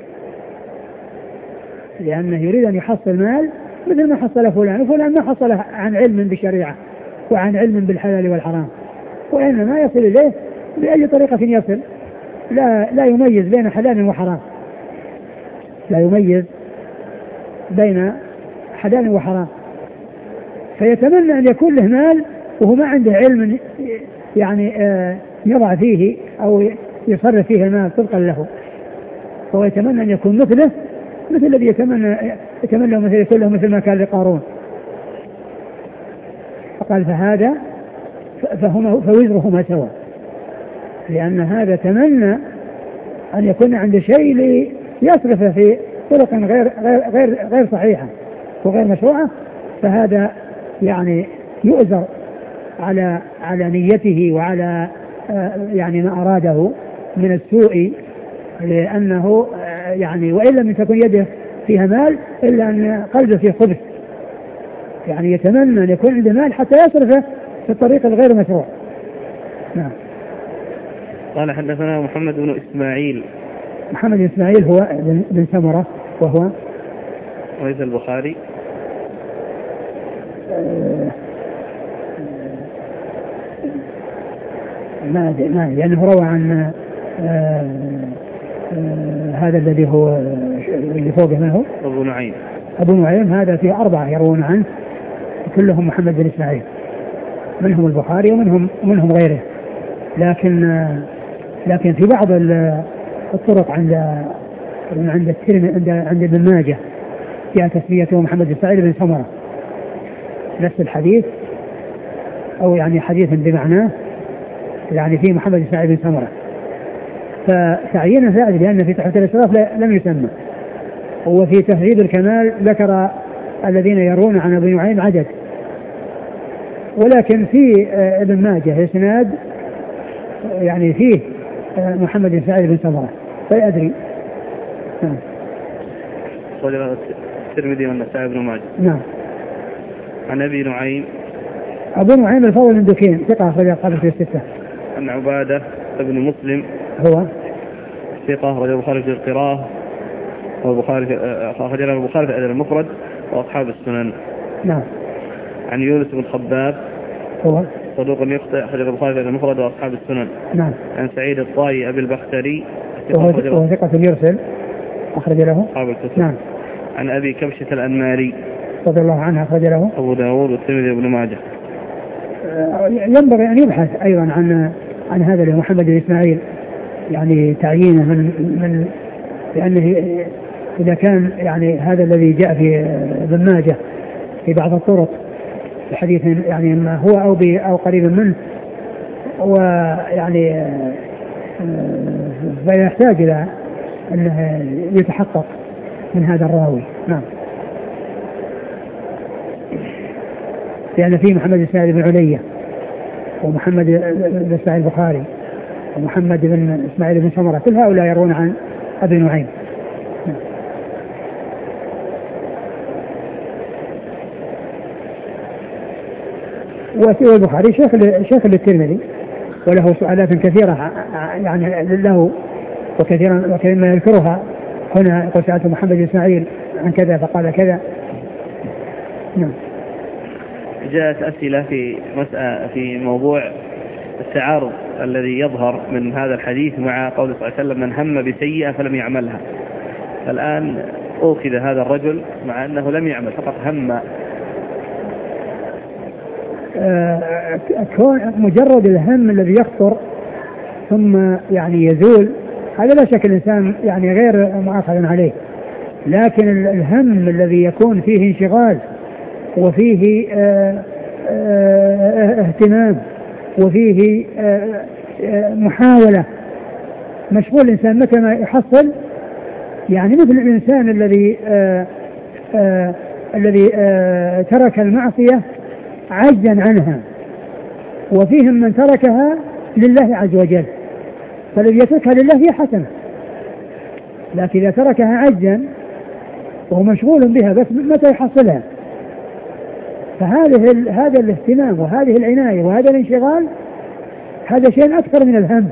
لأنه يريد أن يحصل مال مثل ما حصل فلان وفلان ما حصل عن علم بالشريعة وعن علم بالحلال والحرام، وإنما يصل إليه بأي طريقة يصل لا لا يميز بين حلال وحرام، لا يميز بين حلال وحرام، فيتمنى أن يكون له مال وهو ما عنده علم يعني يضع فيه أو يصرف فيه المال طبقا له، فهو يتمنى أن يكون مثله مثل الذي يتمنى يتمنى مثل يكون له مثل ما كان لقارون. فقال فهذا فهما فوزرهما سواء، لأن هذا تمنى أن يكون عنده شيء ليصرفه في طرق غير غير غير غير صحيحة وغير مشروعة، فهذا يعني يؤذر على على نيته وعلى يعني ما أراده من السوء، لأنه يعني وإن لم تكن يده فيها مال إلا أن قلبه فيه خبث، يعني يتمنى أن يكون عنده مال حتى يصرفه في الطريق الغير مشروع. نعم. قال حدثنا محمد بن إسماعيل. محمد بن إسماعيل هو بن سمرة وهو رئيس البخاري. ما أدري ما لأنه روى عن آه آه هذا الذي هو اللي فوقه من هو أبو نعيم. أبو نعيم هذا في أربعة يروون عنه كلهم محمد بن إسماعيل، منهم البخاري ومنهم منهم غيره، لكن آه لكن في بعض الطرق عند عند الترمذي عند عند ابن ماجه جاء تسميته محمد بن سعيد بن سمرة نفس الحديث، أو يعني حديث بمعناه، يعني فيه محمد بن سعيد بن سمرة، فتعيينه زائد لأن في تحت الإسراف لم يسمى. وفي تهذيب الكمال ذكر الذين يرون عن أبي نعيم عدد، ولكن في ابن ماجه إسناد يعني فيه محمد بن سعيد بن سمرة فلا أدري. نعم. الترمذي والنسائي بن ماجه. نعم. عن أبي نعيم. أبو نعيم الفضل بن دكين ثقة أخرج أصحابه في الستة. عن عبادة بن مسلم هو ثقة أخرج البخاري في القراءة والبخاري أخرج له البخاري في الأدب المفرد وأصحاب السنن. نعم. عن يونس بن خباب هو صدوق يخطئ أخرج البخاري في الأدب المفرد وأصحاب السنن. نعم. عن سعيد الطائي أبي البختري وهو ثقة يرسل أخرج له أصحاب الكتب. نعم. عن أبي كبشة الأنماري رضي الله عنه أخرج له أبو داود والترمذي وابن ماجه. ينبغي أن يبحث أيضا عن عن هذا اللي محمد بن إسماعيل، يعني تعيينه من من لأنه إذا كان يعني هذا الذي جاء في ابن ماجه في بعض الطرق الحديث يعني ما هو أو أو قريب منه، ويعني فيحتاج إلى أنه يتحقق من هذا الراوي. نعم. لأن في محمد بن إسماعيل بن علية ومحمد بن إسماعيل البخاري ومحمد بن إسماعيل بن سمرة، كل هؤلاء يرون عن أبي نعيم. وفي البخاري شيخ شيخ للترمذي وله سؤالات كثيرة يعني له وكثيرا وكثيرا ما يذكرها هنا. يقول سألت محمد بن إسماعيل عن كذا فقال كذا. نعم. جاءت أسئلة في مسألة في موضوع التعارض الذي يظهر من هذا الحديث مع قول صلى الله عليه وسلم من هم بسيئة فلم يعملها. الآن أوكد هذا الرجل مع أنه لم يعمل فقط هم. كون مجرد الهم الذي يخطر ثم يعني يزول هذا لا شك الإنسان يعني غير مؤاخذ عليه، لكن الهم الذي يكون فيه انشغال وفيه آآ آآ اهتمام وفيه محاولة مشغول الإنسان متى ما يحصل، يعني مثل الإنسان الذي آآ آآ الذي آآ ترك المعصية عجزا عنها، وفيهم من تركها لله عز وجل، فالذي يتركها لله هي حسنة، لكن إذا تركها عجزا وهو مشغول بها بس متى يحصلها، فهذه هذا الاهتمام وهذه العناية وهذا الانشغال هذا شيء أكثر من الهم،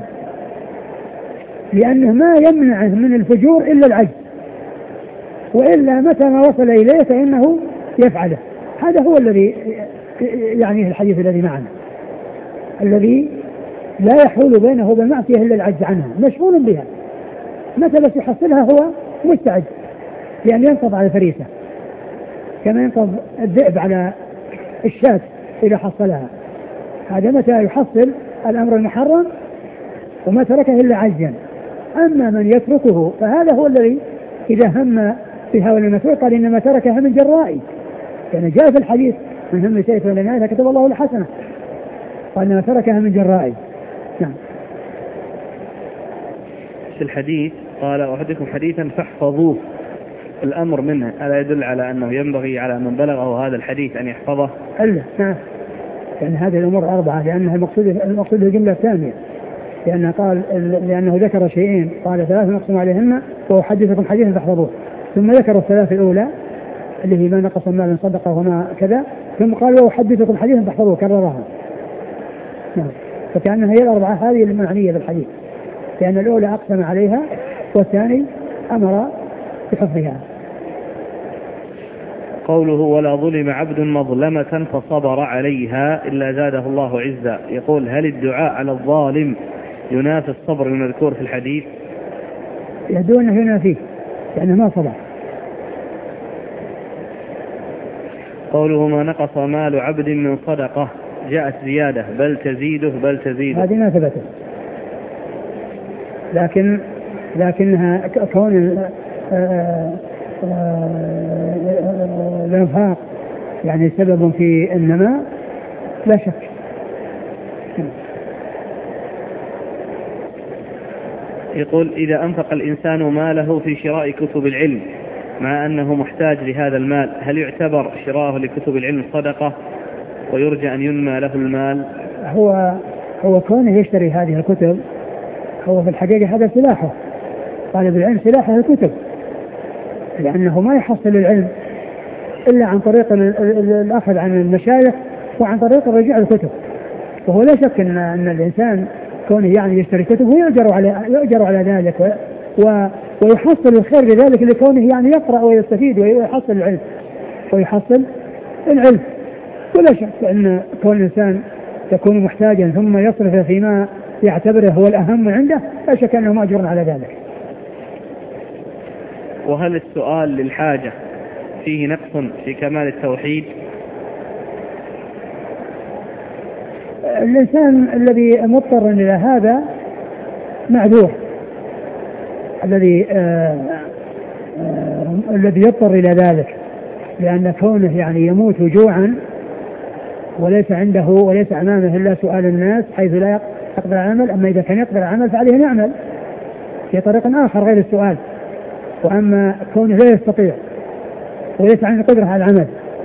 لأنه ما يمنعه من الفجور إلا العجز، وإلا متى ما وصل إليه فإنه يفعله. هذا هو الذي يعني الحديث الذي معنا، الذي لا يحول بينه وبين المعصية إلا العجز عنها، مشغول بها، متى بس يحصلها هو مستعد لأن ينقض على فريسة كما ينقض الذئب على الشاة إذا حصلها. هذا متى يحصل الأمر المحرم وما تركه إلا عجزا. أما من يتركه فهذا هو الذي إذا هم بها ولم يترك قال إنما تركها من جرائي، يعني جاء في الحديث من هم شيء فلن يعمل كتب الله الحسنة، قال إنما تركها من جرائي. نعم. نفس الحديث قال أحدثكم حديثا فاحفظوه، الأمر منه ألا يدل على أنه ينبغي على من بلغه هذا الحديث أن يحفظه؟ ألا نعم، يعني هذه الأمور أربعة، لأنها المقصود المقصود الجملة الثانية، لأنه قال لأنه ذكر شيئين، قال ثلاث نقسم عليهن وأحدثكم حديثا فاحفظوه، ثم ذكر الثلاث الأولى اللي هي ما نقص المال من صدقة وما كذا، ثم قال وأحدثكم حديثا فاحفظوه، كررها. نعم، فكأنها هي الأربعة هذه المعنية بالحديث، لأن الأولى أقسم عليها والثاني أمر بحفظها. قوله ولا ظلم عبد مظلمة فصبر عليها إلا زاده الله عزا، يقول هل الدعاء على الظالم ينافي الصبر المذكور في الحديث؟ يهدون أنه ينافيه لأنه ما صبر. قوله ما نقص مال عبد من صدقة جاءت زيادة بل تزيده بل تزيده، هذه ما ثبتت، لكن لكنها كون الانفاق يعني سبب في النماء لا شك. يقول إذا أنفق الإنسان ماله في شراء كتب العلم مع أنه محتاج لهذا المال، هل يعتبر شراءه لكتب العلم صدقة ويرجى أن ينمى له المال؟ هو هو كونه يشتري هذه الكتب هو في الحقيقة هذا سلاحه، طالب العلم سلاحه الكتب، لأنه ما يحصل العلم إلا عن طريق الأخذ عن المشايخ وعن طريق الرجوع الكتب، وهو لا شك أن, أن الإنسان كونه يعني يشتري كتب ويؤجر على يؤجر على ذلك و ويحصل الخير بذلك لكونه يعني يقرأ ويستفيد ويحصل العلم ويحصل العلم. ولا شك أن كون الإنسان يكون محتاجا ثم يصرف فيما يعتبره هو الأهم عنده لا شك أنه مأجور على ذلك. وهل السؤال للحاجة فيه نقص في كمال التوحيد؟ الإنسان الذي مضطر إلى هذا معذور، الذي آه آه الذي يضطر إلى ذلك، لأن كونه يعني يموت جوعا وليس عنده وليس أمامه إلا سؤال الناس حيث لا يقدر على العمل، أما إذا كان يقدر على العمل فعليه أن يعمل في طريق آخر غير السؤال. وأما كونه لا يستطيع وليس عنده قدرة على العمل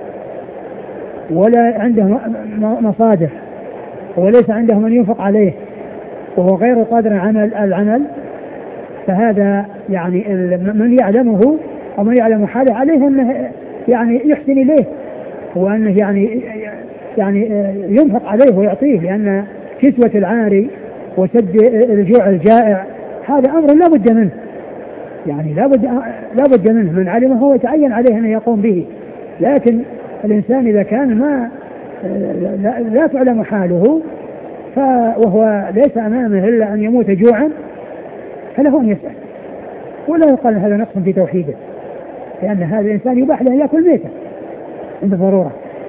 ولا عنده مصادر وليس عنده من ينفق عليه وهو غير قادر على العمل، فهذا يعني من يعلمه أو من يعلم حاله عليه أنه يعني يحسن إليه وأنه يعني يعني ينفق عليه ويعطيه، لأن كسوة العاري وسد الجوع الجائع هذا أمر لا بد منه، يعني لا بد لا بد منه، من علمه هو يتعين عليه أن يقوم به. لكن الإنسان إذا كان ما لا, لا تعلم حاله وهو ليس أمامه إلا أن يموت جوعا فله أن يسأل، ولا يقال هذا نقص في توحيده، لأن هذا الإنسان يباح له يأكل ميتا عند ضرورة.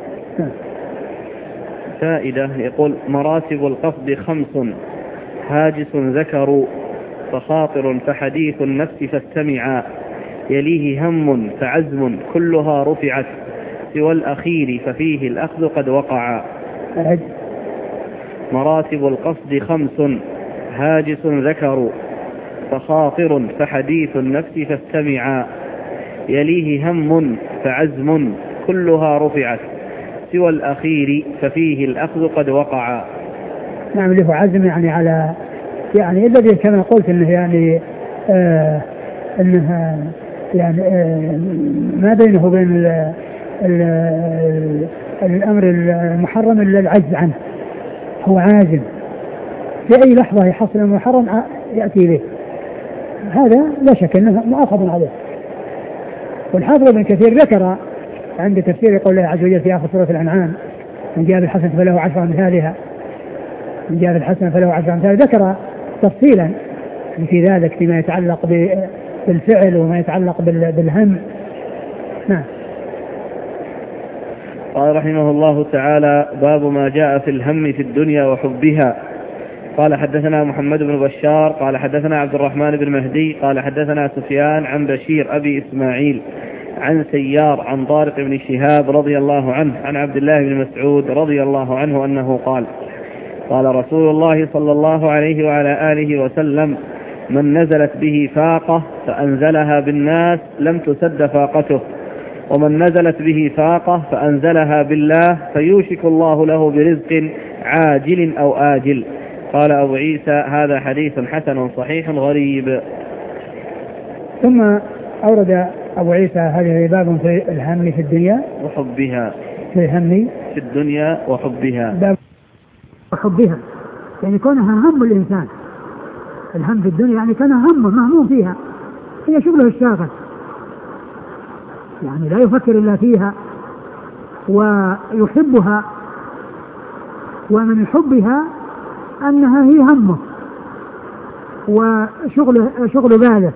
فائدة، يقول مراتب القصد خمس: هاجس ذكر فخاطر فحديث النفس فاستمعا، يليه هم فعزم كلها رفعت، سوى الأخير ففيه الأخذ قد وقع. مراتب القصد خمس: هاجس ذكر فخاطر فحديث النفس فاستمعا، يليه هم فعزم كلها رفعت، سوى الأخير ففيه الأخذ قد وقع. نعم، له عزم يعني على يعني الذي كما قلت انه يعني آه انها يعني آه ما بينه وبين ال ال الامر المحرم الا العجز عنه، هو عازم في اي لحظه يحصل المحرم ياتي به، هذا لا شك انه مؤاخذ عليه. والحافظ ابن كثير ذكر عند تفسير قول الله عز وجل في آخر سورة الأنعام: من جاء بالحسنة فله عشر أمثالها، من جاء بالحسنة فله عشر أمثالها، ذكر تفصيلا في ذلك فيما يتعلق بالفعل وما يتعلق بالهم. نعم. قال رحمه الله تعالى: باب ما جاء في الهم في الدنيا وحبها. قال حدثنا محمد بن بشار قال حدثنا عبد الرحمن بن مهدي قال حدثنا سفيان عن بشير أبي إسماعيل عن سيار عن طارق بن شهاب رضي الله عنه عن عبد الله بن مسعود رضي الله عنه أنه قال: قال رسول الله صلى الله عليه وعلى آله وسلم: من نزلت به فاقة فأنزلها بالناس لم تسد فاقته، ومن نزلت به فاقة فأنزلها بالله فيوشك الله له برزق عاجل أو آجل. قال أبو عيسى هذا حديث حسن صحيح غريب. ثم أورد أبو عيسى هذه باب في الهم في الدنيا وحبها، في الهم في الدنيا وحبها، باب وحبها يعني كونها هم الإنسان، الهم في الدنيا يعني كان همه مهموم فيها، هي شغله الشاغل، يعني لا يفكر إلا فيها ويحبها، ومن حبها أنها هي همه وشغل شغل باله.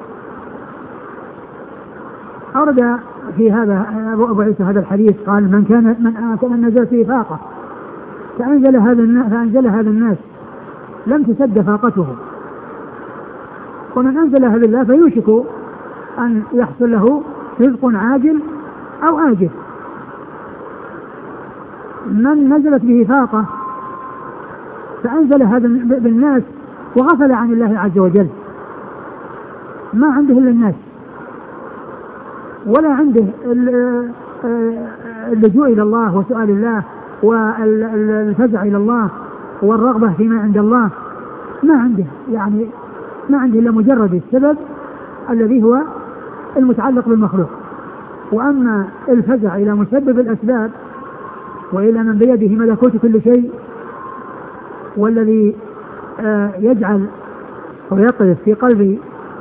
أورد في هذا أبو عيسى هذا الحديث قال من كان من كان نزل فيه فاقة فأنزل هذا فأنزل هذا الناس لم تسد فاقته، ومن أنزلها بالله فيوشك أن يحصل له رزق عاجل أو آجل. من نزلت به فاقة فأنزل هذا بالناس وغفل عن الله عز وجل، ما عنده إلا الناس ولا عنده اللجوء إلى الله وسؤال الله والفزع إلى الله والرغبة فيما عند الله، ما عنده، يعني ما عنده إلا مجرد السبب الذي هو المتعلق بالمخلوق. وأما الفزع إلى مسبب الأسباب وإلى من بيده ملكوت كل شيء، والذي يجعل ويقذف في قلب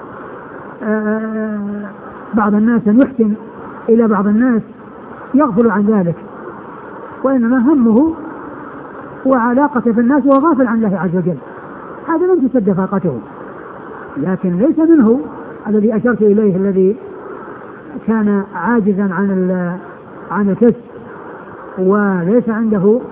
بعض الناس أن يحسن إلى بعض الناس، يغفل عن ذلك، وإنما همه وعلاقته في الناس وغافل عن الله عز وجل، هذا لم تسد فاقته. لكن ليس منه الذي أشرت إليه الذي كان عاجزا عن عن الكسب وليس عنده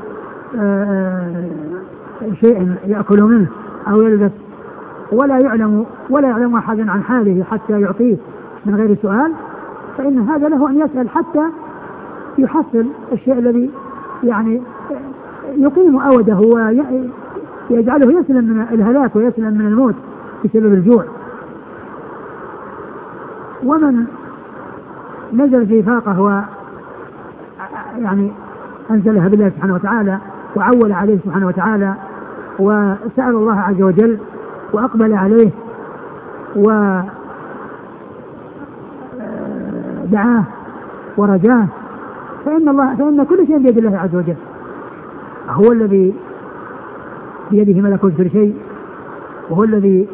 شيء يأكل منه أو يلبس، ولا يعلم ولا يعلم أحد عن حاله حتى يعطيه من غير سؤال، فإن هذا له أن يسأل حتى يحصل الشيء الذي يعني يقيم أوده ويجعله يسلم من الهلاك ويسلم من الموت بسبب الجوع. ومن نزل في فاقة هو يعني أنزلها بالله سبحانه وتعالى وعول عليه سبحانه وتعالى وسأل الله عز وجل وأقبل عليه ودعاه ورجاه، فإن الله فإن كل شيء بيد الله عز وجل، هو الذي بيده ملكوت كل شيء، وهو الذي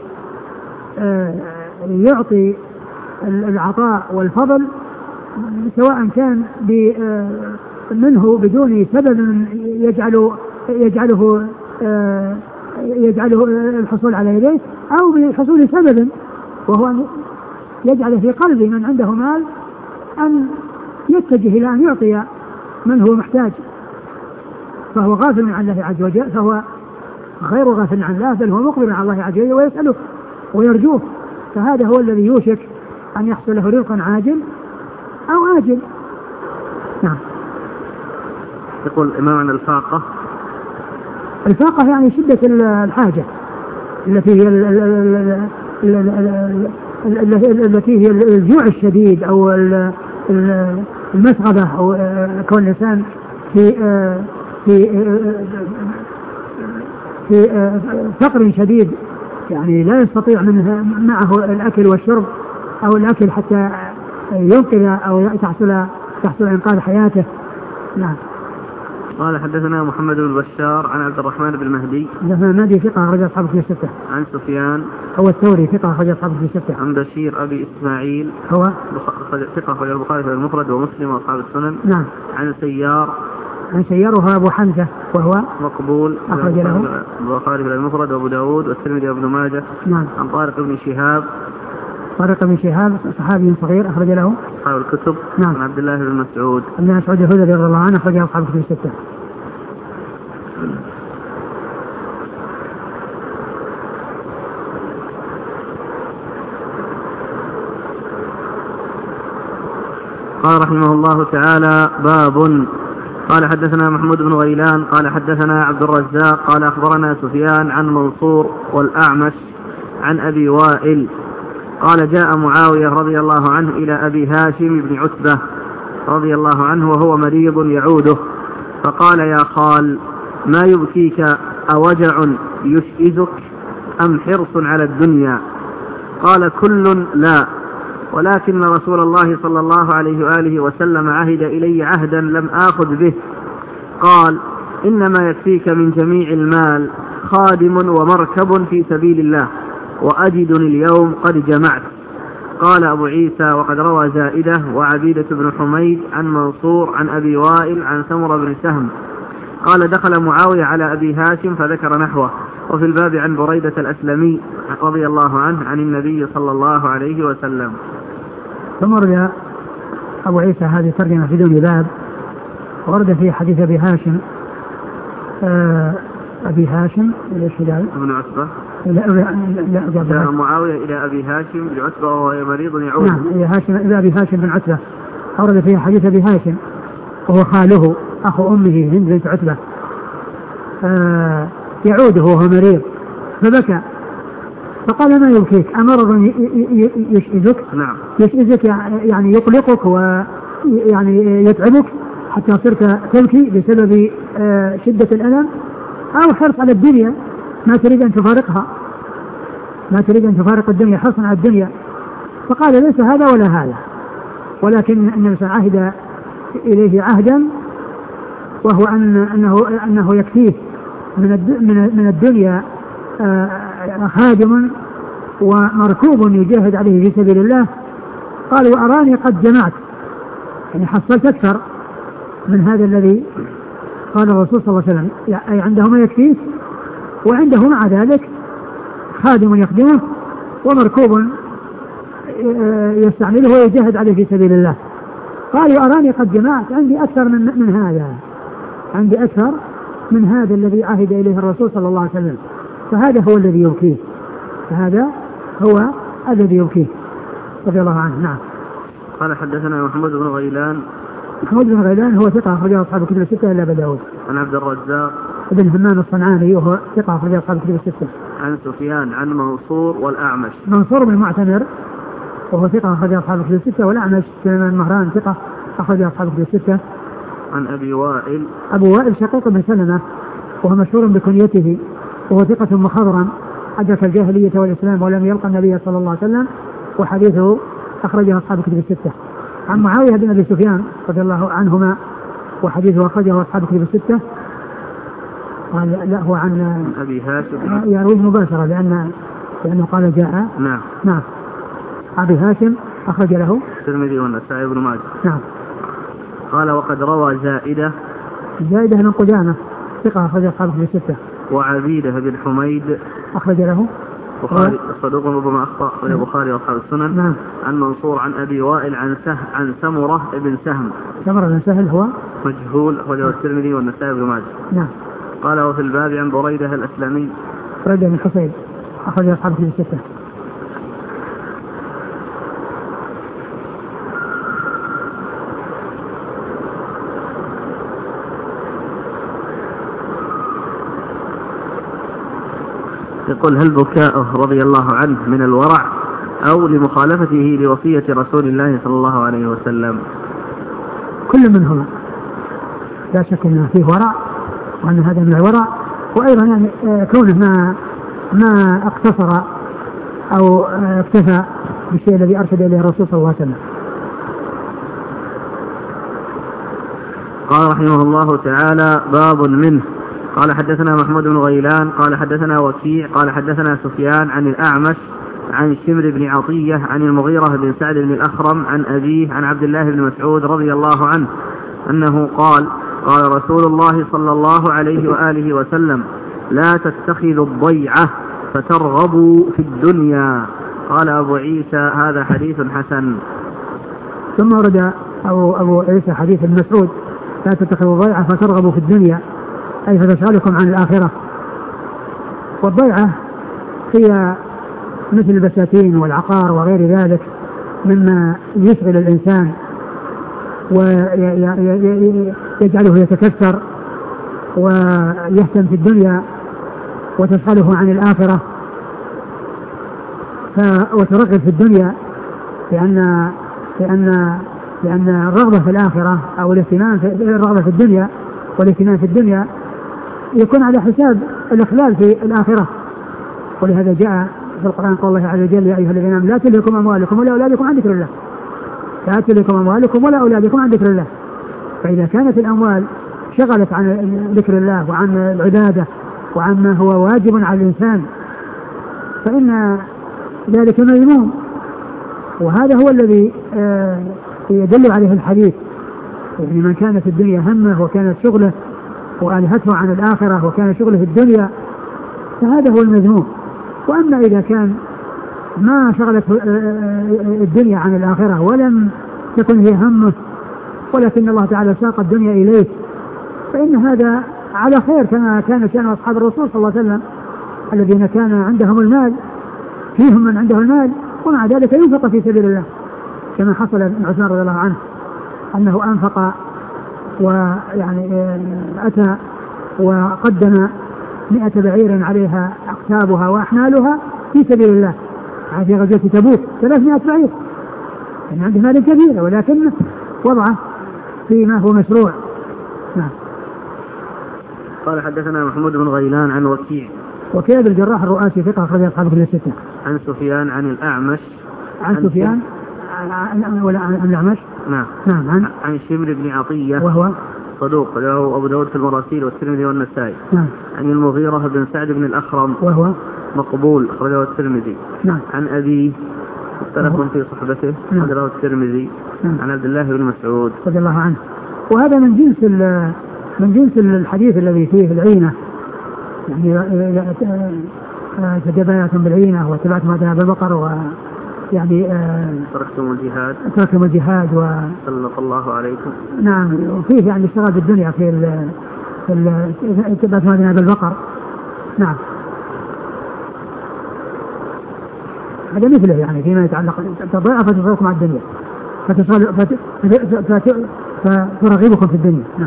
يعطي العطاء والفضل سواء كان منه بدون سبب يجعل يجعله يجعله الحصول على يديه، أو بحصول سبب وهو أن يجعل في قلب من عنده مال أن يتجه إلى أن يعطي من هو محتاج، فهو غافل عن الله عز وجل، فهو غير غافل عن الله، بل هو مقبل على الله عز وجل ويسأله ويرجوه، فهذا هو الذي يوشك أن يحصل له رزق عاجل أو آجل. نعم. يقول الإمام عن الفاقة، الفاقة يعني شدة الحاجة التي هي التي هي الجوع الشديد أو المسغبة أو كون الإنسان في في في فقر شديد، يعني لا يستطيع منه معه الأكل والشرب أو الأكل حتى ينقذ أو تحصل تحصل إنقاذ حياته. نعم. قال حدثنا محمد بن بشار عن عبد الرحمن بن مهدي، حدثنا مهدي ثقة أخرج أصحابه في الستة. عن سفيان هو الثوري ثقة أخرج أصحابه في الستة. عن بشير أبي إسماعيل هو ثقة أخرج البخاري في المفرد ومسلم وأصحاب السنن. نعم. عن سيار عن سيار وهو أبو حمزة وهو مقبول أخرج له البخاري في المفرد وأبو داود والترمذي وابن ماجه. نعم. عن طارق بن شهاب طارق بن شهاب صحابي صغير أخرج له أصحاب الكتب. نعم. عن عبد الله بن مسعود عبد الله بن مسعود الخدري رضي الله عنه أخرج أصحابه في الستة. قال رحمه الله تعالى باب. قال حدثنا محمود بن غيلان قال حدثنا عبد الرزاق قال أخبرنا سفيان عن منصور والأعمش عن أبي وائل قال جاء معاوية رضي الله عنه إلى أبي هاشم بن عتبة رضي الله عنه وهو مريض يعوده، فقال يا خال ما يبكيك، أوجع يشئزك أم حرص على الدنيا؟ قال كل لا، ولكن رسول الله صلى الله عليه وآله وسلم عهد إلي عهدا لم آخذ به. قال إنما يكفيك من جميع المال خادم ومركب في سبيل الله، وأجدني اليوم قد جمعت. قال أبو عيسى وقد روى زائدة وعبيدة بن حميد عن منصور عن أبي وائل عن سمر بن سهم قال دخل معاوية على أبي هاشم فذكر نحوه. وفي الباب عن بريدة الأسلمي رضي الله عنه عن النبي صلى الله عليه وسلم. ثم ورد أبو عيسى هذه ترجمة في دون باب، ورد في حديث أبي هاشم آه أبي هاشم ليش هذا؟ ابن عتبة. لا لا لا جاء معاوية إلى أبي هاشم بن عتبة وهو مريض يعود. نعم إلى هاشم إلى أبي هاشم بن عتبة، ورد في حديث أبي هاشم وهو خاله أخو أمه هند بنت عتبة آه يعوده وهو مريض فبكى، فقال ما يبكيك، أمرض يشئزك؟ نعم يشئزك يعني يقلقك ويعني يتعبك حتى صرت تبكي بسبب آه شدة الألم، أو حرص على الدنيا ما تريد أن تفارقها، ما تريد أن تفارق الدنيا حرصا على الدنيا. فقال ليس هذا ولا هذا، ولكن النبي صلى الله عليه وسلم عهد إليه عهدا وهو أن أنه أنه يكفيه من من الدنيا خادم ومركوب يجاهد عليه في سبيل الله. قال وأراني قد جمعت، يعني حصلت أكثر من هذا الذي قال الرسول صلى الله عليه وسلم، أي عنده ما يكفيه وعنده مع ذلك خادم يخدمه ومركوب يستعمله ويجاهد عليه في سبيل الله. قال وأراني قد جمعت، عندي أكثر من, من هذا عندي أكثر من هذا الذي عهد إليه الرسول صلى الله عليه وسلم، فهذا هو الذي يبكيه، فهذا هو الذي يبكيه رضي الله عنه. نعم. قال حدثنا محمد بن غيلان. محمد بن غيلان هو ثقة أخرجه أصحاب الكتب الستة إلا أبا داود. عن عبد الرزاق ابن همام الصنعاني وهو ثقة أخرجه أصحاب الكتب الستة. عن سفيان عن منصور والأعمش. منصور بن معتمر وهو ثقة أخرجه أصحاب الكتب الستة، والأعمش سليمان مهران ثقة أخرجه أصحاب الكتب الستة. عن أبي وائل. أبو وائل شقيق بن سلمة وهو مشهور بكنيته وهو ثقة مخضرم أدرك الجاهلية والإسلام ولم يلقى النبي صلى الله عليه وسلم، وحديثه أخرجه أصحاب الكتب الستة. عن معاوية بن أبي سفيان رضي الله عنهما وحديثه أخرجه أصحاب الكتب الستة. قال لا هو عن أبي هاشم يرويه مباشرة لأن لأنه قال جاء. نعم. نعم. أبي هاشم أخرج له الترمذي والنسائي بن ماجه. نعم. قال وقد روى زائدة. زائدة من قدامة ثقة أخرج أصحاب الكتب الستة. وعبيدة بن حميد أخرج له بخاري صدوق ربما أخطأ وهي بخاري وأصحاب السنن. نعم. عن منصور عن أبي وائل عن سه عن سمرة بن سهم. سمرة بن سهل هو مجهول أخرجه الترمذي والنسائي بن ماجه. نعم. قال وفي الباب عن بريدة الأسلمي. بريدة بن حصيب أخرج أصحاب الكتب الستة. يقول هل بكاؤه رضي الله عنه من الورع أو لمخالفته لوصية رسول الله صلى الله عليه وسلم؟ كل منهما لا شك أنه فيه ورع وأن هذا من الورع، وأيضا يعني كونه ما ما اقتصر أو اكتفى بالشيء الذي أرشد إليه الرسول صلى الله عليه وسلم. قال رحمه الله تعالى باب منه. قال حدثنا محمود بن غيلان قال حدثنا وكيع قال حدثنا سفيان عن الأعمش عن شمر بن عطية عن المغيرة بن سعد بن الأخرم عن أبيه عن عبد الله بن مسعود رضي الله عنه أنه قال قال رسول الله صلى الله عليه وآله وسلم لا تتخذوا الضيعة فترغبوا في الدنيا. قال أبو عيسى هذا حديث حسن. ثم ورد أبو, أبو عيسى حديث ابن مسعود لا تتخذوا الضيعة فترغبوا في الدنيا، أي فتشغلكم عن الآخرة. والضيعة هي مثل البساتين والعقار وغير ذلك مما يشغل الإنسان ويجعله يتكثر ويهتم في الدنيا وتشغله عن الآخرة. وترغب في الدنيا، لأن لأن لأن الرغبة في الآخرة أو الاهتمام في الرغبة في الدنيا والاهتمام في الدنيا يكون على حساب الإخلال في الآخرة. ولهذا جاء في القرآن قول الله عز وجل: يا أيها الذين آمنوا لا تلهكم أموالكم ولا أولادكم عن ذكر الله. لا تلهكم أموالكم ولا أولادكم عن ذكر الله. فإذا كانت الأموال شغلت عن ذكر الله وعن العبادة وعن ما هو واجب على الإنسان فإن ذلك مذموم. وهذا هو الذي يدل عليه الحديث، يعني من كانت الدنيا همه وكانت شغله وألهته عن الآخرة وكان شغله في الدنيا فهذا هو المذموم. وأما إذا كان ما شغلت الدنيا عن الآخرة ولم تكن هي همه ولكن الله تعالى ساق الدنيا إليه فإن هذا على خير، كما كان كان أصحاب الرسول صلى الله عليه وسلم الذين كان عندهم المال، فيهم من عنده المال ومع ذلك ينفق في سبيل الله، كما حصل ابن عثمان رضي الله عنه أنه أنفق ويعني أتى وقدم مئة بعير عليها أقتابها وأحمالها في سبيل الله في غزوة تبوك، ثلاثمائة بعير، يعني عنده مال كبير ولكن وضعه فيما هو مشروع. نعم. قال حدثنا محمود بن غيلان عن وكيع. وكيع بن الجراح الرؤاسي ثقة أخرج أصحاب كتب الستة. عن سفيان عن الأعمش. عن, عن سفيان ولا عن الأعمش. نعم. نعم. عن عن شمر بن عطية وهو صدوق له أبو داود في المراسيل والترمذي والنسائي. نعم. عن المغيرة بن سعد بن الأخرم وهو مقبول أخرجه الترمذي. نعم. عن أبيه مختلف في صحبته أخرجه الترمذي. نعم. عن عبد الله بن مسعود رضي الله عنه. وهذا من جنس من جنس الحديث الذي فيه العينة، يعني تجبايات بالعينة واتبعتم ما ذهب البقر ويعني تركتم الجهاد تركتم الجهاد و سلط الله عليكم. نعم. وفيه يعني اشتغال بالدنيا في ال في اتباعتم ما ذهب البقر. نعم. هذا مثله يعني فيما يتعلق تضيع فتشغلكم على الدنيا فترغبكم في الدنيا. نعم.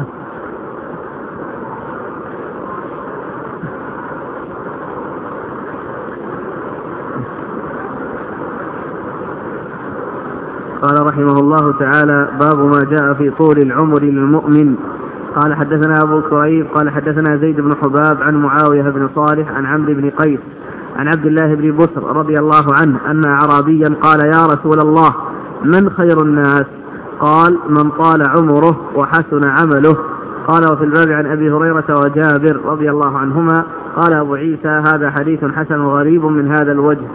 قال رحمه الله تعالى: باب ما جاء في طول العمر للمؤمن. قال حدثنا أبو كريب قال حدثنا زيد بن حباب عن معاوية بن صالح عن عمرو بن قيس عن عبد الله بن بسر رضي الله عنه أن أعرابيا قال: يا رسول الله، من خير الناس؟ قال: من طال عمره وحسن عمله. قال: وفي الباب عن أبي هريرة وجابر رضي الله عنهما. قال أبو عيسى: هذا حديث حسن غريب من هذا الوجه.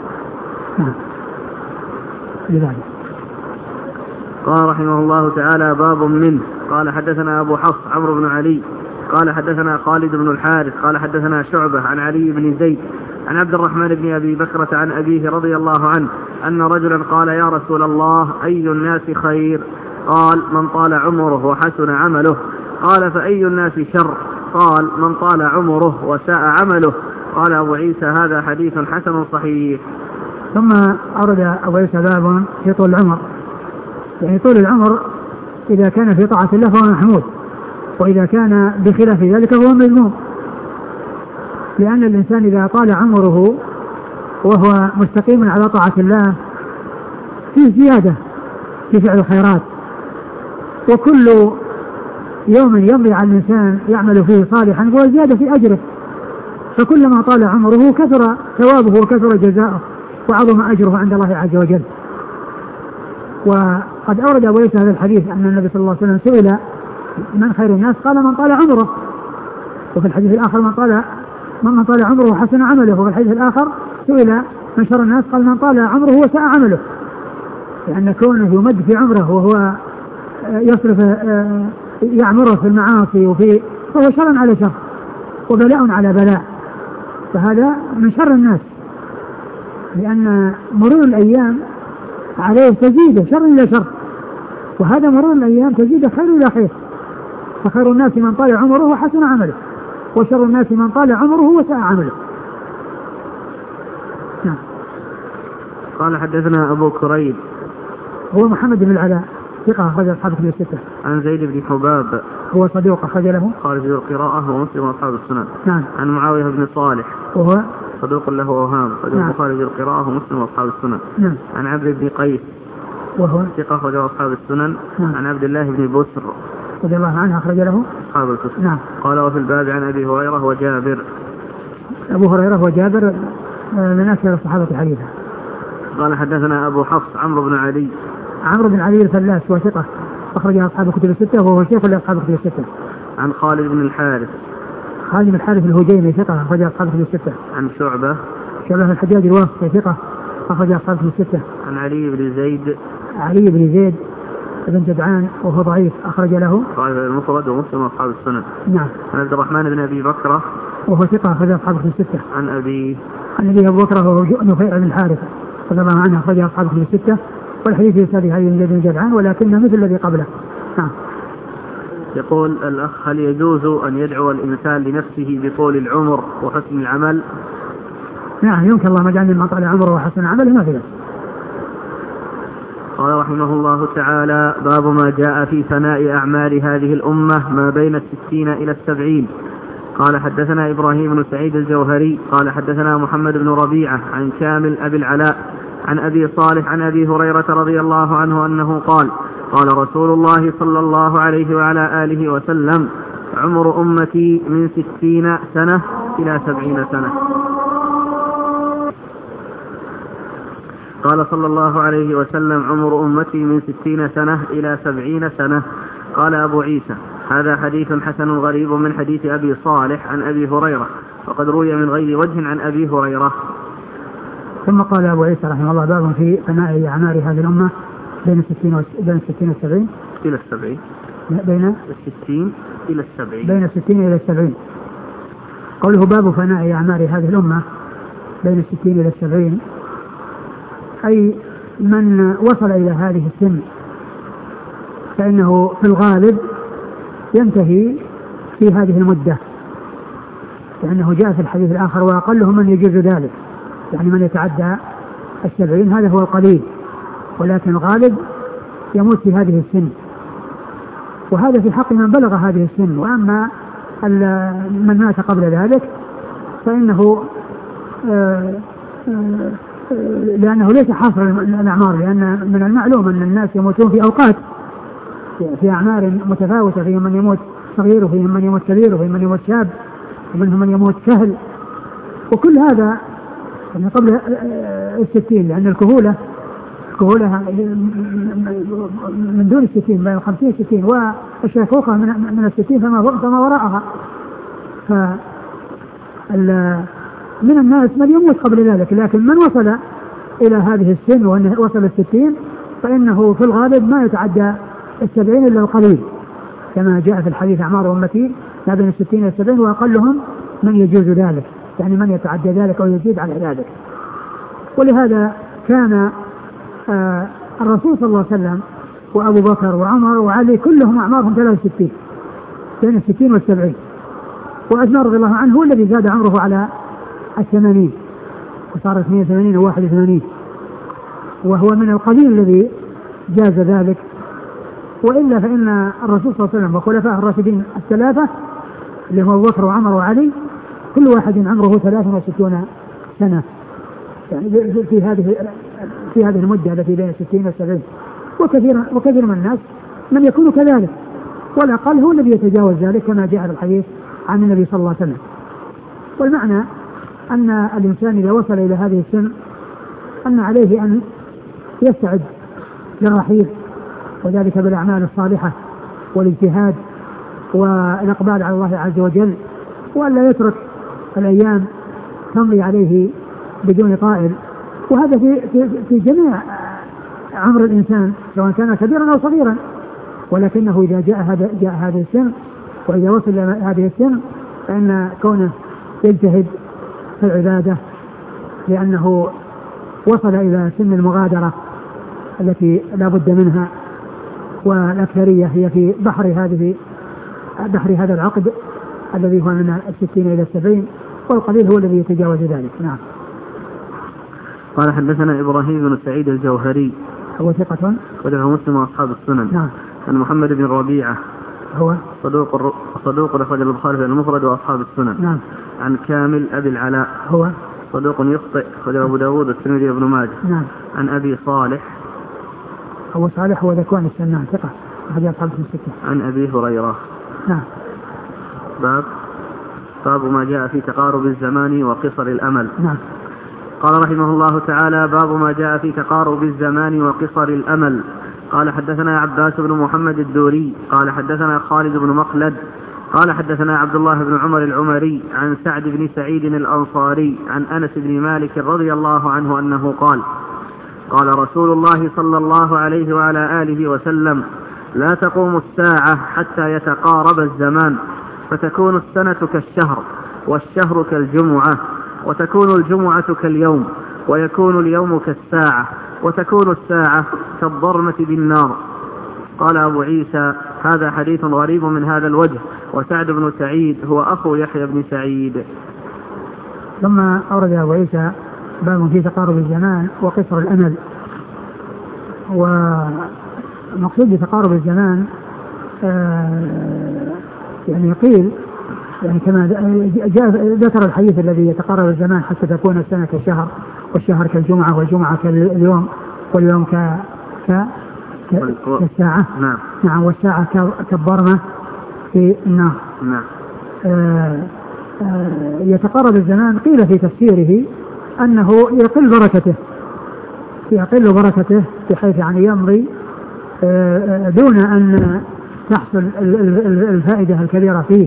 قال رحمه الله تعالى: باب منه. قال حدثنا أبو حفص عمرو بن علي قال حدثنا خالد بن الحارث قال حدثنا شعبة عن علي بن زيد عن عبد الرحمن بن أبي بكرة عن أبيه رضي الله عنه أن رجلا قال: يا رسول الله، أي الناس خير؟ قال: من طال عمره وحسن عمله. قال: فأي الناس شر؟ قال: من طال عمره وساء عمله. قال أبو عيسى: هذا حديث حسن صحيح. ثم أورد أبو عيسى باب في طول العمر، يعني طول العمر إذا كان في طاعة الله فهو محمود، وإذا كان بخلاف ذلك فهو مذموم، لأن الإنسان إذا طال عمره وهو مستقيم على طاعة الله فيه زيادة في فعل الخيرات، وكل يوم يمضي على الإنسان يعمل فيه صالحا هو زيادة في أجره، فكلما طال عمره كثر ثوابه وكثر جزاؤه وعظم أجره عند الله عز وجل. وقد أورد أبو عيسى هذا الحديث أن النبي صلى الله عليه وسلم سئل: من خير الناس؟ قال: من طال عمره. وفي الحديث الآخر: من طال من طال عمره وحسن عمله. وفي الحديث الآخر سئل: من شر الناس؟ قال: من طال عمره وساء عمله، لأن كونه يمد في عمره وهو يصرف يعمره في المعاصي وفي فهو شر على شر وبلاء على بلاء، فهذا من شر الناس، لأن مرور الأيام عليه تزيد شر إلى شر، وهذا مرور الأيام تزيد خير إلى خير. فخير الناس من طال عمره وحسن عمله، وشر الناس من طال عمره وساء عمله. نعم. قال حدثنا أبو كريب هو محمد بن العلاء ثقة أخرج أصحاب كتب الستة. عن زيد بن حباب هو صدوق أخرج له خارج القراءة ومسلم وأصحاب السنن. نعم. عن معاوية بن صالح وهو صدوق له أوهام، أخرجه نعم. البخاري في القراءة ومسلم وأصحاب السنن. نعم. عن عبد بن قيس وهو ثقة أخرجه أصحاب السنن. نعم. عن عبد الله بن بسر رضي الله عنه أخرج له أصحاب الكتب. نعم. قال وفي الباب عن أبي هريرة وجابر. أبو هريرة وجابر من أكثر الصحابة حديثا. قال حدثنا أبو حفص عمرو بن علي. عمرو بن علي الفلاس وثقة أخرجها أصحاب الكتب الستة وهو شيخ لأصحاب الكتب الستة. عن خالد بن الحارث. خالد بن الحارث الهجيمي ثقة أخرجها أصحاب الكتب الستة. عن شعبة. شعبة بن الحجاج الواسطي ثقة أخرجها أصحاب الكتب الستة. عن علي بن زيد. علي بن زيد بن جدعان وهو ضعيف أخرج له قال المفرد ومسلم وأصحاب السنن. نعم. عن عبد الرحمن بن أبي بكرة وهو ثقة أخرجها أصحاب الكتب الستة. عن أبي عن أبي أبو بكر وهو نفيع بن الحارث رضي الله عنه أخرجها أصحاب الكتب الستة. والحديث في إسناده علي بن زيد بن جدعان ولكنه مثل الذي قبله. نعم. يقول الأخ هل يجوز أن يدعو الإنسان لنفسه بطول العمر وحسن العمل؟ نعم يمكن اللهم اجعلني من طال عمره وحسن عمله ما في ذلك. قال رحمه الله تعالى باب ما جاء في ثناء أعمال هذه الأمة ما بين الستين إلى السبعين. قال حدثنا إبراهيم بن سعيد الجوهري قال حدثنا محمد بن ربيعة عن كامل أبي العلاء عن أبي صالح عن أبي هريرة رضي الله عنه أنه قال قال رسول الله صلى الله عليه وعلى آله وسلم عمر أمتي من ستين سنة إلى سبعين سنة. قال صلى الله عليه وسلم عمر أمتي من ستين سنة إلى سبعين سنة. قال أبو عيسى هذا حديث حسن غريب من حديث أبي صالح عن أبي هريرة وقد روي من غير وجه عن أبي هريرة. ثم قال أبو عيسى رحمه الله باب في ثناء أعمار هذه الأمة بين الستين بين الستين والسبعين إلى السبعين بين الستين إلى السبعين بين الستين إلى السبعين. قوله باب ثناء أعمار هذه الأمة بين الستين إلى السبعين أي من وصل إلى هذه السن فإنه في الغالب ينتهي في هذه المدة لأنه جاء في الحديث الآخر وأقلهم من يجوز ذلك يعني من يتعدى السبعين هذا هو القليل ولكن الغالب يموت في هذه السن وهذا في حق من بلغ هذه السن. وأما من مات قبل ذلك فإنه آآ آآ لأنه ليس حاصر الأعمار لأن من المعلوم أن الناس يموتون في أوقات في أعمار متفاوتة فيهم من يموت صغير وفيهم من يموت كبير وفيهم من يموت شاب ومنهم من يموت كهل وكل هذا يعني قبل الستين لأن الكهولة الكهولة من دون الستين بين الخمسين والستين والشيخوخة من الستين فما وراءها. ف من الناس من يموت قبل ذلك لكن من وصل إلى هذه السن وأنه وصل الستين فإنه في الغالب ما يتعدى السبعين إلا القليل كما جاء في الحديث أعمار أمتي ما بين الستين والسبعين وأقلهم من يجوز ذلك يعني من يتعدى ذلك أو يزيد على ذلك. ولهذا كان آه الرسول صلى الله عليه وسلم وأبو بكر وعمر وعلي كلهم أعمارهم ثلاثة وستين بين الستين والسبعين وعثمان رضي الله عنه هو الذي زاد عمره على الثمانين وصار اثنين وثمانين وواحد وثمانين وهو من القليل الذي جاز ذلك. وإلا فإن الرسول صلى الله عليه وسلم وخلفاء الراشدين الثلاثة اللي هو أبو بكر وعمر وعلي كل واحد عمره ثلاث وستون سنة يعني في هذه في هذه المدة التي بين الستين والسبعين. وكثير وكثير من الناس من يكون كذلك والأقل هو الذي يتجاوز ذلك كما جاء في الحديث عن النبي صلى الله عليه وسلم. والمعنى أن الإنسان إذا وصل إلى هذه السن أن عليه أن يستعد للرحيل وذلك بالأعمال الصالحة والاجتهاد والإقبال على الله عز وجل وأن لا يترك الأيام تمضي عليه بدون قائل. وهذا في, في, في جميع عمر الإنسان سواء كان كبيرا أو صغيرا ولكنه إذا جاء هذا جاء هذا السن وإذا وصل إلى هذه السن فإن كونه يجتهد في العبادة لأنه وصل إلى سن المغادرة التي لا بد منها والأكثرية هي في بحر هذه بحر هذا العقد الذي هو من الستين إلى السبعين والقليل هو الذي يتجاوز ذلك. نعم. قال حدثنا إبراهيم بن سعيد الجوهري هو ثقة وله مسلم وأصحاب السنن. نعم. عن محمد بن ربيعة هو صدوق صدوق أخرج البخاري في المفرد وأصحاب السنن. نعم. عن كامل أبي العلاء هو صدوق يخطئ، أخرجه أبو داود والترمذي وابن ماجه. نعم. عن أبي صالح. أبو صالح هو ذكوان السمان ثقة أخرجه أصحاب الستة. عن أبي هريرة. نعم. باب باب ما جاء في تقارب الزمان وقصر الأمل. نعم. قال رحمه الله تعالى: باب ما جاء في تقارب الزمان وقصر الأمل. قال حدثنا عباس بن محمد الدوري قال حدثنا خالد بن مخلد قال حدثنا عبد الله بن عمر العمري عن سعد بن سعيد الأنصاري عن أنس بن مالك رضي الله عنه أنه قال: قال رسول الله صلى الله عليه وعلى آله وسلم: لا تقوم الساعة حتى يتقارب الزمان، فتكون السنة كالشهر، والشهر كالجمعة، وتكون الجمعة كاليوم، ويكون اليوم كالساعة، وتكون الساعة كالضرمة بالنار. قال أبو عيسى: هذا حديث غريب من هذا الوجه، وسعد بن سعيد هو أخو يحيى بن سعيد. ثم أورد أبو عيسى باب في تقارب الزمان وقصر الأمل. ومقصود بتقارب الزمان آه يعني قيل يعني كما جاء ذكر الحديث الذي يتقارب الزمان حتى تكون السنة كالشهر، والشهر كالجمعة، والجمعة كاليوم، واليوم ك ك كالساعة. نعم. نعم. والساعة كالضرمة في النار. نعم. آه آه يتقارب الزمان قيل في تفسيره أنه يقل بركته يقل بركته بحيث يعني يمضي آه دون أن تحصل الفائدة الكبيرة فيه،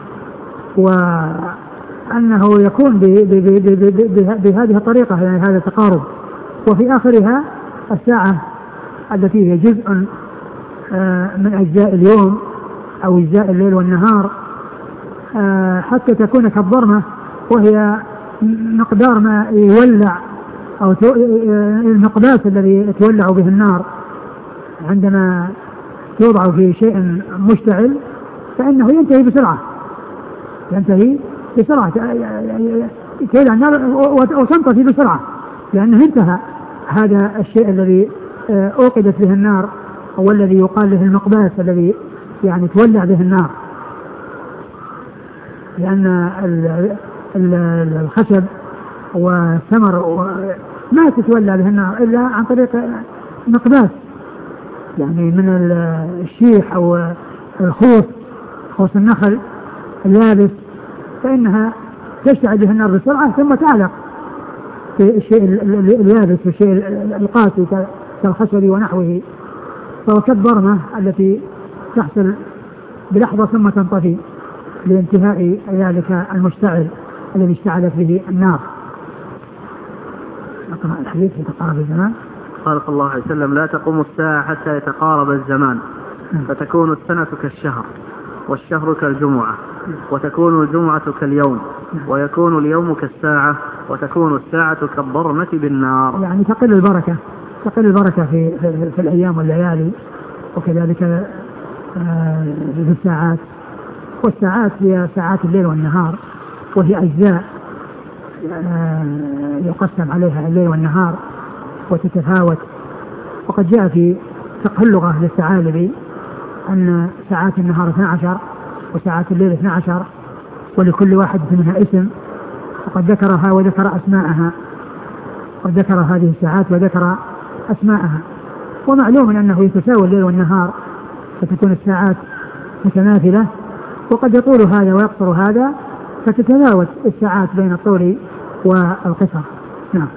وأنه يكون بهذه الطريقة يعني هذا التقارب. وفي آخرها الساعة التي هي جزء من أجزاء اليوم أو أجزاء الليل والنهار حتى تكون كالضرمة، وهي مقدار ما يولع أو المقداس الذي يتولع به النار عندما توضع في شيء مشتعل، فإنه ينتهي بسرعة ينتهي بسرعة تولع النار وتنطفي بسرعة، لأنه انتهى هذا الشيء الذي أوقدت به النار، أو الذي يقال له المقباس الذي يعني تولع به النار، لأن الخشب والثمر ما تتولى به النار إلا عن طريق مقباس، يعني من الشيح أو الخوص خوص النخل اليابس، فإنها تشتعل به النار بسرعة ثم تعلق في الشيء اليابس والشيء القاسي كالخشب ونحوه، فهو كالضرمة التي تحصل بلحظة ثم تنطفي لانتهاء ذلك المشتعل الذي اشتعلت به النار. أقرأ الحديث في تقارب الزمان. قال صلى الله عليه وسلم: لا تقوم الساعة حتى يتقارب الزمان، فتكون السنة كالشهر، والشهر كالجمعة، وتكون الجمعة كاليوم، ويكون اليوم كالساعة، وتكون الساعة كالضرمة بالنار. يعني تقل البركة تقل البركة في, في, في الأيام والليالي، وكذلك في الساعات. والساعات هي ساعات الليل والنهار، وهي أجزاء يقسم عليها الليل والنهار وتتفاوت. وقد جاء في فقه اللغة للثعالبي أن ساعات النهار اثنا عشر وساعات الليل اثنا عشر، ولكل واحد منها اسم، وقد ذكرها وذكر أسماءها، قد ذكر هذه الساعات وذكر أسماءها. ومعلوم أنه يتساوى الليل والنهار، فتكون الساعات متماثلة، وقد يطول هذا ويقصر هذا، فتتفاوت الساعات بين الطول والقصر. نعم.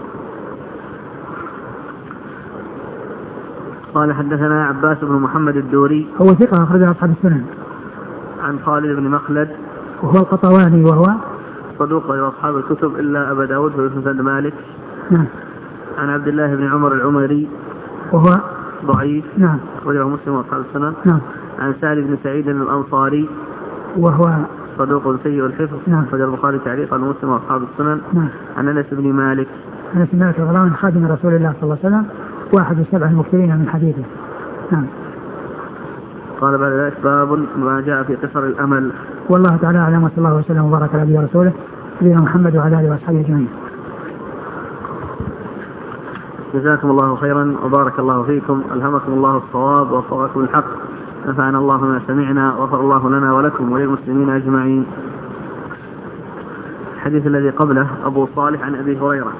قال حدثنا عباس بن محمد الدوري هو ثقة أخرجه أصحاب السنن. عن خالد بن مخلد وهو القطواني وهو صدوق أصحاب الكتب إلا أبا داود وابن مالك. نعم. عن عبد الله بن عمر العمري وهو ضعيف. نعم. وله مسلم وأصحاب السنن. نعم. عن سالم بن سعيد الأنصاري وهو صدوق سيء الحفظ. نعم. وجاء البخاري تعليقا ومسلم وأصحاب السنن. نعم. عن أنس بن مالك أنس بن مالك رضي الله عنه خادم رسول الله صلى الله عليه وسلم، واحد السبع المكثرين من حديثه. نعم. قال بعد ذلك: باب ما جاء في قصر الأمل. والله تعالى أعلم، وصلى الله وسلم وبارك على نبينا ورسوله نبينا محمد وعلى آله وأصحابه أجمعين. جزاكم الله خيرا وبارك الله فيكم، ألهمكم الله الصواب ووفقكم الحق، نفعنا الله ما سمعنا، وغفر الله لنا ولكم وللمسلمين أجمعين. الحديث الذي قبله أبو صالح عن أبي هريرة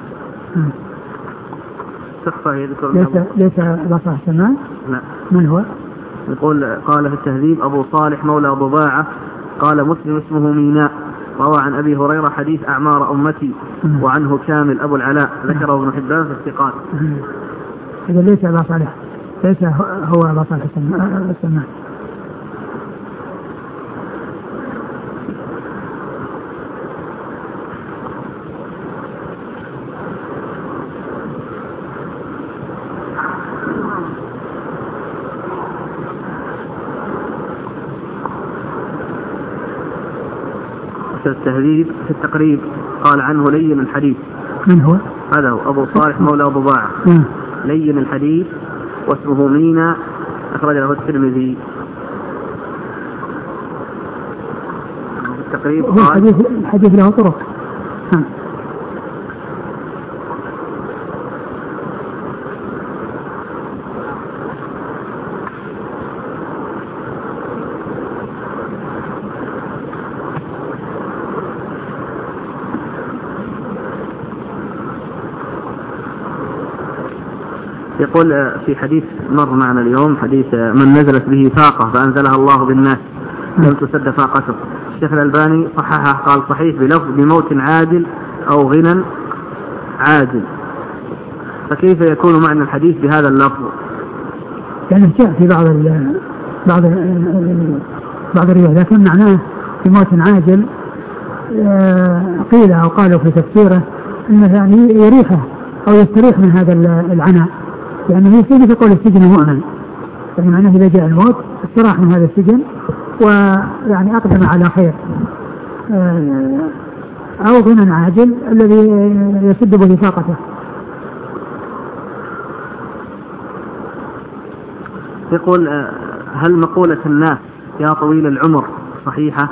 تخفى يذكر ليس ليس أبو صالح السمان. لا. من هو؟ يقول قال في التهذيب أبو صالح مولى ضباعة قال مسلم اسمه ميناء روى عن أبي هريرة حديث أعمار أمتي وعنه كامل أبو العلاء ذكره ابن حبان في الثقات. إذا ليس أبو صالح ليس هو أبو صالح السمان. في التهذيب في التقريب قال عنه لين الحديث. من هو؟ هذا هو أبو صالح مولى ضباعة لين الحديث واسمه مينا أخرج له الترمذي. في التقريب قال الحديث له طرق. يقول في حديث مر معنا اليوم حديث من نزلت به فاقة فأنزلها الله بالناس لم تسد فاقته. الشيخ الألباني صححه قال صحيح بلفظ بموت عاجل أو غنى عاجل. فكيف يكون معنى الحديث بهذا اللفظ؟ يعني جاء في بعض ال بعض ال بعض الروايات لكن معناه بموت عاجل قيل أو قالوا في تفسيره أنه يعني يريحه أو يستريح من هذا العناء يعني يصير في قول السجن مؤمن يعني معناه إذا جاء الموت استراح من هذا السجن ويعني أقدم على خير أو غنى عاجل الذي يسد به فاقته. يقول هل مقولة الناس يا طويل العمر صحيحة؟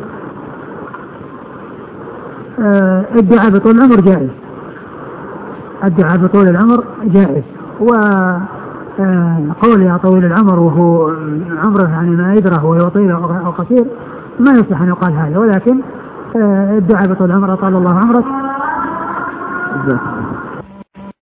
الدعاء بطول العمر جائز الدعاء بطول العمر جائز وقول يا طويل العمر وهو عمره يعني ما يدره وهو طويل أو قصير ما يصح أن يقال هذا ولكن الدعاء بطول العمر أطال الله عمرك